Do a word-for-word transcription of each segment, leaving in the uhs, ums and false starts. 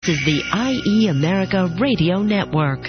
This is the I E America Radio Network.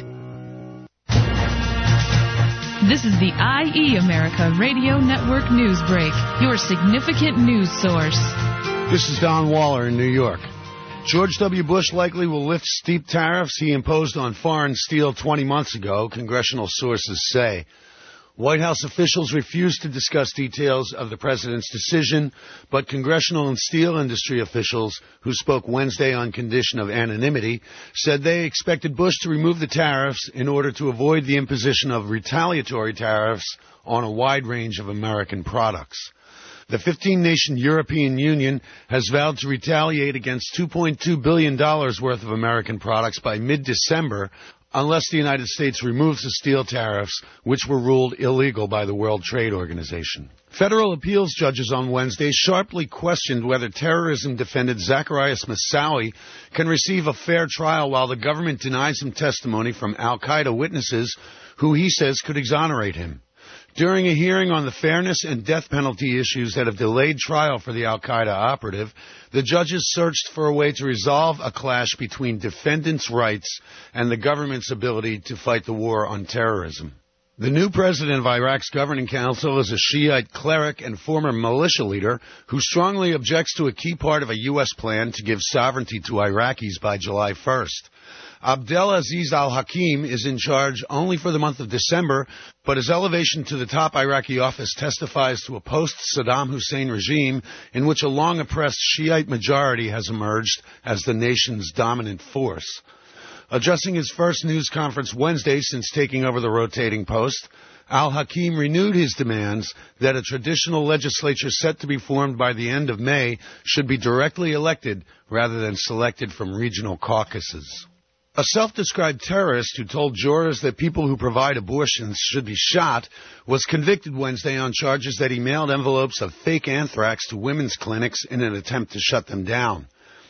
This is the I E America Radio Network News Break, your significant news source. This is Don Waller in New York. George W. Bush likely will lift steep tariffs he imposed on foreign steel twenty months ago, congressional sources say. White House officials refused to discuss details of the president's decision, but congressional and steel industry officials who spoke Wednesday on condition of anonymity said they expected Bush to remove the tariffs in order to avoid the imposition of retaliatory tariffs on a wide range of American products. The fifteen-nation European Union has vowed to retaliate against two point two billion dollars worth of American products by mid-December, unless the United States removes the steel tariffs, which were ruled illegal by the World Trade Organization. Federal appeals judges on Wednesday sharply questioned whether terrorism defendant Zacarias Moussaoui can receive a fair trial while the government denies him testimony from al-Qaeda witnesses who he says could exonerate him. During a hearing on the fairness and death penalty issues that have delayed trial for the al-Qaeda operative, the judges searched for a way to resolve a clash between defendants' rights and the government's ability to fight the war on terrorism. The new president of Iraq's governing council is a Shiite cleric and former militia leader who strongly objects to a key part of a U S plan to give sovereignty to Iraqis by July first. Abdelaziz al-Hakim is in charge only for the month of December, but his elevation to the top Iraqi office testifies to a post-Saddam Hussein regime in which a long-oppressed Shiite majority has emerged as the nation's dominant force. Addressing his first news conference Wednesday since taking over the rotating post, al-Hakim renewed his demands that a traditional legislature set to be formed by the end of May should be directly elected rather than selected from regional caucuses. A self-described terrorist who told jurors that people who provide abortions should be shot was convicted Wednesday on charges that he mailed envelopes of fake anthrax to women's clinics in an attempt to shut them down.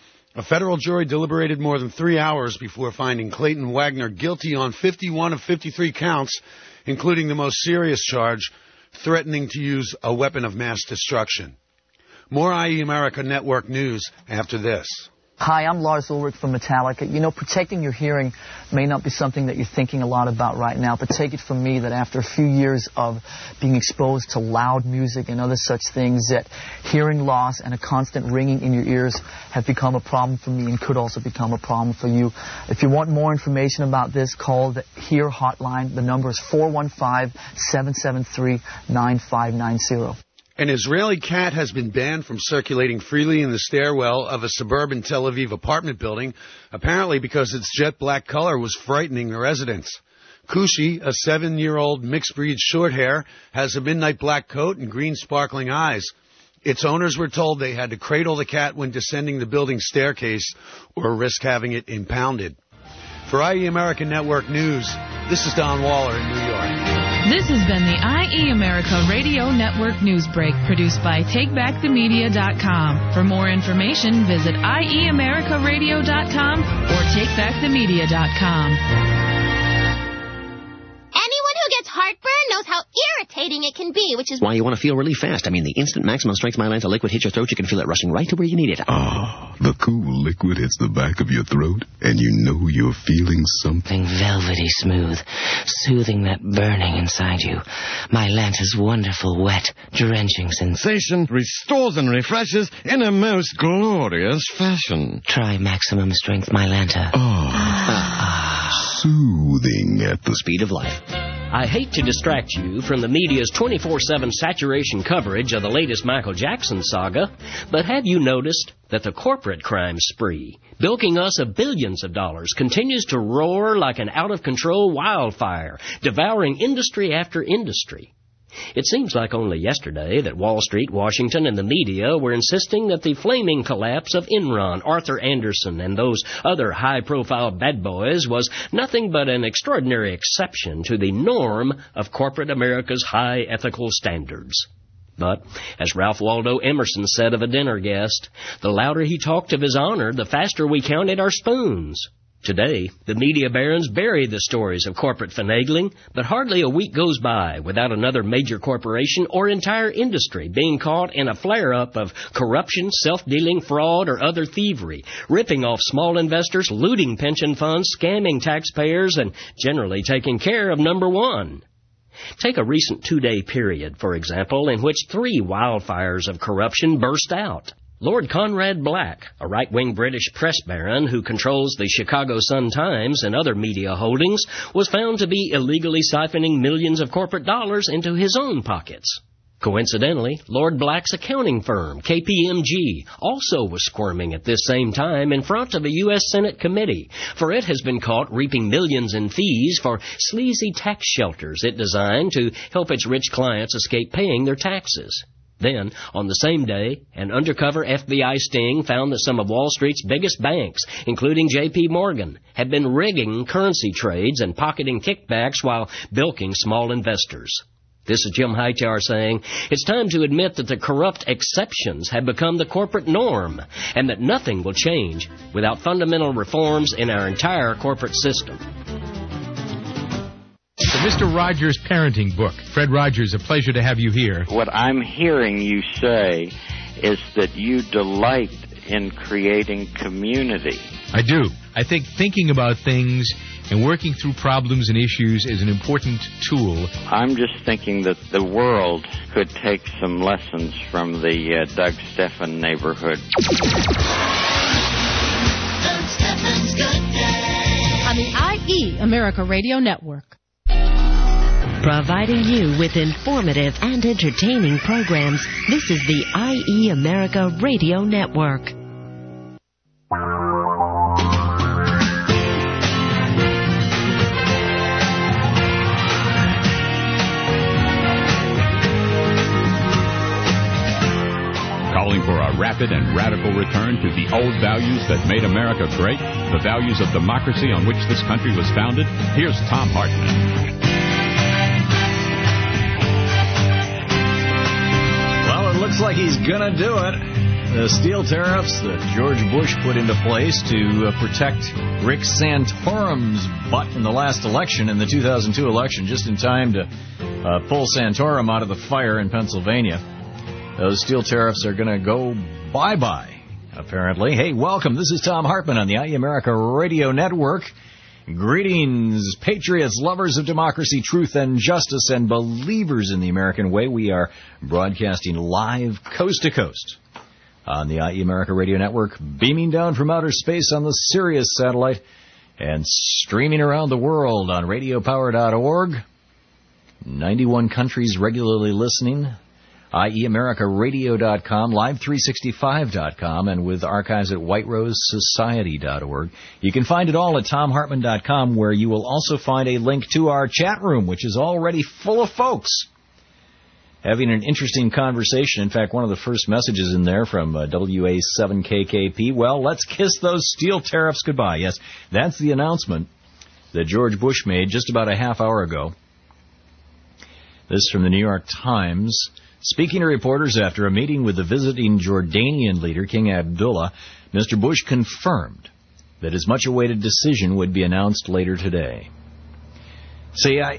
A federal jury deliberated more than three hours before finding Clayton Wagner guilty on fifty-one of fifty-three counts, including the most serious charge, threatening to use a weapon of mass destruction. More I E America Network news after this. Hi, I'm Lars Ulrich from Metallica. You know, protecting your hearing may not be something that you're thinking a lot about right now, but take it from me that after a few years of being exposed to loud music and other such things, that hearing loss and a constant ringing in your ears have become a problem for me and could also become a problem for you. If you want more information about this, call the HEAR hotline. The number is four one five, seven seven three, nine five nine zero. An Israeli cat has been banned from circulating freely in the stairwell of a suburban Tel Aviv apartment building, apparently because its jet black color was frightening the residents. Kushi, a seven-year-old mixed-breed shorthair, has a midnight black coat and green sparkling eyes. Its owners were told they had to cradle the cat when descending the building staircase or risk having it impounded. For I E American Network News, this is Don Waller in New York. This has been the I E America Radio Network News Break, produced by take back the media dot com. For more information, visit I E America Radio dot com or take back the media dot com. Anyone who gets heartburn knows how irritating it can be, which is why you want to feel relief fast. I mean, the instant maximum strength Mylanta liquid hits your throat, you can feel it rushing right to where you need it. Ah, the cool liquid hits the back of your throat, and you know you're feeling something velvety smooth, soothing that burning inside you. Mylanta's wonderful, wet, drenching sensation restores and refreshes in a most glorious fashion. Try maximum strength Mylanta. Ah, ah. Soothing at the speed of life. I hate to distract you from the media's twenty-four seven saturation coverage of the latest Michael Jackson saga, but have you noticed that the corporate crime spree, bilking us of billions of dollars, continues to roar like an out-of-control wildfire, devouring industry after industry? It seems like only yesterday that Wall Street, Washington, and the media were insisting that the flaming collapse of Enron, Arthur Anderson, and those other high-profile bad boys was nothing but an extraordinary exception to the norm of corporate America's high ethical standards. But, as Ralph Waldo Emerson said of a dinner guest, the louder he talked of his honor, the faster we counted our spoons. Today, the media barons bury the stories of corporate finagling, but hardly a week goes by without another major corporation or entire industry being caught in a flare-up of corruption, self-dealing, fraud, or other thievery, ripping off small investors, looting pension funds, scamming taxpayers, and generally taking care of number one. Take a recent two-day period, for example, in which three wildfires of corruption burst out. Lord Conrad Black, a right-wing British press baron who controls the Chicago Sun-Times and other media holdings, was found to be illegally siphoning millions of corporate dollars into his own pockets. Coincidentally, Lord Black's accounting firm, K P M G, also was squirming at this same time in front of a U S Senate committee, for it has been caught reaping millions in fees for sleazy tax shelters it designed to help its rich clients escape paying their taxes. Then, on the same day, an undercover F B I sting found that some of Wall Street's biggest banks, including J P Morgan, had been rigging currency trades and pocketing kickbacks while bilking small investors. This is Jim Hightower saying, it's time to admit that the corrupt exceptions have become the corporate norm, and that nothing will change without fundamental reforms in our entire corporate system. The Mister Rogers Parenting Book. Fred Rogers, a pleasure to have you here. What I'm hearing you say is that you delight in creating community. I do. I think thinking about things and working through problems and issues is an important tool. I'm just thinking that the world could take some lessons from the uh, Doug Stephan neighborhood. Doug Stephan's Good Day on the I E America Radio Network. Providing you with informative and entertaining programs, this is the I E America Radio Network. Calling for a rapid and radical return to the old values that made America great, the values of democracy on which this country was founded, here's Thom Hartmann. Looks like he's going to do it. The steel tariffs that George Bush put into place to uh, protect Rick Santorum's butt in the last election, in the two thousand two election, just in time to uh, pull Santorum out of the fire in Pennsylvania. Those steel tariffs are going to go bye-bye, apparently. Hey, welcome. This is Thom Hartmann on the I E America Radio Network. Greetings, patriots, lovers of democracy, truth, and justice, and believers in the American way. We are broadcasting live coast to coast on the I E America Radio Network, beaming down from outer space on the Sirius satellite, and streaming around the world on radio power dot org. ninety-one countries regularly listening. I E America Radio dot com, Live three sixty-five dot com, and with archives at White Rose Society dot org. You can find it all at Thom Hartmann dot com, where you will also find a link to our chat room, which is already full of folks having an interesting conversation. In fact, one of the first messages in there from uh, W A seven K K P, well, let's kiss those steel tariffs goodbye. Yes, that's the announcement that George Bush made just about a half hour ago. This from the New York Times. Speaking to reporters after a meeting with the visiting Jordanian leader, King Abdullah, Mister Bush confirmed that his much-awaited decision would be announced later today. See, I,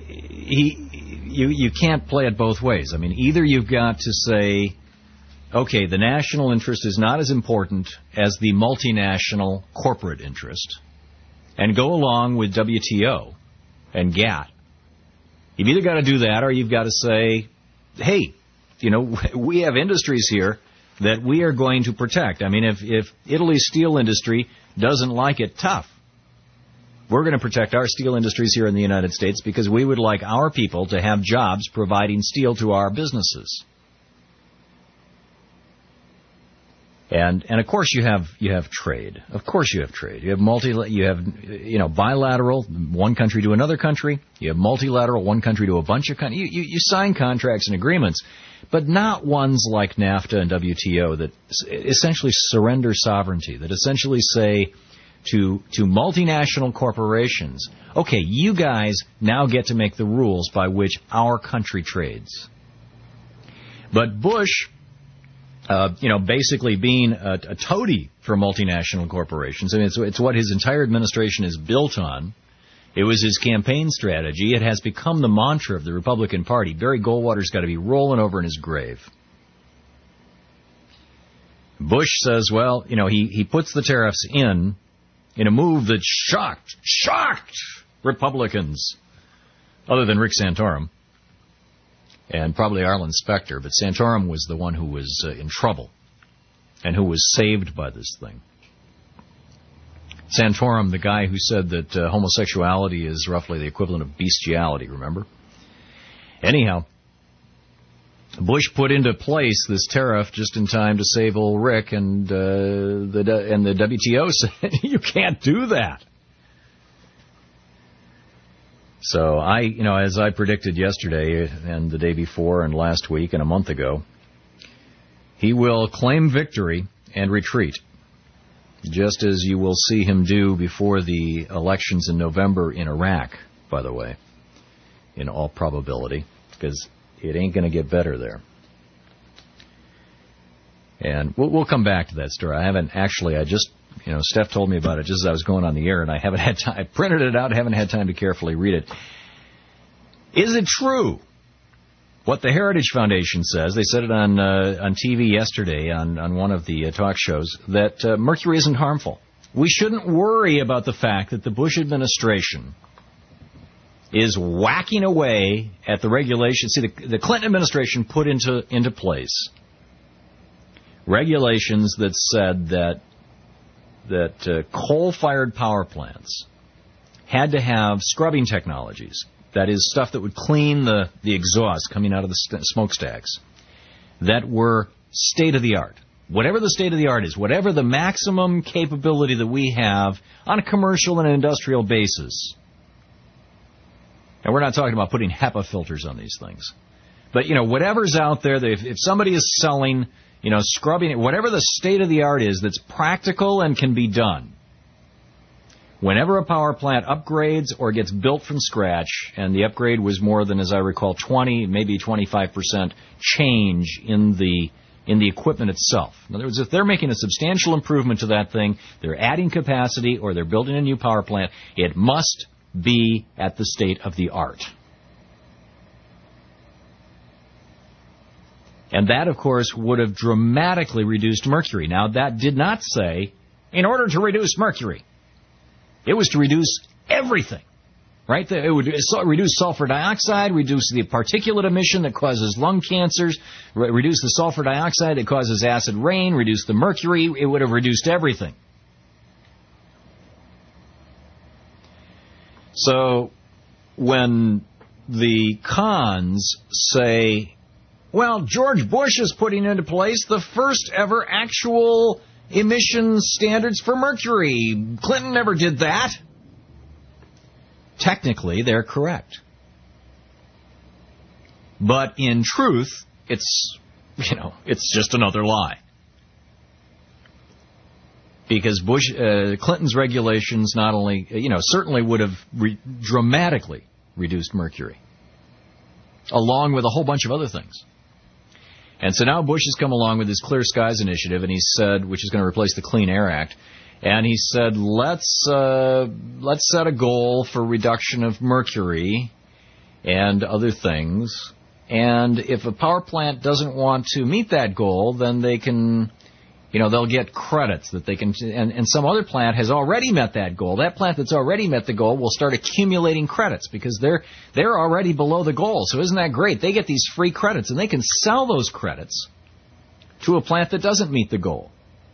he, you, you can't play it both ways. I mean, either you've got to say, okay, the national interest is not as important as the multinational corporate interest, and go along with W T O and GATT. You've either got to do that, or you've got to say, hey, you know, we have industries here that we are going to protect. I mean, if, if Italy's steel industry doesn't like it, tough. We're going to protect our steel industries here in the United States because we would like our people to have jobs providing steel to our businesses. And and of course you have you have trade. Of course you have trade. You have multi you have you know bilateral, one country to another country. You have multilateral, one country to a bunch of countries. You, you you sign contracts and agreements, but not ones like NAFTA and W T O that essentially surrender sovereignty, that essentially say to to multinational corporations, okay, you guys now get to make the rules by which our country trades. But Bush uh, you know, basically being a, a toady for multinational corporations. I mean, it's, it's what his entire administration is built on. It was his campaign strategy. It has become the mantra of the Republican Party. Barry Goldwater's got to be rolling over in his grave. Bush says, well, you know, he, he puts the tariffs in in a move that shocked, shocked Republicans, other than Rick Santorum, and probably Arlen Specter. But Santorum was the one who was uh, in trouble and who was saved by this thing. Santorum, the guy who said that uh, homosexuality is roughly the equivalent of bestiality, remember? Anyhow, Bush put into place this tariff just in time to save old Rick, and uh, the and the W T O said, you can't do that. So I, you know, as I predicted yesterday and the day before and last week and a month ago, he will claim victory and retreat, just as you will see him do before the elections in November in Iraq, by the way, in all probability, because it ain't going to get better there. And we'll, we'll come back to that story. I haven't actually, I just, you know, Steph told me about it just as I was going on the air, and I haven't had time. I printed it out, haven't had time to carefully read it. Is it true what the Heritage Foundation says? They said it on uh, on T V yesterday on, on one of the uh, talk shows, that uh, mercury isn't harmful. We shouldn't worry about the fact that the Bush administration is whacking away at the regulations. See, the, the Clinton administration put into into place regulations that said that that uh, coal-fired power plants had to have scrubbing technologies. That is, stuff that would clean the, the exhaust coming out of the st- smokestacks, that were state-of-the-art. Whatever the state-of-the-art is, whatever the maximum capability that we have on a commercial and an industrial basis. And we're not talking about putting HEPA filters on these things. But, you know, whatever's out there, that if, if somebody is selling, you know, scrubbing it, whatever the state-of-the-art is that's practical and can be done, whenever a power plant upgrades or gets built from scratch, and the upgrade was more than, as I recall, twenty, maybe twenty-five percent change in the in the equipment itself. In other words, if they're making a substantial improvement to that thing, they're adding capacity or they're building a new power plant, it must be at the state of the art. And that, of course, would have dramatically reduced mercury. Now, that did not say, in order to reduce mercury. It was to reduce everything, right? It would reduce sulfur dioxide, reduce the particulate emission that causes lung cancers, reduce the sulfur dioxide that causes acid rain, reduce the mercury. It would have reduced everything. So when the cons say, well, George Bush is putting into place the first ever actual emission standards for mercury. Clinton never did that. Technically, they're correct. But in truth, it's, you know, it's just another lie. Because Bush, uh, Clinton's regulations not only, you know, certainly would have re- dramatically reduced mercury, along with a whole bunch of other things. And so now Bush has come along with his Clear Skies initiative, and he said, which is going to replace the Clean Air Act, and he said, let's uh, let's set a goal for reduction of mercury and other things. And if a power plant doesn't want to meet that goal, then they can, you know, they'll get credits that they can, and, and some other plant has already met that goal. That plant that's already met the goal will start accumulating credits because they're they're already below the goal. So isn't that great? They get these free credits, and they can sell those credits to a plant that doesn't meet the goal.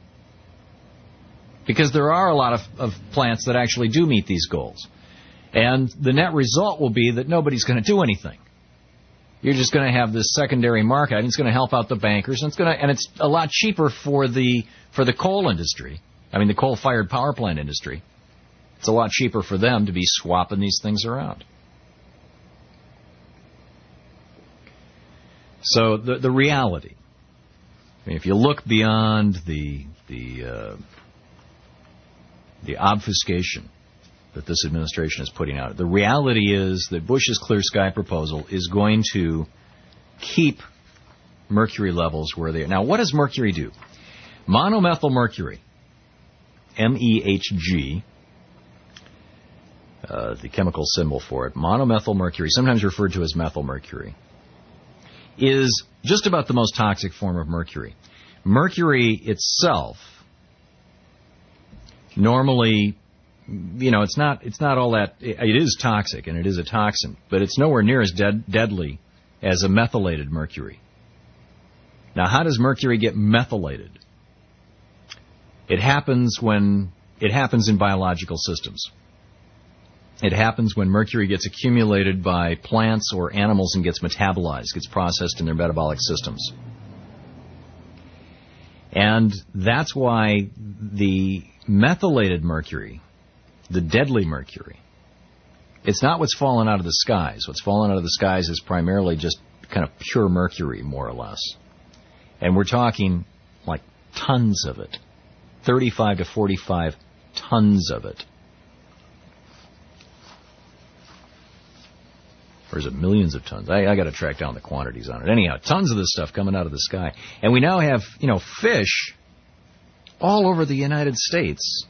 Because there are a lot of, of plants that actually do meet these goals. And the net result will be that nobody's going to do anything. You're just going to have this secondary market, and it's going to help out the bankers, and it's going to, and it's a lot cheaper for the for the coal industry. I mean, the coal-fired power plant industry. It's a lot cheaper for them to be swapping these things around. So the the reality, I mean, if you look beyond the the uh, the obfuscation that this administration is putting out, the reality is that Bush's Clear Sky proposal is going to keep mercury levels where they are. Now, what does mercury do? Monomethylmercury, M E H G, uh, the chemical symbol for it, monomethylmercury, sometimes referred to as methylmercury, is just about the most toxic form of mercury. Mercury itself, normally, you know, it's not it's not all that, it, it is toxic and it is a toxin, but it's nowhere near as dead, deadly as a methylated mercury. Now, how does mercury get methylated? It happens when it happens in biological systems. It happens when mercury gets accumulated by plants or animals and gets metabolized, gets processed in their metabolic systems. And that's why the methylated mercury, the deadly mercury, it's not what's fallen out of the skies. What's fallen out of the skies is primarily just kind of pure mercury, more or less. And we're talking like tons of it. thirty-five to forty-five tons of it. Or is it millions of tons? I, I got to track down the quantities on it. Anyhow, tons of this stuff coming out of the sky. And we now have, you know, fish all over the United States.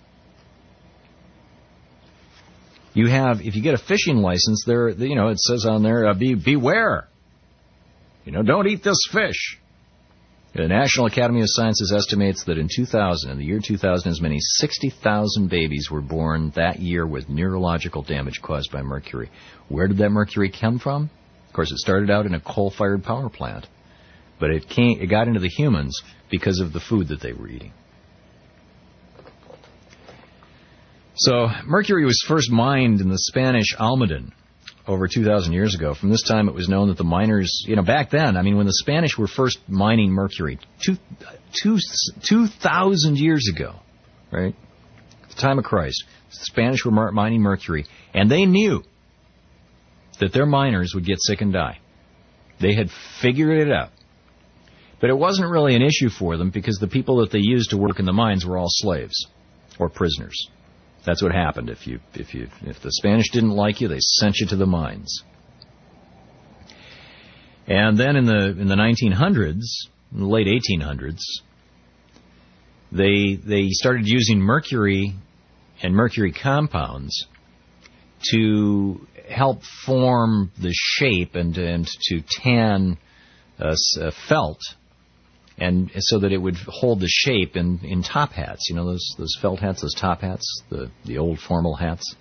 You have, if you get a fishing license, there, you know, it says on there, uh, be, beware. You know, don't eat this fish. The National Academy of Sciences estimates that in two thousand, in the year two thousand, as many as sixty thousand babies were born that year with neurological damage caused by mercury. Where did that mercury come from? Of course, it started out in a coal-fired power plant, but it came, it got into the humans because of the food that they were eating. So, mercury was first mined in the Spanish Almaden over two thousand years ago. From this time, it was known that the miners, you know, back then, I mean, when the Spanish were first mining mercury, two, two, two thousand years ago, right, at the time of Christ, the Spanish were mining mercury, and they knew that their miners would get sick and die. They had figured it out. But it wasn't really an issue for them because the people that they used to work in the mines were all slaves or prisoners. That's what happened. If you, if you, if the Spanish didn't like you, they sent you to the mines. And then in the in the nineteen hundreds, in the late eighteen hundreds, they they started using mercury and mercury compounds to help form the shape and and to tan uh, felt. And so that it would hold the shape in, in top hats. You know, those those felt hats, those top hats, the, the old formal hats.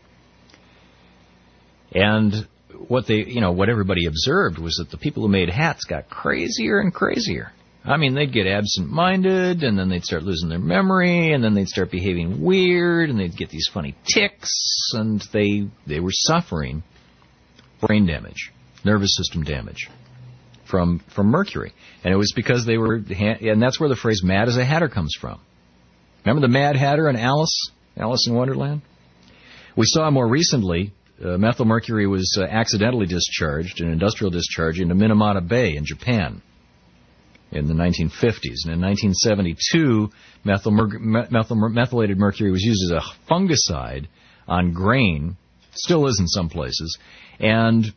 And what they, you know, what everybody observed was that the people who made hats got crazier and crazier. I mean, they'd get absent-minded, and then they'd start losing their memory, and then they'd start behaving weird, and they'd get these funny tics, and they they were suffering brain damage, nervous system damage. From from mercury. And it was because they were, and that's where the phrase mad as a hatter comes from. Remember the Mad Hatter and Alice? Alice in Wonderland? We saw more recently, uh, methylmercury was uh, accidentally discharged, an industrial discharge, into Minamata Bay in Japan in the nineteen fifties. And in nineteen seventy-two, methyl, methyl, methylated mercury was used as a fungicide on grain, still is in some places, and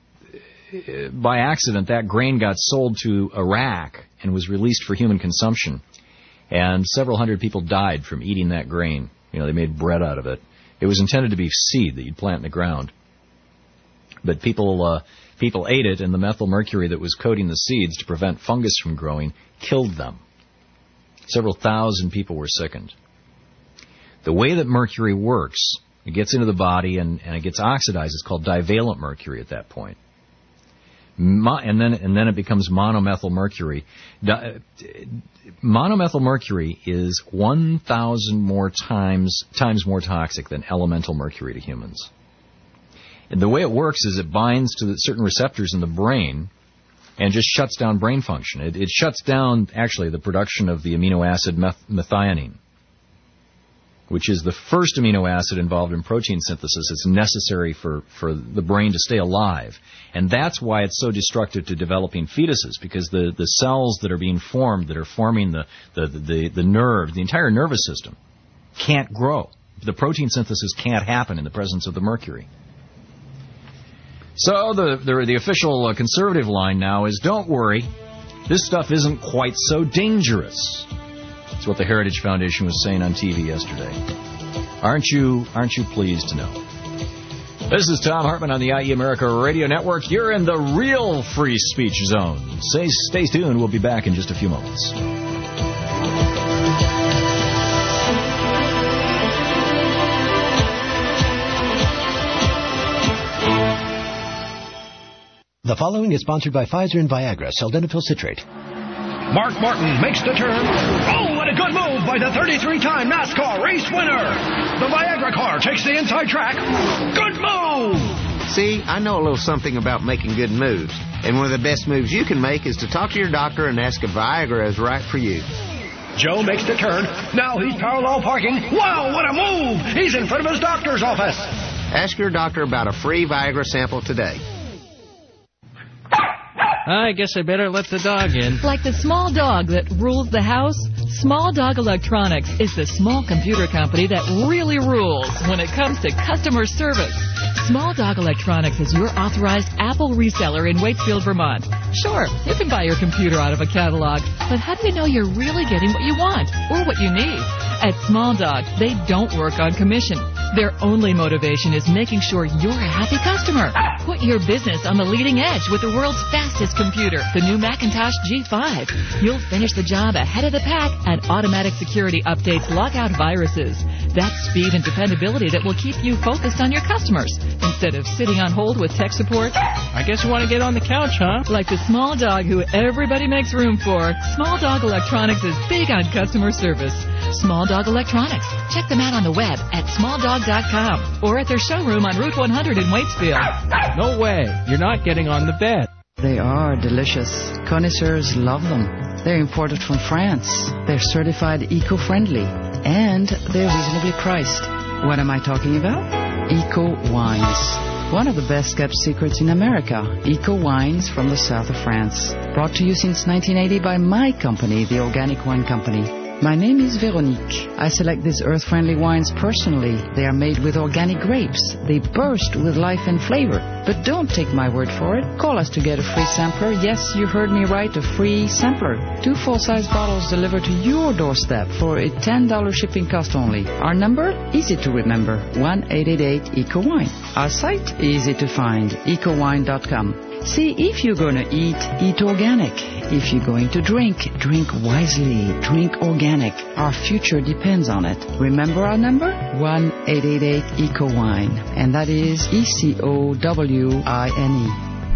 by accident, that grain got sold to Iraq and was released for human consumption. And several hundred people died from eating that grain. You know, they made bread out of it. It was intended to be seed that you'd plant in the ground. But people uh, people ate it, and the methyl mercury that was coating the seeds to prevent fungus from growing killed them. Several thousand people were sickened. The way that mercury works, it gets into the body and, and it gets oxidized. It's called divalent mercury at that point. Mo- and then and then it becomes monomethyl mercury. Di- monomethyl mercury is one thousand more times times more toxic than elemental mercury to humans. And the way it works is it binds to the certain receptors in the brain and just shuts down brain function. It, it shuts down, actually, the production of the amino acid meth- methionine, which is the first amino acid involved in protein synthesis. It's necessary for, for the brain to stay alive. And that's why it's so destructive to developing fetuses, because the, the cells that are being formed, that are forming the, the, the, the nerve, the entire nervous system, can't grow. The protein synthesis can't happen in the presence of the mercury. So the, the, the official uh, conservative line now is, don't worry, this stuff isn't quite so dangerous. That's what the Heritage Foundation was saying on T V yesterday. Aren't you, aren't you pleased to know? This is Tom Hartman on the I E America Radio Network. You're in the real free speech zone. Stay, stay tuned. We'll be back in just a few moments. The following is sponsored by Pfizer and Viagra, sildenafil citrate. Mark Martin makes the turn. Oh, what a good move by the thirty-three-time NASCAR race winner. The Viagra car takes the inside track. Good move! See, I know a little something about making good moves. And one of the best moves you can make is to talk to your doctor and ask if Viagra is right for you. Joe makes the turn. Now he's parallel parking. Wow, what a move! He's in front of his doctor's office. Ask your doctor about a free Viagra sample today. I guess I better let the dog in. Like the small dog that rules the house, Small Dog Electronics is the small computer company that really rules when it comes to customer service. Small Dog Electronics is your authorized Apple reseller in Waitsfield, Vermont. Sure, you can buy your computer out of a catalog, but how do you know you're really getting what you want or what you need? At Small Dog, they don't work on commission. Their only motivation is making sure you're a happy customer. Put your business on the leading edge with the world's fastest computer, the new Macintosh G five. You'll finish the job ahead of the pack, and automatic security updates lock out viruses. That's speed and dependability that will keep you focused on your customers instead of sitting on hold with tech support. I guess you want to get on the couch, huh? Like the small dog who everybody makes room for, Small Dog Electronics is big on customer service. Small Dog Electronics. Check them out on the web at small dog dot com or at their showroom on Route one hundred in Waitsfield. No way. You're not getting on the bed. They are delicious. Connoisseurs love them. They're imported from France. They're certified eco-friendly. And they're reasonably priced. What am I talking about? Eco Wines. One of the best-kept secrets in America. Eco Wines from the south of France. Brought to you since nineteen eighty by my company, the Organic Wine Company. My name is Veronique. I select these earth-friendly wines personally. They are made with organic grapes. They burst with life and flavor. But don't take my word for it. Call us to get a free sampler. Yes, you heard me right, a free sampler. Two full-size bottles delivered to your doorstep for a ten dollars shipping cost only. Our number? Easy to remember. one eight eight eight ECO-WINE. Our site? Easy to find. eco wine dot com. See, if you're going to eat, eat organic. If you're going to drink, drink wisely. Drink organic. Our future depends on it. Remember our number? one eight eight eight ECO-WINE. And that is E C O W I N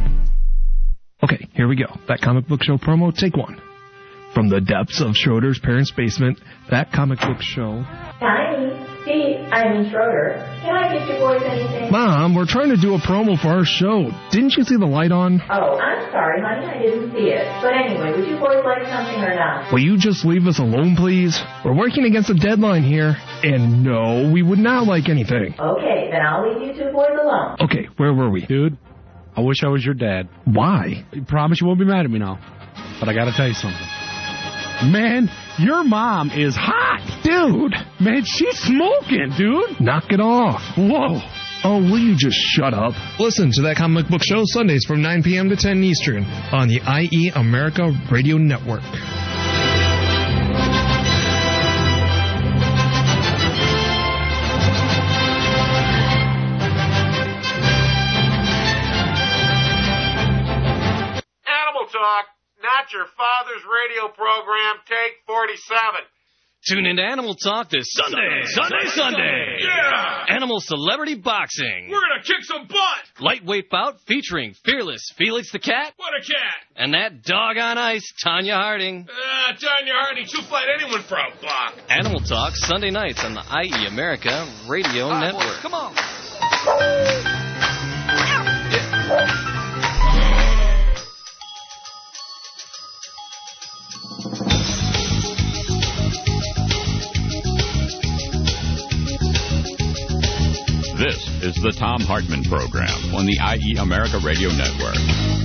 E. Okay, here we go. That comic book show promo, take one. From the depths of Schroeder's parents' basement, that comic book show... Hi, Steve. I mean Schroeder. Can I get your boys anything? Mom, we're trying to do a promo for our show. Didn't you see the light on? Oh, I'm sorry, honey. I didn't see it. But anyway, would you boys like something or not? Will you just leave us alone, please? We're working against a deadline here. And no, we would not like anything. Okay, then I'll leave you two boys alone. Okay, where were we? Dude, I wish I was your dad. Why? I promise you won't be mad at me now. But I gotta tell you something. Man, your mom is hot. Dude. Man, she's smoking, dude. Knock it off. Whoa. Oh, will you just shut up? Listen to that comic book show Sundays from nine p.m. to ten Eastern on the I E America Radio Network. Animal Talk. Not your father's radio program, take forty-seven. Tune into Animal Talk this Sunday, Sunday, Sunday, Sunday. Yeah! Animal Celebrity Boxing. We're gonna kick some butt! Lightweight bout featuring Fearless Felix the Cat. What a cat! And that dog on ice, Tanya Harding. Uh, Tanya Harding, she'll fight anyone for a buck. Animal Talk, Sunday nights on the I E America Radio All right, Network. boys, come on. Yeah. This is the Tom Hartman Program on the I E America Radio Network.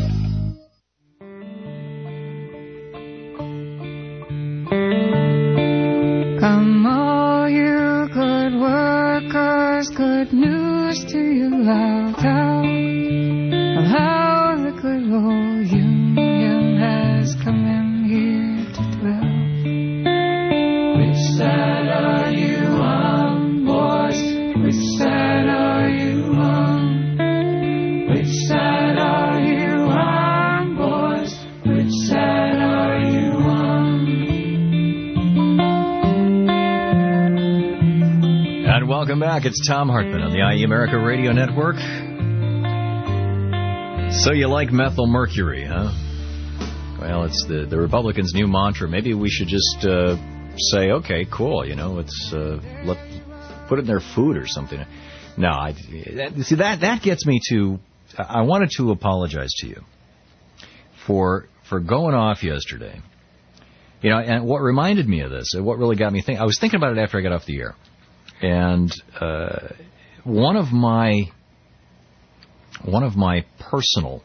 Come all you good workers, good news to you loud town of how the good old union has come in. Welcome back. It's Tom Hartman on the I E America Radio Network. So you like methyl mercury, huh? Well, it's the, the Republicans' new mantra. Maybe we should just uh, say, okay, cool, you know, it's uh, let, put it in their food or something. No, I, that, see, that, that gets me to, I wanted to apologize to you for for going off yesterday. You know, and what reminded me of this, what really got me thinking, I was thinking about it after I got off the air. And uh, one of my one of my personal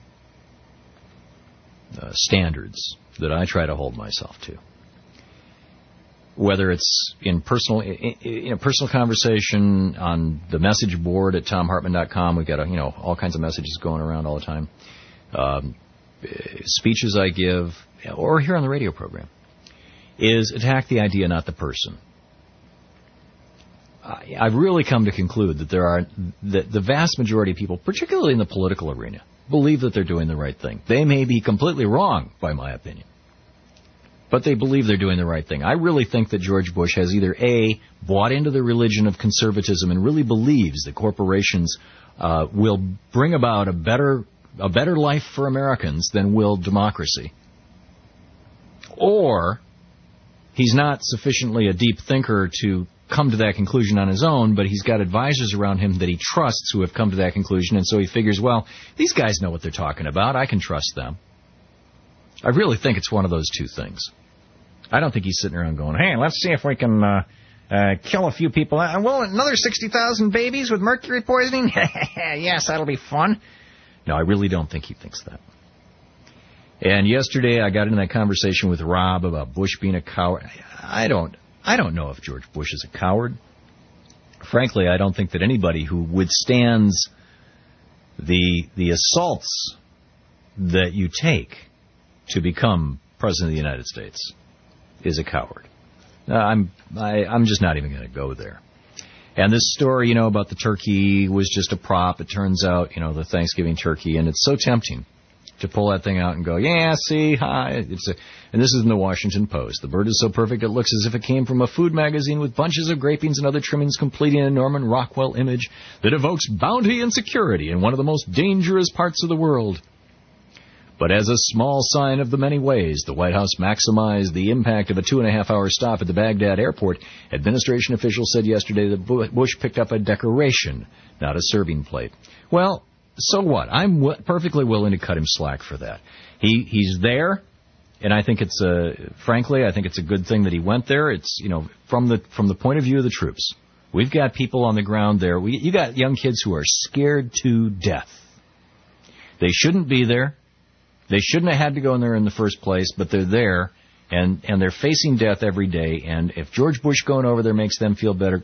uh, standards that I try to hold myself to, whether it's in personal in, in a personal conversation on the message board at tom hartman dot com, we've got a, you know all kinds of messages going around all the time, um, speeches I give, or here on the radio program, is attack the idea, not the person. I've really come to conclude that there are that the vast majority of people, particularly in the political arena, believe that they're doing the right thing. They may be completely wrong, by my opinion, but they believe they're doing the right thing. I really think that George Bush has either A, bought into the religion of conservatism and really believes that corporations uh, will bring about a better a better life for Americans than will democracy, or he's not sufficiently a deep thinker to come to that conclusion on his own, but he's got advisors around him that he trusts who have come to that conclusion, and so he figures, well, these guys know what they're talking about. I can trust them. I really think it's one of those two things. I don't think he's sitting around going, hey, let's see if we can uh, uh, kill a few people. Uh, well, another sixty thousand babies with mercury poisoning? Yes, that'll be fun. No, I really don't think he thinks that. And yesterday I got into that conversation with Rob about Bush being a coward. I don't... I don't know if George Bush is a coward. Frankly, I don't think that anybody who withstands the the assaults that you take to become President of the United States is a coward. Uh, I'm I, I'm just not even going to go there. And this story, you know, about the turkey was just a prop. It turns out, you know, the Thanksgiving turkey, and it's so tempting to pull that thing out and go, yeah, see, hi. It's a, and this is in the Washington Post. The bird is so perfect it looks as if it came from a food magazine with bunches of grapings and other trimmings completing a Norman Rockwell image that evokes bounty and security in one of the most dangerous parts of the world. But as a small sign of the many ways the White House maximized the impact of a two-and-a-half-hour stop at the Baghdad airport, administration officials said yesterday that Bush picked up a decoration, not a serving plate. Well, so what? I'm w- perfectly willing to cut him slack for that. He he's there, and I think it's a frankly, I think it's a good thing that he went there. It's you know from the from the point of view of the troops, we've got people on the ground there. We you got young kids who are scared to death. They shouldn't be there. They shouldn't have had to go in there in the first place, but they're there, and and they're facing death every day. And if George Bush going over there makes them feel better,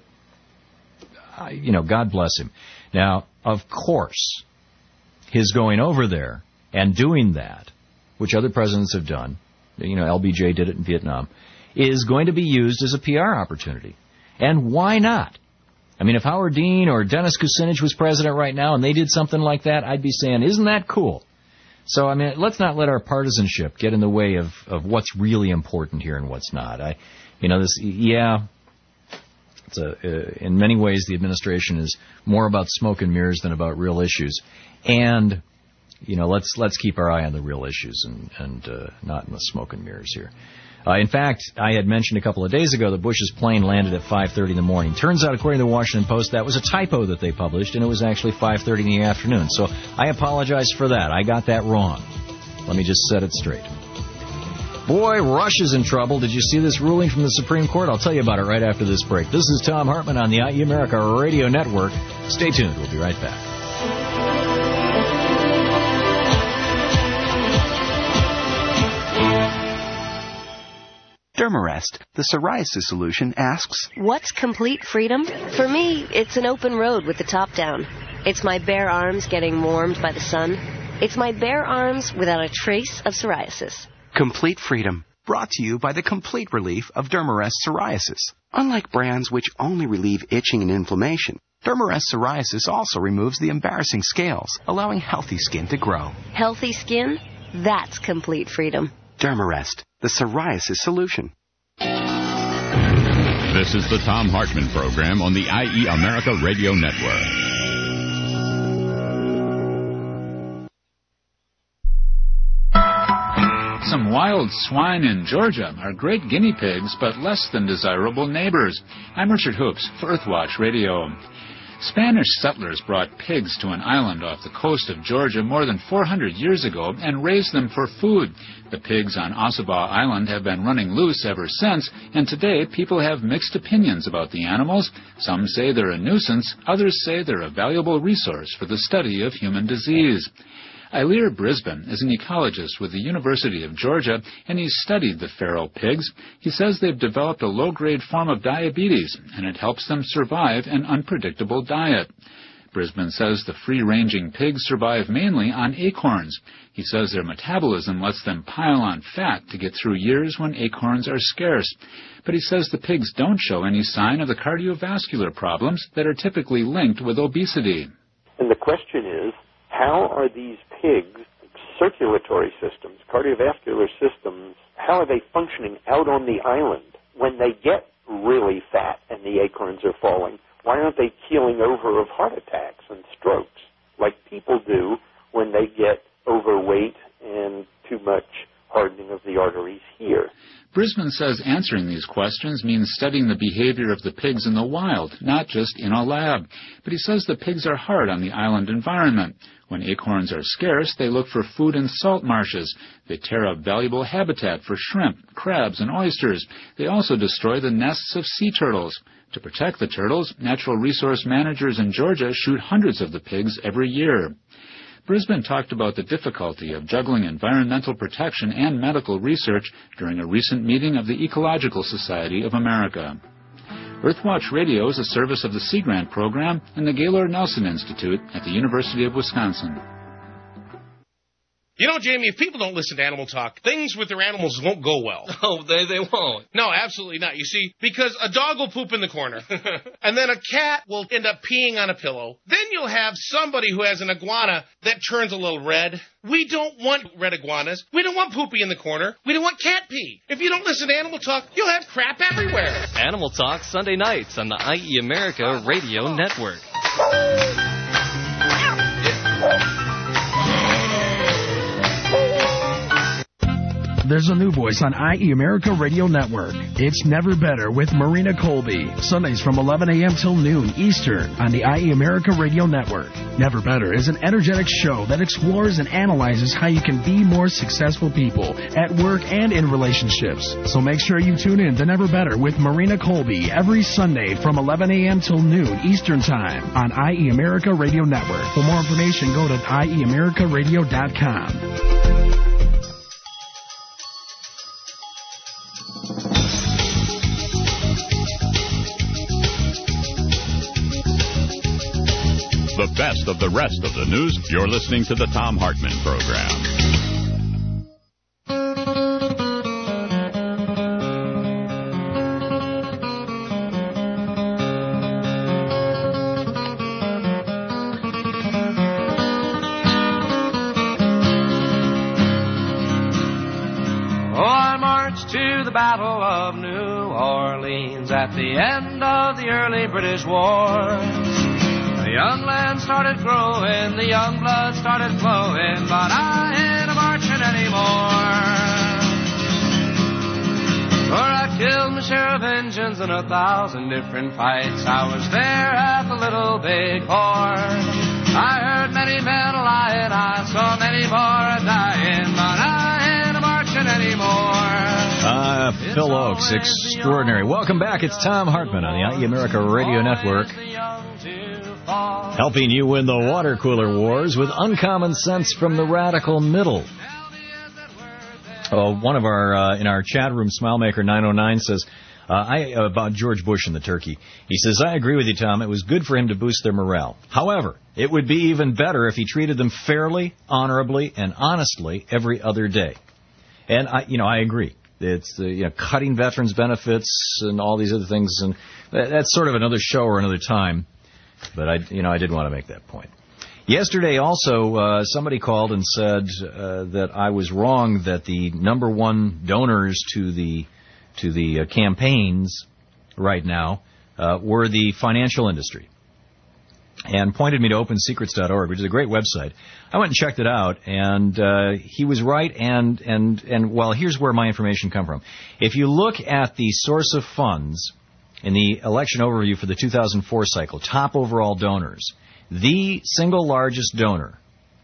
I, you know, God bless him. Now, of course, his going over there and doing that, which other presidents have done, you know, L B J did it in Vietnam, is going to be used as a P R opportunity. And why not? I mean, if Howard Dean or Dennis Kucinich was president right now and they did something like that, I'd be saying, isn't that cool? So, I mean, let's not let our partisanship get in the way of, of what's really important here and what's not. I, you know, this, yeah, it's a, uh, in many ways the administration is more about smoke and mirrors than about real issues. And, you know, let's let's keep our eye on the real issues and, and uh, not in the smoke and mirrors here. Uh, in fact, I had mentioned a couple of days ago that Bush's plane landed at five thirty in the morning. Turns out, according to the Washington Post, that was a typo that they published, and it was actually five thirty in the afternoon. So I apologize for that. I got that wrong. Let me just set it straight. Boy, Russia's in trouble. Did you see this ruling from the Supreme Court? I'll tell you about it right after this break. This is Tom Hartman on the I E America Radio Network. Stay tuned. We'll be right back. Dermarest, the psoriasis solution, asks, what's complete freedom? For me, it's an open road with the top down. It's my bare arms getting warmed by the sun. It's my bare arms without a trace of psoriasis. Complete freedom, brought to you by the complete relief of Dermarest psoriasis. Unlike brands which only relieve itching and inflammation, Dermarest psoriasis also removes the embarrassing scales, allowing healthy skin to grow. Healthy skin? That's complete freedom. Dermarest, the psoriasis solution. This is the Thom Hartmann Program on the I E America Radio Network. Some wild swine in Georgia are great guinea pigs, but less than desirable neighbors. I'm Richard Hoops for Earthwatch Radio. Spanish settlers brought pigs to an island off the coast of Georgia more than four hundred years ago and raised them for food. The pigs on Ossabaw Island have been running loose ever since, and today people have mixed opinions about the animals. Some say they're a nuisance, others say they're a valuable resource for the study of human disease. Ilir Brisbane is an ecologist with the University of Georgia, and he's studied the feral pigs. He says they've developed a low-grade form of diabetes, and it helps them survive an unpredictable diet. Brisbane says the free-ranging pigs survive mainly on acorns. He says their metabolism lets them pile on fat to get through years when acorns are scarce. But he says the pigs don't show any sign of the cardiovascular problems that are typically linked with obesity. And the question is, how are these pigs' circulatory systems, cardiovascular systems, how are they functioning out on the island when they get really fat and the acorns are falling? Why aren't they keeling over of heart attacks and strokes like people do when they get overweight and too much hardening of the arteries here? Brisbane says answering these questions means studying the behavior of the pigs in the wild, not just in a lab. But he says the pigs are hard on the island environment. When acorns are scarce, they look for food in salt marshes. They tear up valuable habitat for shrimp, crabs, and oysters. They also destroy the nests of sea turtles. To protect the turtles, natural resource managers in Georgia shoot hundreds of the pigs every year. Brisbane talked about the difficulty of juggling environmental protection and medical research during a recent meeting of the Ecological Society of America. Earthwatch Radio is a service of the Sea Grant Program and the Gaylord Nelson Institute at the University of Wisconsin. You know, Jamie, if people don't listen to Animal Talk, things with their animals won't go well. Oh, they they won't. No, absolutely not. You see, because a dog will poop in the corner, and then a cat will end up peeing on a pillow. Then you'll have somebody who has an iguana that turns a little red. We don't want red iguanas. We don't want poopy in the corner. We don't want cat pee. If you don't listen to Animal Talk, you'll have crap everywhere. Animal Talk Sunday nights on the I E America Radio Network. There's a new voice on I E America Radio Network. It's Never Better with Marina Colby. Sundays from eleven a.m. till noon Eastern on the I E America Radio Network. Never Better is an energetic show that explores and analyzes how you can be more successful people at work and in relationships. So make sure you tune in to Never Better with Marina Colby every Sunday from eleven a.m. till noon Eastern Time on I E America Radio Network. For more information, go to I E America Radio dot com. The best of the rest of the news. You're listening to the Thom Hartmann Program. Oh, I marched to the Battle of New Orleans at the end of the early British wars. The young land started growing, the young blood started flowing, but I ain't a marching anymore. For I killed my share of Injuns in a thousand different fights. I was there at the Little Big Horn. I heard many men lying, I saw many more dying, but I ain't a marching anymore. Ah, uh, Phil Oakes, extraordinary. Welcome back. It's Thom Hartmann on the I E America Radio Network, helping you win the water cooler wars with uncommon sense from the radical middle. Oh, one of our, uh, in our chat room, SmileMaker nine oh nine says, uh, I, uh, about George Bush and the turkey. He says, I agree with you, Tom. It was good for him to boost their morale. However, it would be even better if he treated them fairly, honorably, and honestly every other day. And, I, you know, I agree. It's uh, you know, cutting veterans' benefits and all these other things, and that, that's sort of another show or another time. But I, you know, I did want to make that point. Yesterday, also, uh, somebody called and said uh, that I was wrong that the number one donors to the to the uh, campaigns right now uh, were the financial industry, and pointed me to open secrets dot org, which is a great website. I went and checked it out, and uh, he was right, and, and, and, well, here's where my information come from. If you look at the source of funds in the election overview for the two thousand four cycle, top overall donors, the single largest donor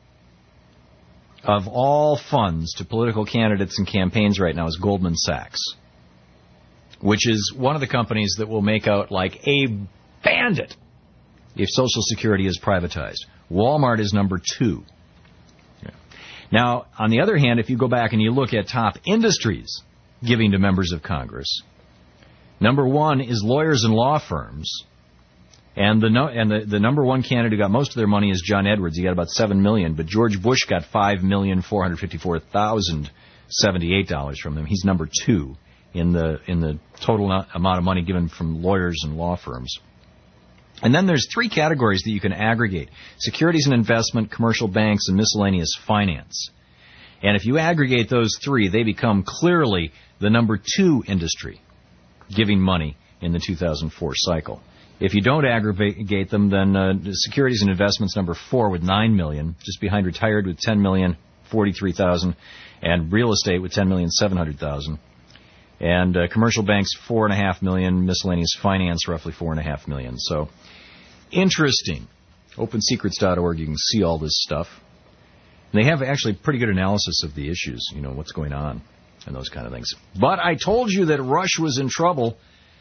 of all funds to political candidates and campaigns right now is Goldman Sachs, which is one of the companies that will make out like a bandit if Social Security is privatized. Walmart is number two. Yeah. Now, on the other hand, if you go back and you look at top industries giving to members of Congress, number one is lawyers and law firms. And the no, and the, the number one candidate who got most of their money is John Edwards. He got about seven million dollars, but George Bush got five million four hundred fifty-four thousand seventy-eight dollars from them. He's number two in the in the total amount of money given from lawyers and law firms. And then there's three categories that you can aggregate: securities and investment, commercial banks, and miscellaneous finance. And if you aggregate those three, they become clearly the number two industry giving money in the two thousand four cycle. If you don't aggregate them, then uh, securities and investments number four with nine million dollars, just behind retired with ten million dollars, forty-three thousand dollars, and real estate with ten million seven hundred thousand dollars. And uh, commercial banks four and a half million dollars, miscellaneous finance roughly four and a half million dollars. So interesting. open secrets dot org, you can see all this stuff. And they have actually pretty good analysis of the issues, you know, what's going on and those kind of things. But I told you that Rush was in trouble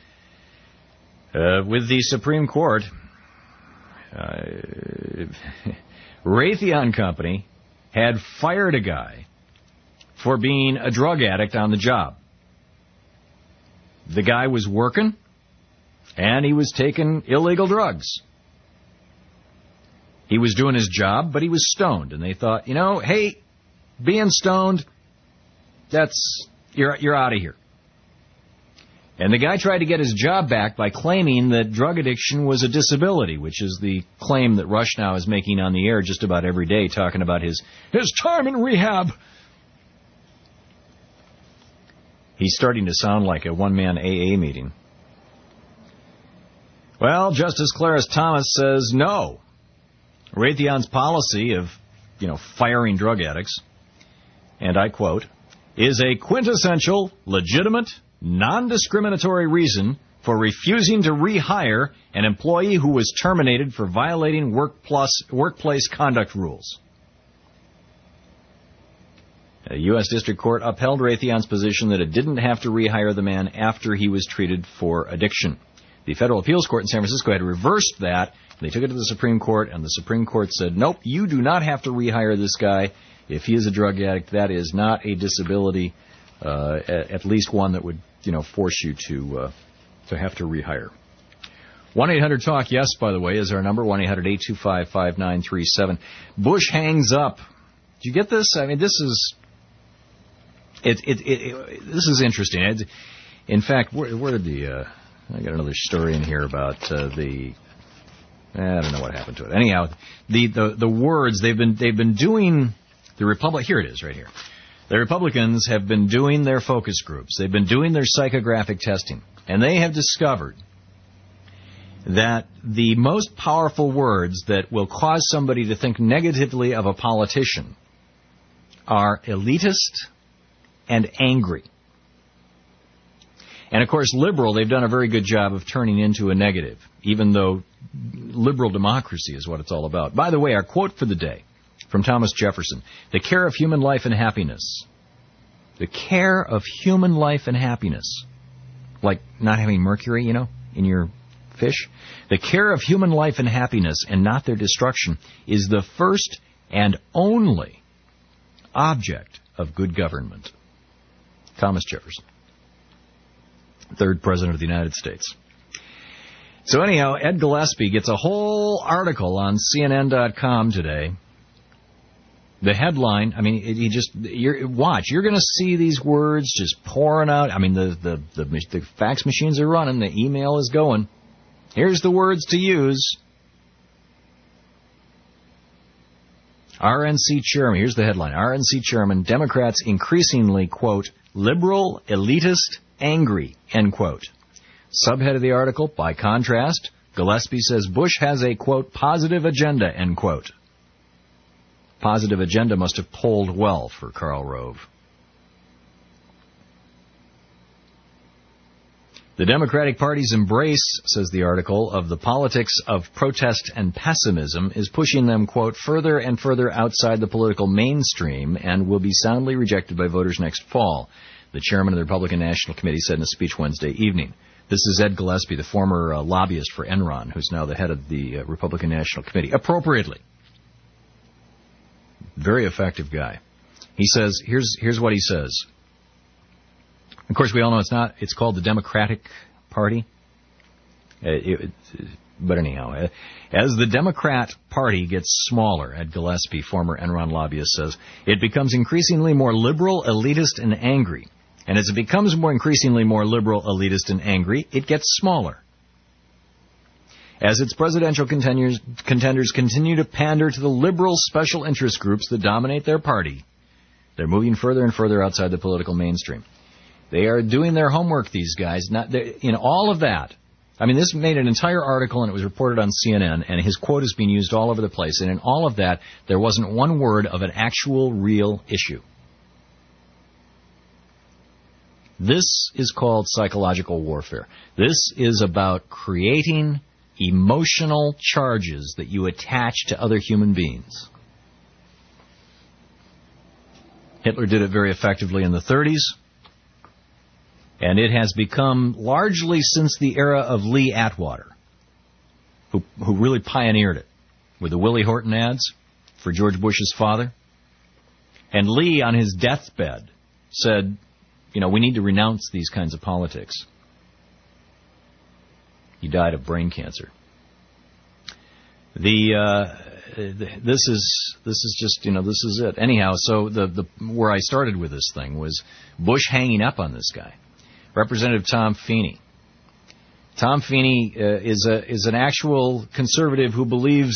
uh, with the Supreme Court. Uh, Raytheon Company had fired a guy for being a drug addict on the job. The guy was working, and he was taking illegal drugs. He was doing his job, but he was stoned, and they thought, you know, hey, being stoned, that's you're you're out of here. And the guy tried to get his job back by claiming that drug addiction was a disability, which is the claim that Rush now is making on the air just about every day, talking about his his time in rehab. He's starting to sound like a one-man A A meeting. Well, Justice Clarence Thomas says no. Raytheon's policy of, you know, firing drug addicts, and I quote, is a quintessential, legitimate, non-discriminatory reason for refusing to rehire an employee who was terminated for violating work plus, workplace conduct rules. A U S District Court upheld Raytheon's position that it didn't have to rehire the man after he was treated for addiction. The Federal Appeals Court in San Francisco had reversed that. They took it to the Supreme Court, and the Supreme Court said, nope, you do not have to rehire this guy. If he is a drug addict, that is not a disability, uh, at least one that would, you know, force you to uh, to have to rehire. one eight hundred talk yes, by the way, is our number, one eight hundred eight two five five nine three seven. Bush hangs up. Did you get this? I mean, this is it. It, it, it this is interesting. It, in fact, where, where did the uh, I got another story in here about uh, the. I don't know what happened to it. Anyhow, the, the the words they've been they've been doing the Republic. Here it is, right here. The Republicans have been doing their focus groups. They've been doing their psychographic testing, and they have discovered that the most powerful words that will cause somebody to think negatively of a politician are elitist and angry. And, of course, liberal, they've done a very good job of turning into a negative, even though liberal democracy is what it's all about. By the way, our quote for the day from Thomas Jefferson, the care of human life and happiness. The care of human life and happiness. Like not having mercury, you know, in your fish. The care of human life and happiness and not their destruction is the first and only object of good government. Thomas Jefferson. Third President of the United States. So anyhow, Ed Gillespie gets a whole article on C N N dot com today. The headline, I mean, you just you're, watch. You're going to see these words just pouring out. I mean, the, the, the, the fax machines are running. The email is going. Here's the words to use. R N C Chairman, here's the headline. R N C Chairman, Democrats increasingly, quote, liberal, elitist, angry, end quote. Subhead of the article, by contrast, Gillespie says Bush has a, quote, positive agenda, end quote. Positive agenda must have polled well for Karl Rove. The Democratic Party's embrace, says the article, of the politics of protest and pessimism is pushing them, quote, further and further outside the political mainstream and will be soundly rejected by voters next fall, the chairman of the Republican National Committee said in a speech Wednesday evening. This is Ed Gillespie, the former uh, lobbyist for Enron, who's now the head of the uh, Republican National Committee. Appropriately. Very effective guy. He says, here's here's what he says. Of course, we all know it's not, it's called the Democratic Party. Uh, it, but anyhow, uh, as the Democrat Party gets smaller, Ed Gillespie, former Enron lobbyist, says, it becomes increasingly more liberal, elitist, and angry. And as it becomes more increasingly more liberal, elitist, and angry, it gets smaller. As its presidential contenders, contenders continue to pander to the liberal special interest groups that dominate their party, they're moving further and further outside the political mainstream. They are doing their homework, these guys. Not in all of that. I mean, this made an entire article, and it was reported on C N N, and his quote is being used all over the place. And in all of that, there wasn't one word of an actual, real issue. This is called psychological warfare. This is about creating emotional charges that you attach to other human beings. Hitler did it very effectively in the thirties. And it has become largely since the era of Lee Atwater, who, who really pioneered it with the Willie Horton ads for George Bush's father. And Lee, on his deathbed, said, you know, we need to renounce these kinds of politics. He died of brain cancer. The uh, this is this is just you know this is it. Anyhow, so the the where I started with this thing was Bush hanging up on this guy. Representative Tom Feeney. Tom Feeney uh, is a is an actual conservative who believes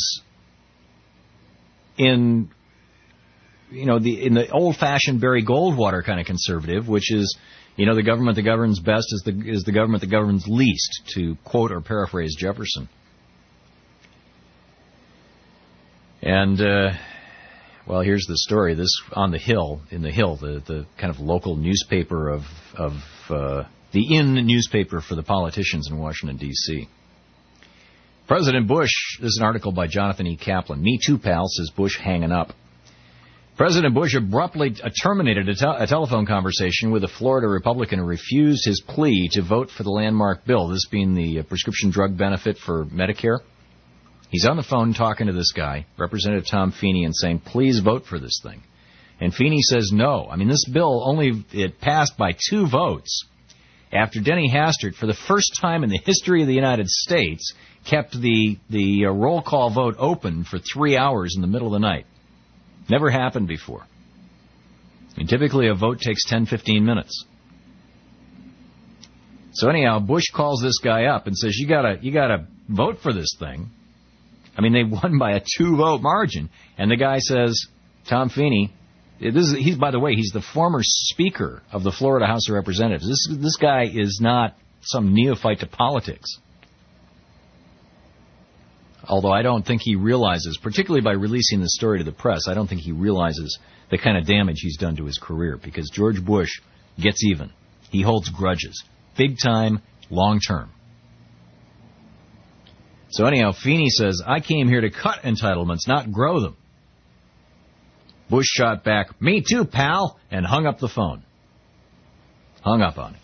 in, you know, the in the old-fashioned Barry Goldwater kind of conservative, which is, you know, the government that governs best is the is the government that governs least, to quote or paraphrase Jefferson. And uh, well, here's the story. This on the Hill, in the Hill, the the kind of local newspaper of of uh, the in newspaper for the politicians in Washington, D C President Bush, this is an article by Jonathan E. Kaplan. Me too, pal, says Bush hanging up. President Bush abruptly terminated a, te- a telephone conversation with a Florida Republican who refused his plea to vote for the landmark bill, this being the uh, prescription drug benefit for Medicare. He's on the phone talking to this guy, Representative Tom Feeney, and saying, please vote for this thing. And Feeney says no. I mean, this bill only it passed by two votes after Denny Hastert, for the first time in the history of the United States, kept the, the uh, roll call vote open for three hours in the middle of the night. Never happened before. I mean, typically a vote takes ten, fifteen minutes. So anyhow, Bush calls this guy up and says, you gotta, you gotta vote for this thing. I mean, they won by a two-vote margin. And the guy says, Tom Feeney, this is, he's, by the way, he's the former Speaker of the Florida House of Representatives. This, this guy is not some neophyte to politics. Although I don't think he realizes, particularly by releasing the story to the press, I don't think he realizes the kind of damage he's done to his career, because George Bush gets even. He holds grudges. Big time, long term. So anyhow, Feeney says, I came here to cut entitlements, not grow them. Bush shot back, me too, pal, and hung up the phone. Hung up on him.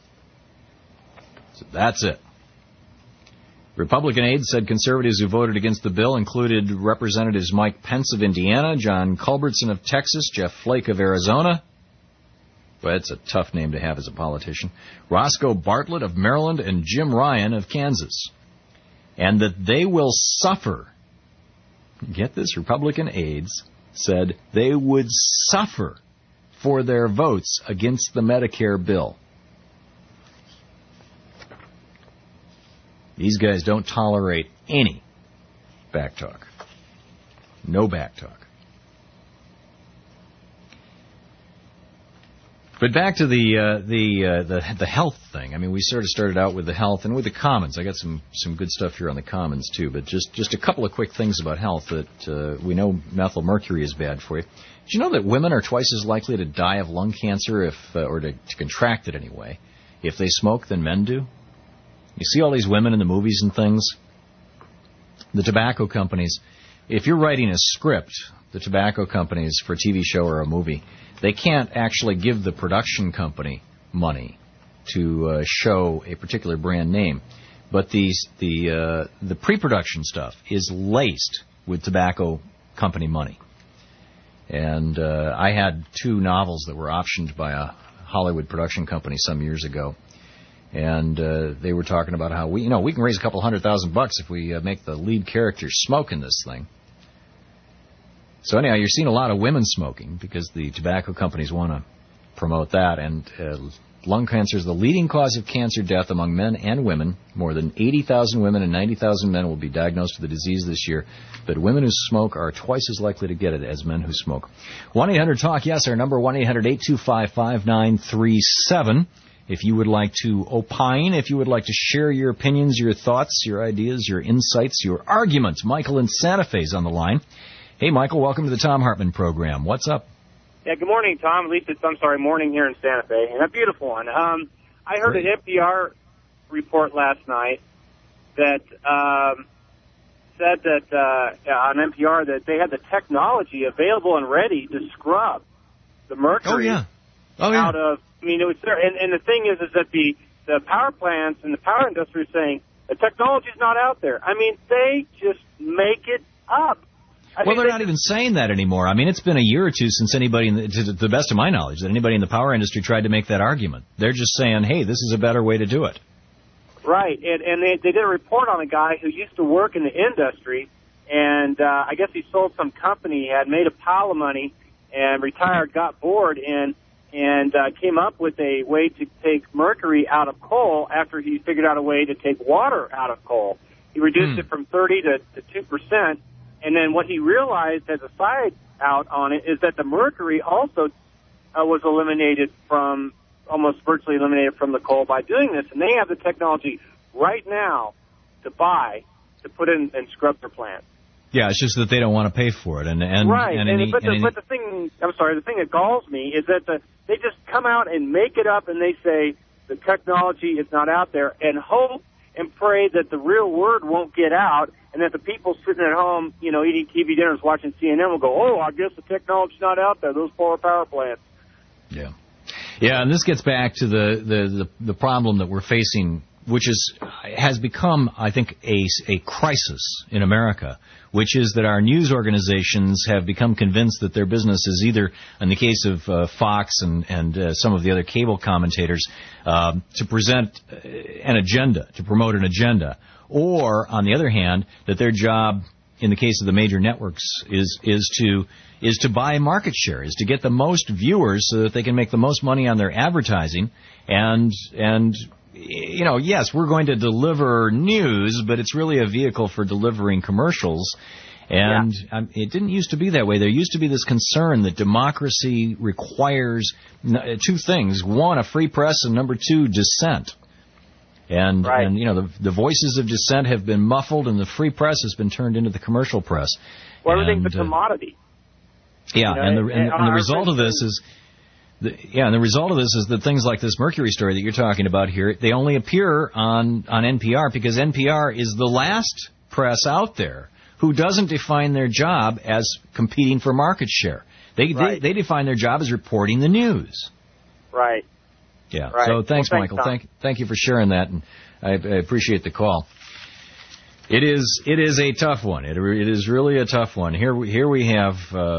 So that's it. Republican aides said conservatives who voted against the bill included Representatives Mike Pence of Indiana, John Culbertson of Texas, Jeff Flake of Arizona. But it's a tough name to have as a politician. Roscoe Bartlett of Maryland and Jim Ryan of Kansas. And that they will suffer. Get this, Republican aides said they would suffer for their votes against the Medicare bill. These guys don't tolerate any backtalk. No backtalk. But back to the uh, the, uh, the the health thing. I mean, we sort of started out with the health and with the commons. I got some, some good stuff here on the commons, too. But just, just a couple of quick things about health that uh, we know methyl mercury is bad for you. Did you know that women are twice as likely to die of lung cancer, if uh, or to, to contract it anyway, if they smoke than men do? You see all these women in the movies and things. The tobacco companies, if you're writing a script, the tobacco companies for a T V show or a movie, they can't actually give the production company money to uh, show a particular brand name. But the, the, uh, the pre-production stuff is laced with tobacco company money. And uh, I had two novels that were optioned by a Hollywood production company some years ago. And uh, they were talking about how we, you know, we can raise a couple hundred thousand bucks if we uh, make the lead character smoke in this thing. So anyhow, you're seeing a lot of women smoking because the tobacco companies want to promote that. And uh, lung cancer is the leading cause of cancer death among men and women. More than eighty thousand women and ninety thousand men will be diagnosed with the disease this year. But women who smoke are twice as likely to get it as men who smoke. one eight hundred talk, yes, our number, one eight hundred eight two five five nine three seven. If you would like to opine, if you would like to share your opinions, your thoughts, your ideas, your insights, your arguments. Michael in Santa Fe is on the line. Hey, Michael, welcome to the Thom Hartmann program. What's up? Yeah, good morning, Tom. At least it's, I'm sorry, morning here in Santa Fe, and a beautiful one. Um, I heard Great. an N P R report last night that um, said that uh, on N P R that they had the technology available and ready to scrub the mercury oh, yeah. Oh, yeah. out of. I mean, it was there, and, and the thing is, is that the the power plants and the power industry is saying the technology's not out there. I mean, they just make it up. I well, mean, they're they, not even saying that anymore. I mean, it's been a year or two since anybody, in the, to the best of my knowledge, that anybody in the power industry tried to make that argument. They're just saying, hey, this is a better way to do it. Right, and, and they, they did a report on a guy who used to work in the industry, and uh, I guess he sold some company, had made a pile of money, and retired, got bored, and and uh, came up with a way to take mercury out of coal after he figured out a way to take water out of coal. He reduced hmm. it from thirty to, to two percent. And then what he realized as a side out on it is that the mercury also uh, was eliminated from, almost virtually eliminated from the coal by doing this. And they have the technology right now to buy, to put in and scrub their plant. Yeah, it's just that they don't want to pay for it. And, and Right, and and, any, but, the, and but the thing, I'm sorry, the thing that galls me is that the, they just come out and make it up and they say the technology is not out there and hope and pray that the real word won't get out and that the people sitting at home, you know, eating T V dinners, watching C N N will go, oh, I guess the technology's not out there, those poor power plants. Yeah. Yeah, and this gets back to the, the, the, the problem that we're facing, which is has become, I think, a, a crisis in America, which is that our news organizations have become convinced that their business is either, in the case of uh, Fox and, and uh, some of the other cable commentators, uh, to present an agenda, to promote an agenda, or, on the other hand, that their job, in the case of the major networks, is is to is to buy market share, is to get the most viewers so that they can make the most money on their advertising. And, and you know, yes, we're going to deliver news, but it's really a vehicle for delivering commercials. And yeah. um, it didn't used to be that way. There used to be this concern that democracy requires two things. One, a free press, and number two, dissent. And, right. and you know, the, the voices of dissent have been muffled, and the free press has been turned into the commercial press. Well, everything's and, a commodity. Uh, yeah, you know, and, the, and, and, and the result of this is... The, yeah, and the result of this is that things like this Mercury story that you're talking about here, they only appear on, on N P R because N P R is the last press out there who doesn't define their job as competing for market share. They right. they, they define their job as reporting the news. Right. Yeah. Right. So thanks, well, Michael. Thanks, thank thank you for sharing that, and I, I appreciate the call. It is it is a tough one. It it is really a tough one. Here we here we have. Uh,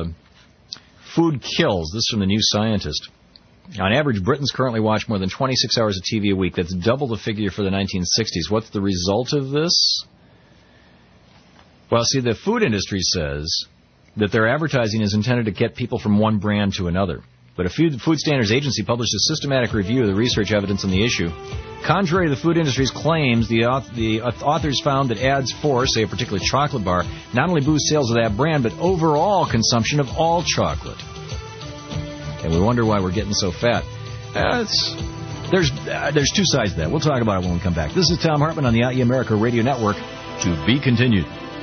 Food kills. This is from the New Scientist. On average, Britons currently watch more than twenty-six hours of T V a week. That's double the figure for the nineteen sixties. What's the result of this? Well, see, the food industry says that their advertising is intended to get people from one brand to another. But a Food Standards Agency published a systematic review of the research evidence on the issue. Contrary to the food industry's claims, the, the authors found that ads for, say, a particular chocolate bar, not only boost sales of that brand, but overall consumption of all chocolate. And we wonder why we're getting so fat. Uh, it's, there's uh, there's two sides to that. We'll talk about it when we come back. This is Tom Hartman on the I E America Radio Network. To be continued.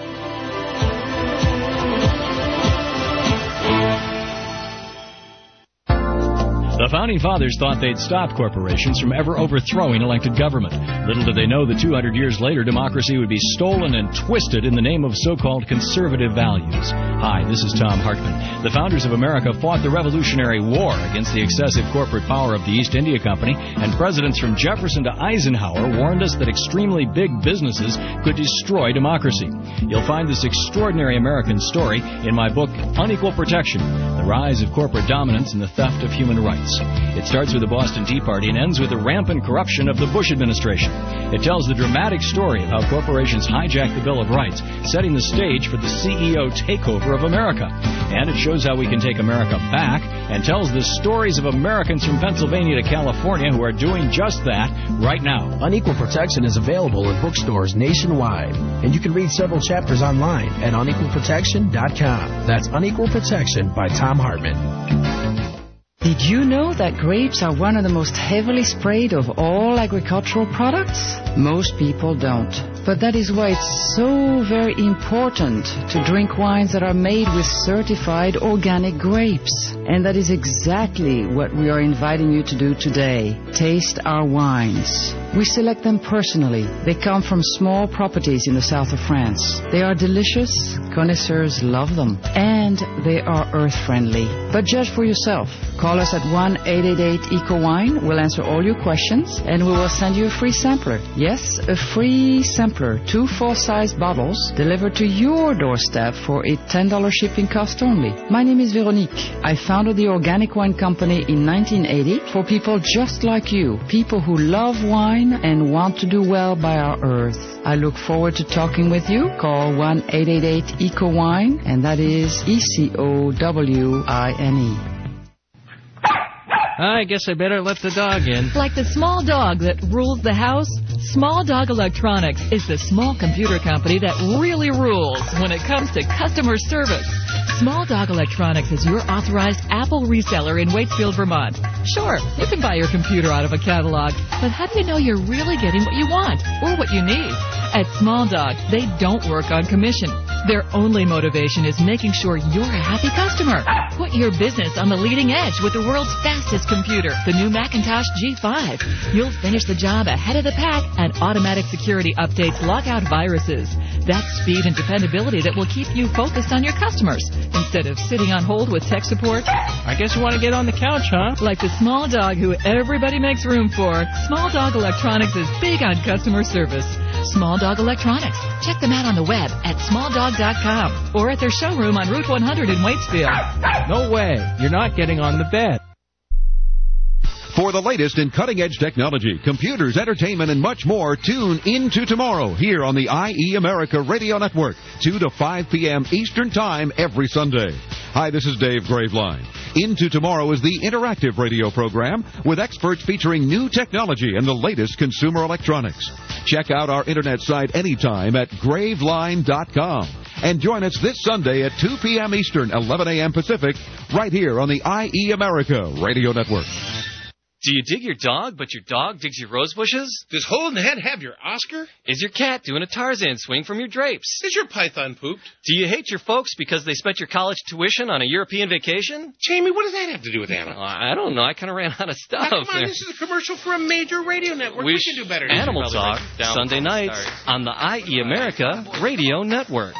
The Founding Fathers thought they'd stop corporations from ever overthrowing elected government. Little did they know that two hundred years later, democracy would be stolen and twisted in the name of so-called conservative values. Hi, this is Tom Hartman. The founders of America fought the Revolutionary War against the excessive corporate power of the East India Company, and presidents from Jefferson to Eisenhower warned us that extremely big businesses could destroy democracy. You'll find this extraordinary American story in my book, Unequal Protection, The Rise of Corporate Dominance and the Theft of Human Rights. It starts with the Boston Tea Party and ends with the rampant corruption of the Bush administration. It tells the dramatic story of how corporations hijacked the Bill of Rights, setting the stage for the C E O takeover of America. And it shows how we can take America back and tells the stories of Americans from Pennsylvania to California who are doing just that right now. Unequal Protection is available in bookstores nationwide, and you can read several chapters online at unequal protection dot com. That's Unequal Protection by Tom Hartman. Did you know that grapes are one of the most heavily sprayed of all agricultural products? Most people don't. But that is why it's so very important to drink wines that are made with certified organic grapes. And that is exactly what we are inviting you to do today. Taste our wines. We select them personally. They come from small properties in the south of France. They are delicious. Connoisseurs love them. And they are earth-friendly. But judge for yourself. Call us at one eight eight eight eco wine. We'll answer all your questions, and we will send you a free sampler. Yes, a free sampler. Two full-size bottles delivered to your doorstep for a ten dollars shipping cost only. My name is Veronique. I founded the Organic Wine Company in nineteen eighty for people just like you, people who love wine and want to do well by our earth. I look forward to talking with you. Call one eight eight eight eco wine, and that is E C O W I N E. I guess I better let the dog in. Like the small dog that rules the house, Small Dog Electronics is the small computer company that really rules when it comes to customer service. Small Dog Electronics is your authorized Apple reseller in Waitsfield, Vermont. Sure, you can buy your computer out of a catalog, but how do you know you're really getting what you want or what you need? At Small Dog, they don't work on commission. Their only motivation is making sure you're a happy customer. Put your business on the leading edge with the world's fastest computer, the new Macintosh G five. You'll finish the job ahead of the pack, and automatic security updates lock out viruses. That's speed and dependability that will keep you focused on your customers instead of sitting on hold with tech support. I guess you want to get on the couch, huh? Like the small dog who everybody makes room for, Small Dog Electronics is big on customer service. Small Dog Electronics. Check them out on the web at small dog dot com or at their showroom on Route one hundred in Waitsfield. No way. You're not getting on the bed. For the latest in cutting-edge technology, computers, entertainment, and much more, tune into tomorrow here on the I E America Radio Network, two to five p.m. Eastern Time every Sunday. Hi, this is Dave Graveline. Into Tomorrow is the interactive radio program with experts featuring new technology and the latest consumer electronics. Check out our internet site anytime at graveline dot com. And join us this Sunday at two p.m. Eastern, eleven a.m. Pacific, right here on the I E America Radio Network. Do you dig your dog, but your dog digs your rose bushes? Does Hole in the Head have your Oscar? Is your cat doing a Tarzan swing from your drapes? Is your python pooped? Do you hate your folks because they spent your college tuition on a European vacation? Jamie, what does that have to do with animals? Uh, I don't know. I kind of ran out of stuff. Now, come on, this is a commercial for a major radio network. We, we can do better. Animal Talk, Sunday nights Sorry. on the I E America Radio Network.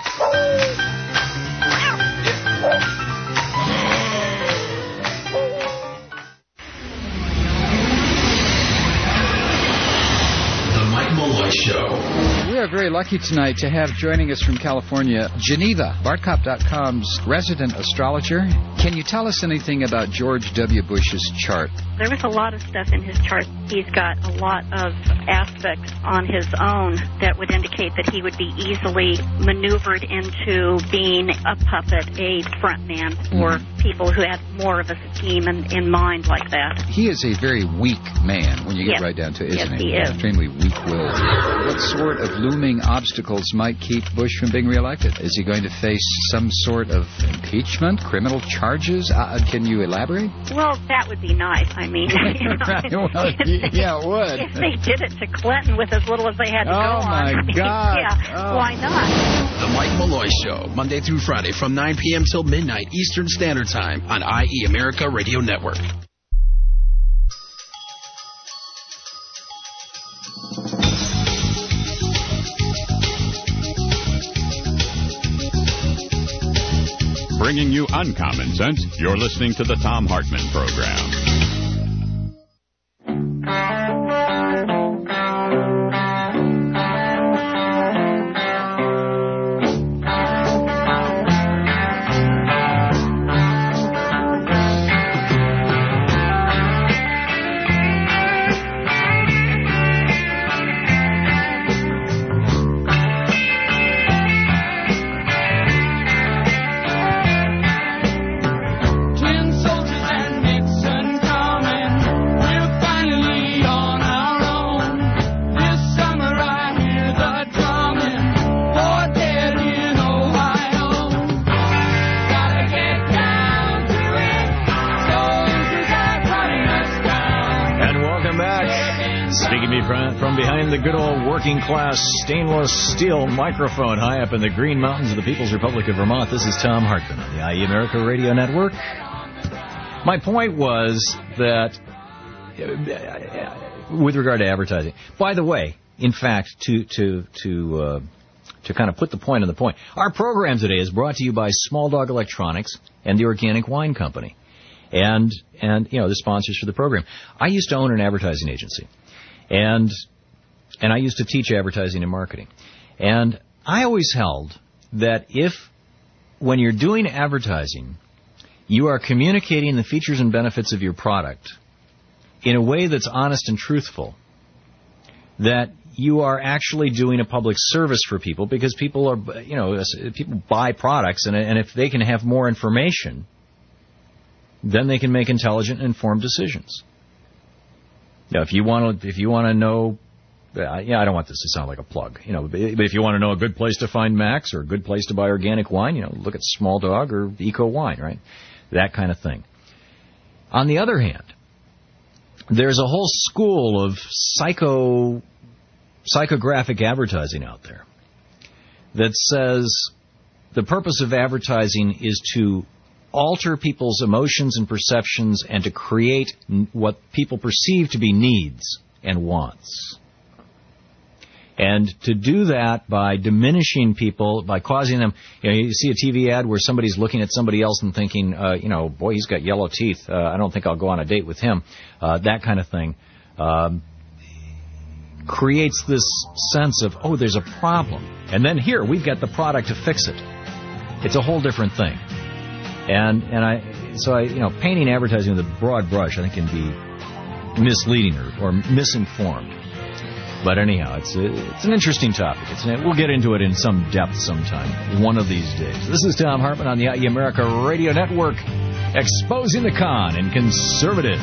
Malloy Show. We are very lucky tonight to have joining us from California, Geneva, Bart Kopp dot com's resident astrologer. Can you tell us anything about George W. Bush's chart? There was a lot of stuff in his chart. He's got a lot of aspects on his own that would indicate that he would be easily maneuvered into being a puppet, a front man for mm-hmm. people who have more of a scheme in, in mind like that. He is a very weak man when you get yes. right down to it, isn't yes, he? he is. Extremely weak-willed. What sort of looming obstacles might keep Bush from being reelected? Is he going to face some sort of impeachment, criminal charge? charges? Uh, can you elaborate? Well, that would be nice. I mean, you know, right, well, yeah, it would. If they did it to Clinton with as little as they had to oh go on. Oh, my I mean, God. Yeah, oh. why not? The Mike Malloy Show, Monday through Friday from nine p.m. till midnight Eastern Standard Time on I E America Radio Network. Bringing you uncommon sense, you're listening to the Thom Hartmann Program. From behind the good old working class stainless steel microphone high up in the Green Mountains of the People's Republic of Vermont, this is Thom Hartmann on the I E America Radio Network. My point was that, with regard to advertising, by the way, in fact, to to to uh, to kind of put the point on the point, our program today is brought to you by Small Dog Electronics and the Organic Wine Company, and and you know the sponsors for the program. I used to own an advertising agency. And and I used to teach advertising and marketing. And I always held that if, when you're doing advertising, you are communicating the features and benefits of your product in a way that's honest and truthful, that you are actually doing a public service for people, because people are, you know, people buy products, and, and if they can have more information, then they can make intelligent and informed decisions. Now, if you want to, if you want to know, uh, yeah, I don't want this to sound like a plug, you know, but if you want to know a good place to find Max or a good place to buy organic wine, you know, look at Small Dog or Eco Wine, right? That kind of thing. On the other hand, there's a whole school of psycho, psychographic advertising out there that says the purpose of advertising is to alter people's emotions and perceptions and to create what people perceive to be needs and wants. And to do that by diminishing people, by causing them, you know, you see a T V ad where somebody's looking at somebody else and thinking, uh, you know, boy, he's got yellow teeth. Uh, I don't think I'll go on a date with him. Uh, that kind of thing. Um, creates this sense of, oh, there's a problem. And then here, we've got the product to fix it. It's a whole different thing. And and I so I you know painting advertising with a broad brush I think can be misleading or, or misinformed. But anyhow, it's a, it's an interesting topic. It's an, we'll get into it in some depth sometime, one of these days. This is Thom Hartmann on the I E America Radio Network, exposing the con and conservative.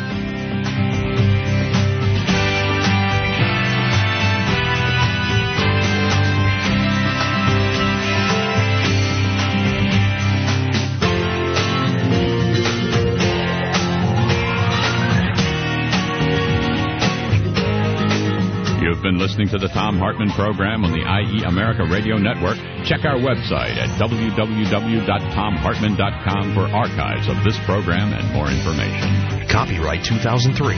You've been listening to the Thom Hartmann Program on the I E America Radio Network. Check our website at w w w dot tom hartmann dot com for archives of this program and more information. Copyright two thousand three.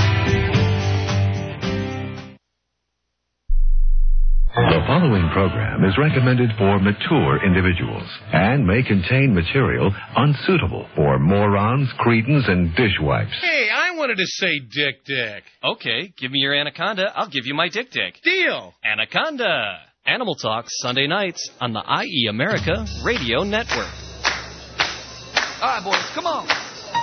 The following program is recommended for mature individuals and may contain material unsuitable for morons, cretins, and dishwipes. Hey, I wanted to say Dick Dick. Okay, give me your anaconda. I'll give you my Dick Dick. Deal. Anaconda. Animal Talk, Sunday nights on the I E America Radio Network. All right, boys, come on.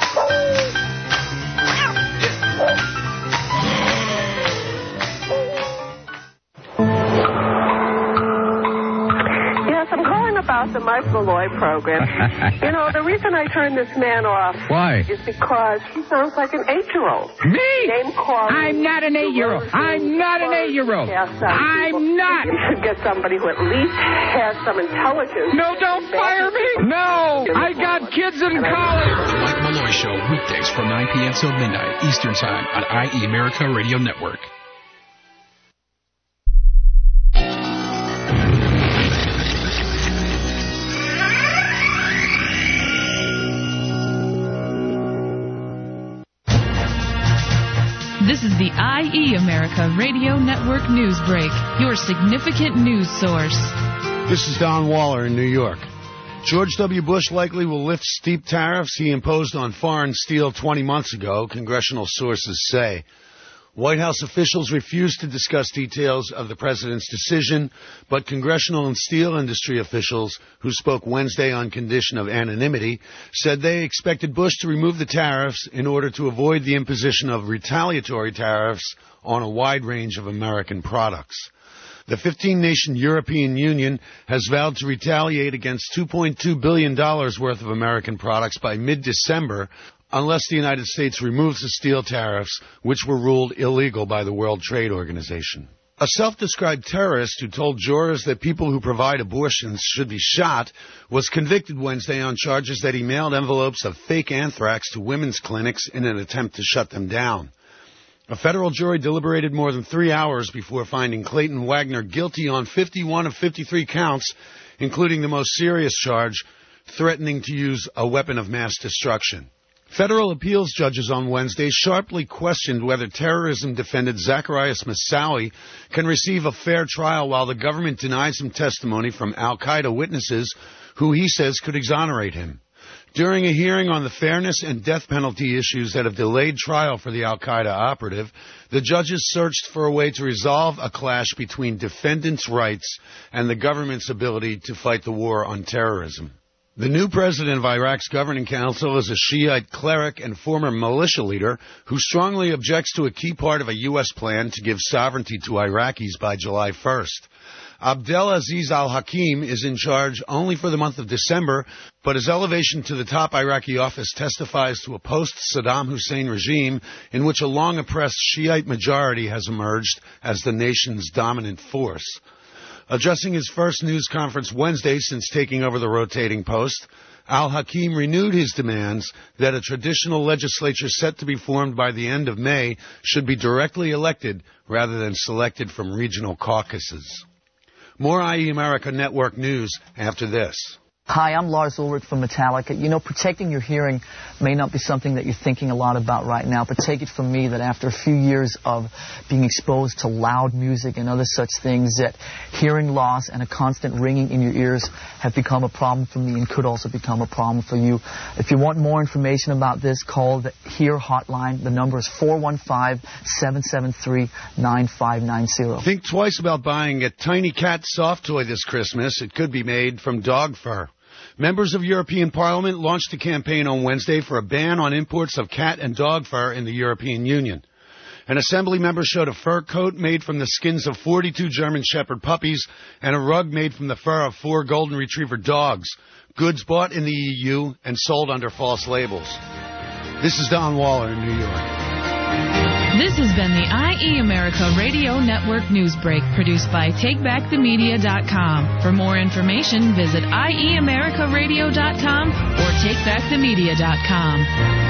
I'm calling about the Mike Malloy program. You know, the reason I turned this man off Why? is because he sounds like an eight-year-old. Me? Name calling. I'm not an eight-year-old. I'm not an eight-year-old. I'm not. You should get somebody who at least has some intelligence. No, don't fire me. No, I got kids kids in college. The Mike Malloy Show, weekdays from nine p.m. till midnight Eastern Time on I E America Radio Network. This is the I E America Radio Network News Break, your significant news source. This is Don Waller in New York. George W. Bush likely will lift steep tariffs he imposed on foreign steel twenty months ago, congressional sources say. White House officials refused to discuss details of the president's decision, but congressional and steel industry officials who spoke Wednesday on condition of anonymity said they expected Bush to remove the tariffs in order to avoid the imposition of retaliatory tariffs on a wide range of American products. The fifteen-nation European Union has vowed to retaliate against two point two billion dollars worth of American products by mid-December, unless the United States removes the steel tariffs, which were ruled illegal by the World Trade Organization. A self-described terrorist who told jurors that people who provide abortions should be shot was convicted Wednesday on charges that he mailed envelopes of fake anthrax to women's clinics in an attempt to shut them down. A federal jury deliberated more than three hours before finding Clayton Wagner guilty on fifty-one of fifty-three counts, including the most serious charge, threatening to use a weapon of mass destruction. Federal appeals judges on Wednesday sharply questioned whether terrorism defendant Zacharias Moussaoui can receive a fair trial while the government denies him testimony from al-Qaeda witnesses who he says could exonerate him. During a hearing on the fairness and death penalty issues that have delayed trial for the al-Qaeda operative, the judges searched for a way to resolve a clash between defendants' rights and the government's ability to fight the war on terrorism. The new president of Iraq's governing council is a Shiite cleric and former militia leader who strongly objects to a key part of a U S plan to give sovereignty to Iraqis by July first. Abdelaziz al-Hakim is in charge only for the month of December, but his elevation to the top Iraqi office testifies to a post-Saddam Hussein regime in which a long-oppressed Shiite majority has emerged as the nation's dominant force. Addressing his first news conference Wednesday since taking over the rotating post, al-Hakim renewed his demands that a traditional legislature set to be formed by the end of May should be directly elected rather than selected from regional caucuses. More I E America Network news after this. Hi, I'm Lars Ulrich from Metallica. You know, protecting your hearing may not be something that you're thinking a lot about right now, but take it from me that after a few years of being exposed to loud music and other such things, that hearing loss and a constant ringing in your ears have become a problem for me and could also become a problem for you. If you want more information about this, call the HEAR hotline. The number is four one five, seven seven three, nine five nine zero. Think twice about buying a tiny cat soft toy this Christmas. It could be made from dog fur. Members of European Parliament launched a campaign on Wednesday for a ban on imports of cat and dog fur in the European Union. An assembly member showed a fur coat made from the skins of forty-two German Shepherd puppies and a rug made from the fur of four Golden Retriever dogs, goods bought in the E U and sold under false labels. This is Don Waller in New York. This has been the I E America Radio Network News Break, produced by take back the media dot com. For more information, visit I E America Radio dot com or take back the media dot com.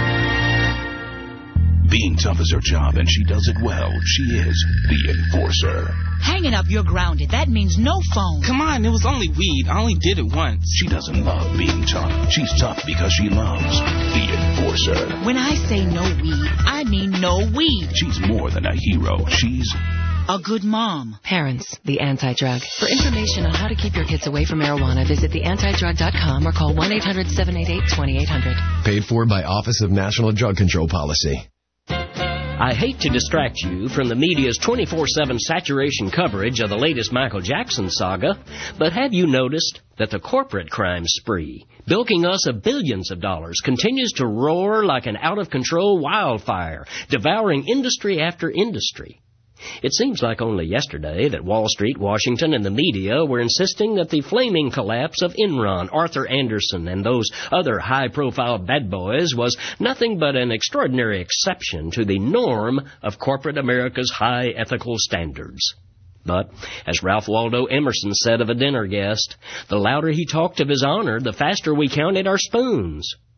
Being tough is her job, and she does it well. She is the Enforcer. Hanging up, you're grounded. That means no phone. Come on, it was only weed. I only did it once. She doesn't love being tough. She's tough because she loves the Enforcer. When I say no weed, I mean no weed. She's more than a hero. She's a good mom. Parents, the Anti-Drug. For information on how to keep your kids away from marijuana, visit the anti drug dot com or call one eight hundred, seven eight eight, two eight zero zero. Paid for by Office of National Drug Control Policy. I hate to distract you from the media's twenty-four seven saturation coverage of the latest Michael Jackson saga, but have you noticed that the corporate crime spree, bilking us of billions of dollars, continues to roar like an out-of-control wildfire, devouring industry after industry? It seems like only yesterday that Wall Street, Washington, and the media were insisting that the flaming collapse of Enron, Arthur Anderson, and those other high-profile bad boys was nothing but an extraordinary exception to the norm of corporate America's high ethical standards. But, as Ralph Waldo Emerson said of a dinner guest, the louder he talked of his honor, the faster we counted our spoons.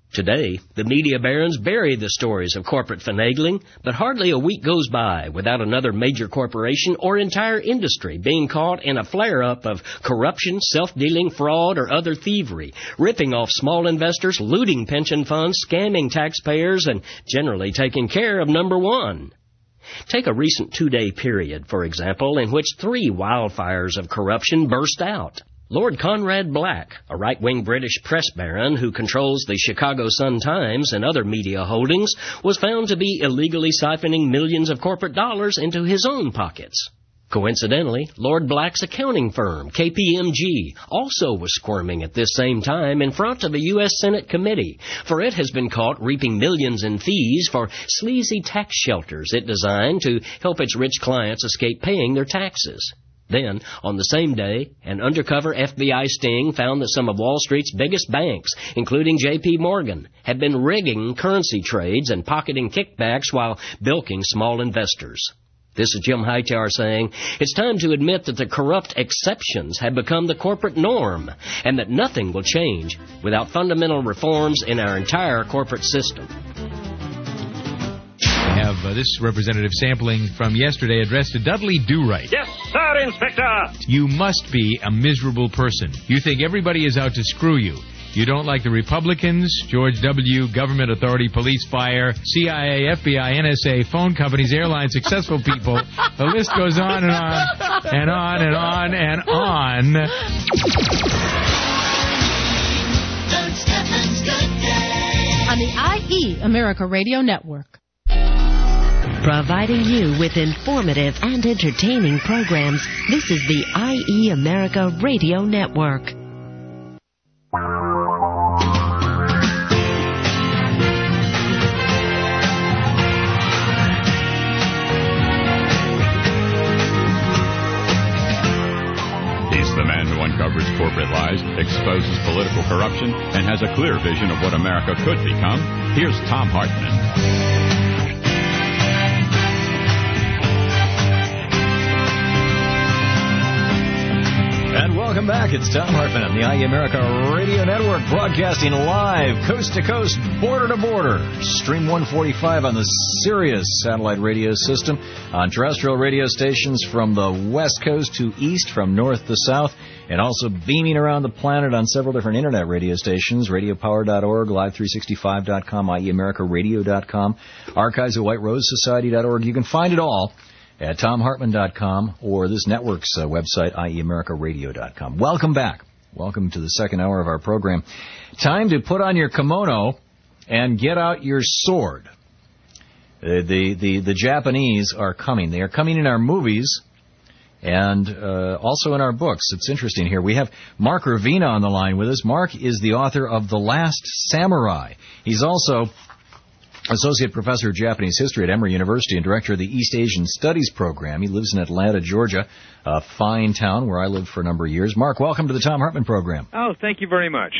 Today, the media barons bury the stories of corporate finagling, but hardly a week goes by without another major corporation or entire industry being caught in a flare-up of corruption, self-dealing, fraud, or other thievery, ripping off small investors, looting pension funds, scamming taxpayers, and generally taking care of number one. Take a recent two-day period, for example, in which three wildfires of corruption burst out. Lord Conrad Black, a right-wing British press baron who controls the Chicago Sun-Times and other media holdings, was found to be illegally siphoning millions of corporate dollars into his own pockets. Coincidentally, Lord Black's accounting firm, K P M G, also was squirming at this same time in front of a U S Senate committee, for it has been caught reaping millions in fees for sleazy tax shelters it designed to help its rich clients escape paying their taxes. Then, on the same day, an undercover F B I sting found that some of Wall Street's biggest banks, including J P Morgan, had been rigging currency trades and pocketing kickbacks while bilking small investors. This is Jim Hightower saying, it's time to admit that the corrupt exceptions have become the corporate norm, and that nothing will change without fundamental reforms in our entire corporate system. We have uh, this representative sampling from yesterday addressed to Dudley Do-Right. Yes, sir, Inspector. You must be a miserable person. You think everybody is out to screw you. You don't like the Republicans, George W., government authority, police, fire, C I A, F B I, N S A, phone companies, airlines, successful people. The list goes on and on and on and on and on. On the I E America Radio Network. Providing you with informative and entertaining programs, this is the I E America Radio Network. He's the man who uncovers corporate lies, exposes political corruption, and has a clear vision of what America could become. Here's Thom Hartmann. And welcome back. It's Thom Hartmann on the I E America Radio Network, broadcasting live, coast to coast, border to border. Stream one forty-five on the Sirius satellite radio system, on terrestrial radio stations from the west coast to east, from north to south, and also beaming around the planet on several different internet radio stations, radio power dot org, live three sixty-five dot com, I E America Radio dot com, archives at White Rose Society dot org. You can find it all at Thom Hartmann dot com or this network's uh, website, I E America Radio dot com. Welcome back. Welcome to the second hour of our program. Time to put on your kimono and get out your sword. Uh, the, the, the Japanese are coming. They are coming in our movies and uh, also in our books. It's interesting here. We have Mark Ravina on the line with us. Mark is the author of The Last Samurai. He's also Associate Professor of Japanese History at Emory University and Director of the East Asian Studies Program. He lives in Atlanta, Georgia, a fine town where I lived for a number of years. Mark, welcome to the Thom Hartmann Program. Oh, thank you very much.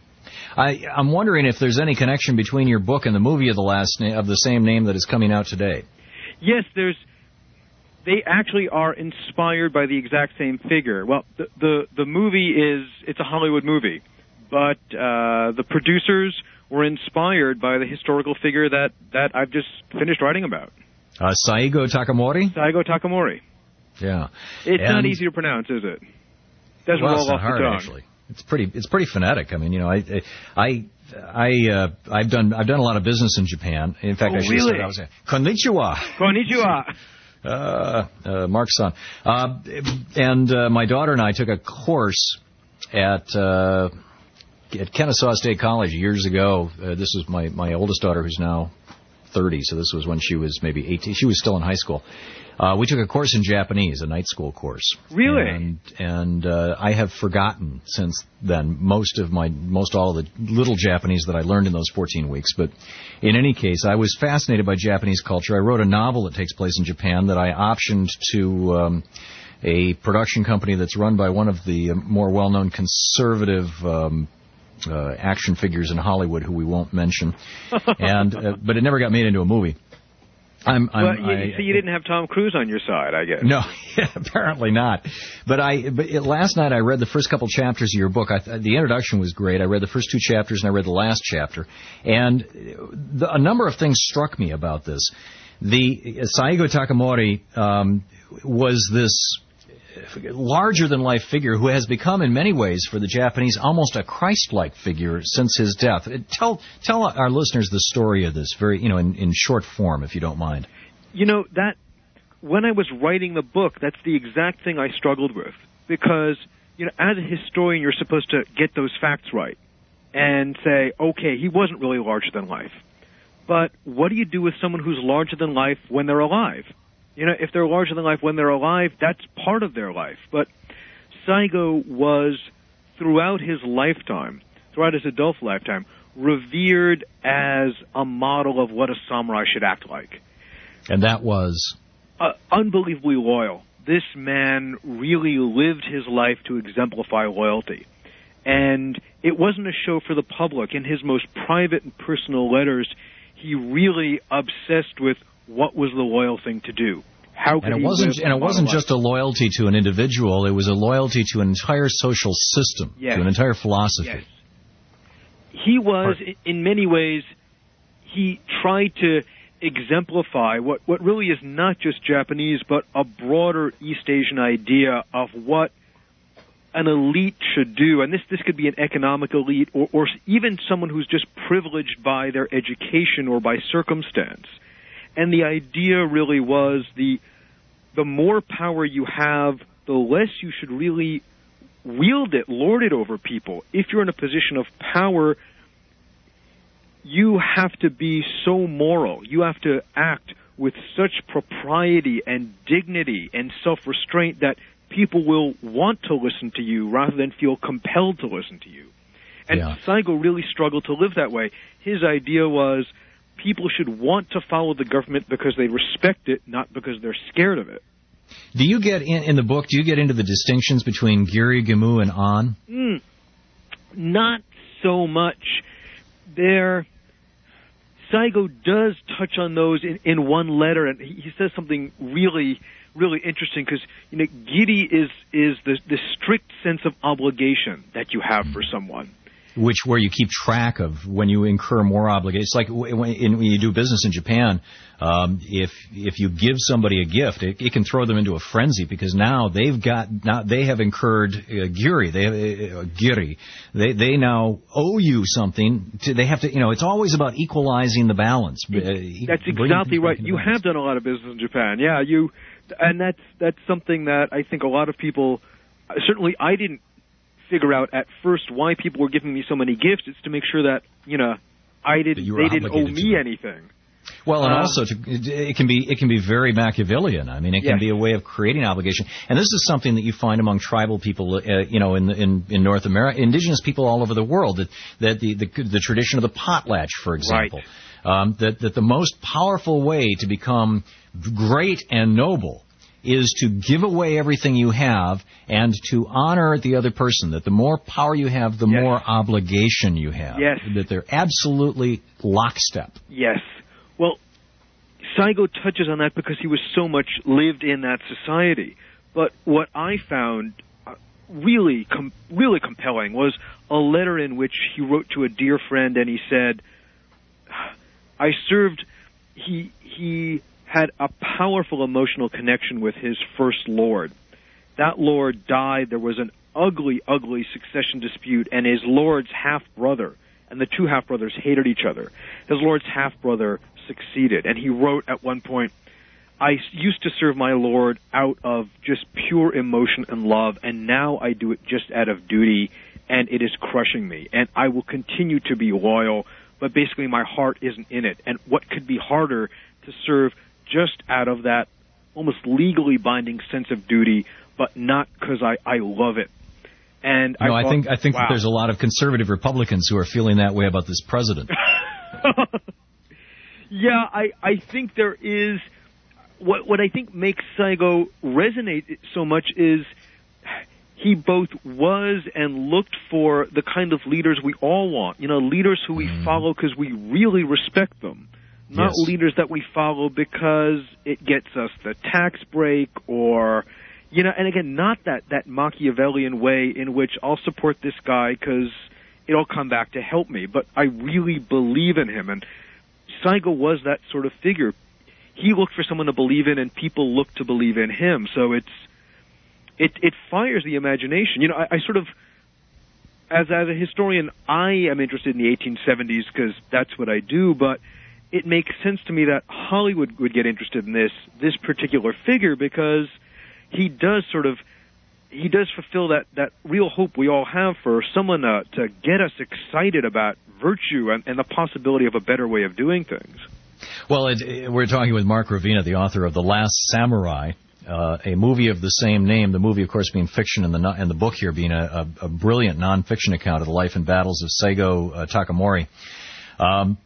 I, I'm wondering if there's any connection between your book and the movie of the last na- of the same name that is coming out today. Yes, there's. They actually are inspired by the exact same figure. Well, the the, the movie is it's a Hollywood movie, but uh, the producers were inspired by the historical figure that, that I've just finished writing about. Uh, Saigo Takamori? Saigo Takamori. Yeah. It's and, not easy to pronounce, is it? Doesn't well, roll it's not off hard, the tongue. Actually. It's pretty. It's pretty phonetic. I mean, you know, I, I, I, uh, I've done. I've done a lot of business in Japan. In fact, oh, I should really? have said I was saying Konnichiwa. Konnichiwa. Uh, uh, Mark's son. Uh, and uh, my daughter and I took a course at. Uh, At Kennesaw State College years ago. Uh, this was my, my oldest daughter, who's now thirty, so this was when she was maybe eighteen. She was still in high school. Uh, we took a course in Japanese, a night school course. Really? And, and uh, I have forgotten since then most of my, most all of the little Japanese that I learned in those fourteen weeks. But in any case, I was fascinated by Japanese culture. I wrote a novel that takes place in Japan that I optioned to um, a production company that's run by one of the more well-known conservative um Uh, action figures in Hollywood who we won't mention, and uh, but it never got made into a movie. I'm, I'm, well, you, I, so you didn't have Tom Cruise on your side, I guess. No, apparently not. But I, but it, last night I read the first couple chapters of your book. I, the introduction was great. I read the first two chapters and I read the last chapter, and the, a number of things struck me about this. The Saigo Takamori um, was this larger-than-life figure who has become, in many ways, for the Japanese, almost a Christ-like figure since his death. Tell tell our listeners the story of this, very, you know, in, in short form, if you don't mind. You know, that when I was writing the book, that's the exact thing I struggled with. Because, you know, as a historian, you're supposed to get those facts right and say, okay, he wasn't really larger than life. But what do you do with someone who's larger than life when they're alive? You know, if they're larger than life when they're alive, that's part of their life. But Saigo was, throughout his lifetime, throughout his adult lifetime, revered as a model of what a samurai should act like. And that was? Uh, unbelievably loyal. This man really lived his life to exemplify loyalty. And it wasn't a show for the public. In his most private and personal letters, he really obsessed with what was the loyal thing to do. How could and it he wasn't, live and it wasn't life? just a loyalty to an individual. It was a loyalty to an entire social system, yes. to an entire philosophy. Yes. He was, in many ways, he tried to exemplify what, what really is not just Japanese, but a broader East Asian idea of what an elite should do. And this, this could be an economic elite or, or even someone who's just privileged by their education or by circumstance. And the idea really was the the more power you have, the less you should really wield it, lord it over people. If you're in a position of power, you have to be so moral. You have to act with such propriety and dignity and self-restraint that people will want to listen to you rather than feel compelled to listen to you. And yeah. Saigo really struggled to live that way. His idea was people should want to follow the government because they respect it, not because they're scared of it. Do you get in, in the book, do you get into the distinctions between Giri, Gimu, and An? Mm, not so much. There, Saigo does touch on those in, in one letter, and he, he says something really, really interesting, because, you know, Giri is, is the, the strict sense of obligation that you have for someone. Which, where you keep track of when you incur more obligations. Like when, in, when you do business in Japan, um, if if you give somebody a gift, it, it can throw them into a frenzy because now they've got now they have incurred uh, giri, they have uh, giri, they they now owe you something. To, they have to, you know, it's always about equalizing the balance. Uh, that's exactly right. You have done a lot of business in Japan, yeah. You, and that's that's something that I think a lot of people, certainly I didn't figure out at first why people were giving me so many gifts. It's to make sure that, you know, I didn't, they didn't owe me anything. Well, and uh, also to, it can be it can be very Machiavellian. I mean, it can yes. be a way of creating obligation. And this is something that you find among tribal people, uh, you know, in, in in North America, indigenous people all over the world. That that the the, the tradition of the potlatch, for example, right. um, that that the most powerful way to become great and noble is to give away everything you have and to honor the other person, that the more power you have, the yes. more obligation you have. Yes. That they're absolutely lockstep. Yes. Well, Saigo touches on that because he was so much lived in that society. But what I found really, com- really compelling was a letter in which he wrote to a dear friend, and he said, I served, he, he, had a powerful emotional connection with his first lord. That lord died. There was an ugly, ugly succession dispute, and his lord's half-brother, and the two half-brothers hated each other. His lord's half-brother succeeded, and he wrote at one point, I used to serve my lord out of just pure emotion and love, and now I do it just out of duty, and it is crushing me. And I will continue to be loyal, but basically my heart isn't in it. And what could be harder to serve just out of that almost legally binding sense of duty, but not because I, I love it. And no, I, thought, I think I think wow. that there's a lot of conservative Republicans who are feeling that way about this president. yeah, I, I think there is. What what I think makes Saigo resonate so much is he both was and looked for the kind of leaders we all want. You know, leaders who we mm. follow because we really respect them. not Yes. leaders that we follow because it gets us the tax break or, you know, and again, not that, that Machiavellian way in which I'll support this guy because it'll come back to help me, but I really believe in him. And Saigo was that sort of figure. He looked for someone to believe in, and people looked to believe in him. So it's it it fires the imagination. You know, I, I sort of, as as a historian, I am interested in the eighteen seventies because that's what I do. But it makes sense to me that Hollywood would get interested in this this particular figure because he does sort of he does fulfill that that real hope we all have for someone uh, to get us excited about virtue and, and the possibility of a better way of doing things. Well, it, it, we're talking with Mark Ravina, the author of The Last Samurai, uh, a movie of the same name, the movie, of course, being fiction and the, no- and the book here being a, a, a brilliant nonfiction account of the life and battles of Saigo uh, Takamori. Um,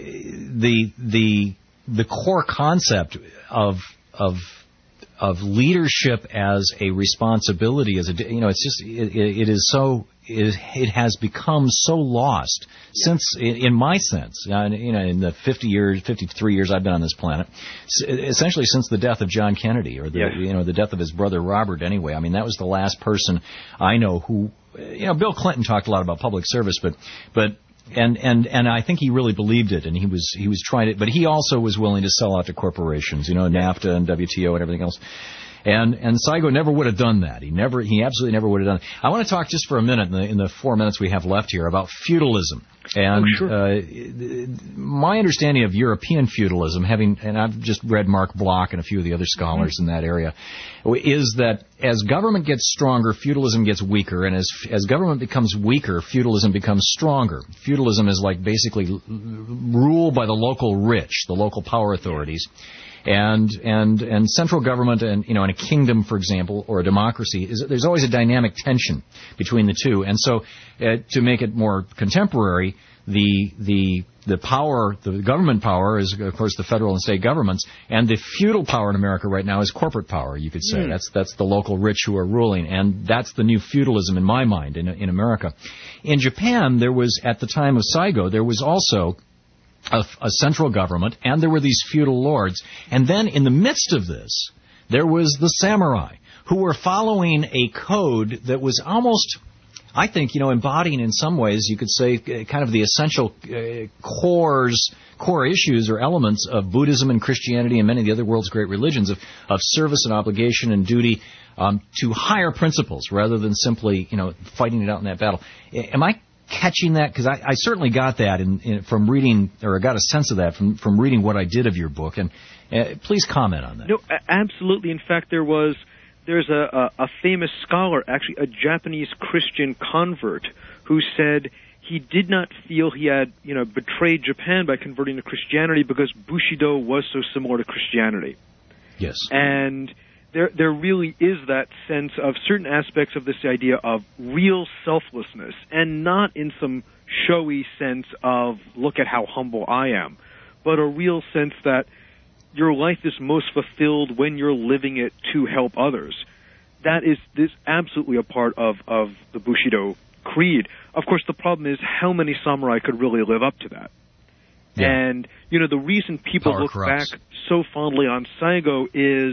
the the the core concept of of of leadership as a responsibility, as a you know, it's just it, it is so it, it has become so lost since, in, in my sense, uh, you know, in the fifty years, fifty-three years I've been on this planet, essentially since the death of John Kennedy, or the yeah. you know the death of his brother Robert. Anyway, I mean that was the last person I know who, you know, Bill Clinton talked a lot about public service, but but. And, and and I think he really believed it, and he was he was trying to, but he also was willing to sell out to corporations, you know, NAFTA and W T O and everything else. And and Saigo never would have done that. He never he absolutely never would have done it. I want to talk just for a minute in the, in the four minutes we have left here about feudalism. And oh, sure. uh, my understanding of European feudalism, having and I've just read Mark Bloch and a few of the other scholars mm-hmm. in that area, is that as government gets stronger, feudalism gets weaker, and as as government becomes weaker, feudalism becomes stronger. Feudalism is like basically rule by the local rich, the local power authorities. And and and central government, and you know, in a kingdom, for example, or a democracy, is there's always a dynamic tension between the two. And so, uh, to make it more contemporary, the the the power, the government power, is of course the federal and state governments, and the feudal power in America right now is corporate power. You could say mm. that's that's the local rich who are ruling, and that's the new feudalism in my mind in in America. In Japan, there was at the time of Saigo, there was also A, a central government, and there were these feudal lords. And then in the midst of this, there was the samurai, who were following a code that was almost, I think, you know, embodying in some ways, you could say, kind of the essential uh, cores, core issues or elements of Buddhism and Christianity and many of the other world's great religions, of, of service and obligation and duty um, to higher principles rather than simply, you know, fighting it out in that battle. Am I catching that? Because I, I certainly got that in, in, from reading, or I got a sense of that from, from reading what I did of your book. And uh, please comment on that. No, absolutely. In fact, there was there's a, a, a famous scholar, actually a Japanese Christian convert, who said he did not feel he had, you know, betrayed Japan by converting to Christianity because Bushido was so similar to Christianity. Yes. And There, there really is that sense of certain aspects of this idea of real selflessness, and not in some showy sense of, look at how humble I am, but a real sense that your life is most fulfilled when you're living it to help others. That is this absolutely a part of, of the Bushido creed. Of course, the problem is how many samurai could really live up to that. Yeah. And, you know, the reason people Power look corrupts. back so fondly on Saigo is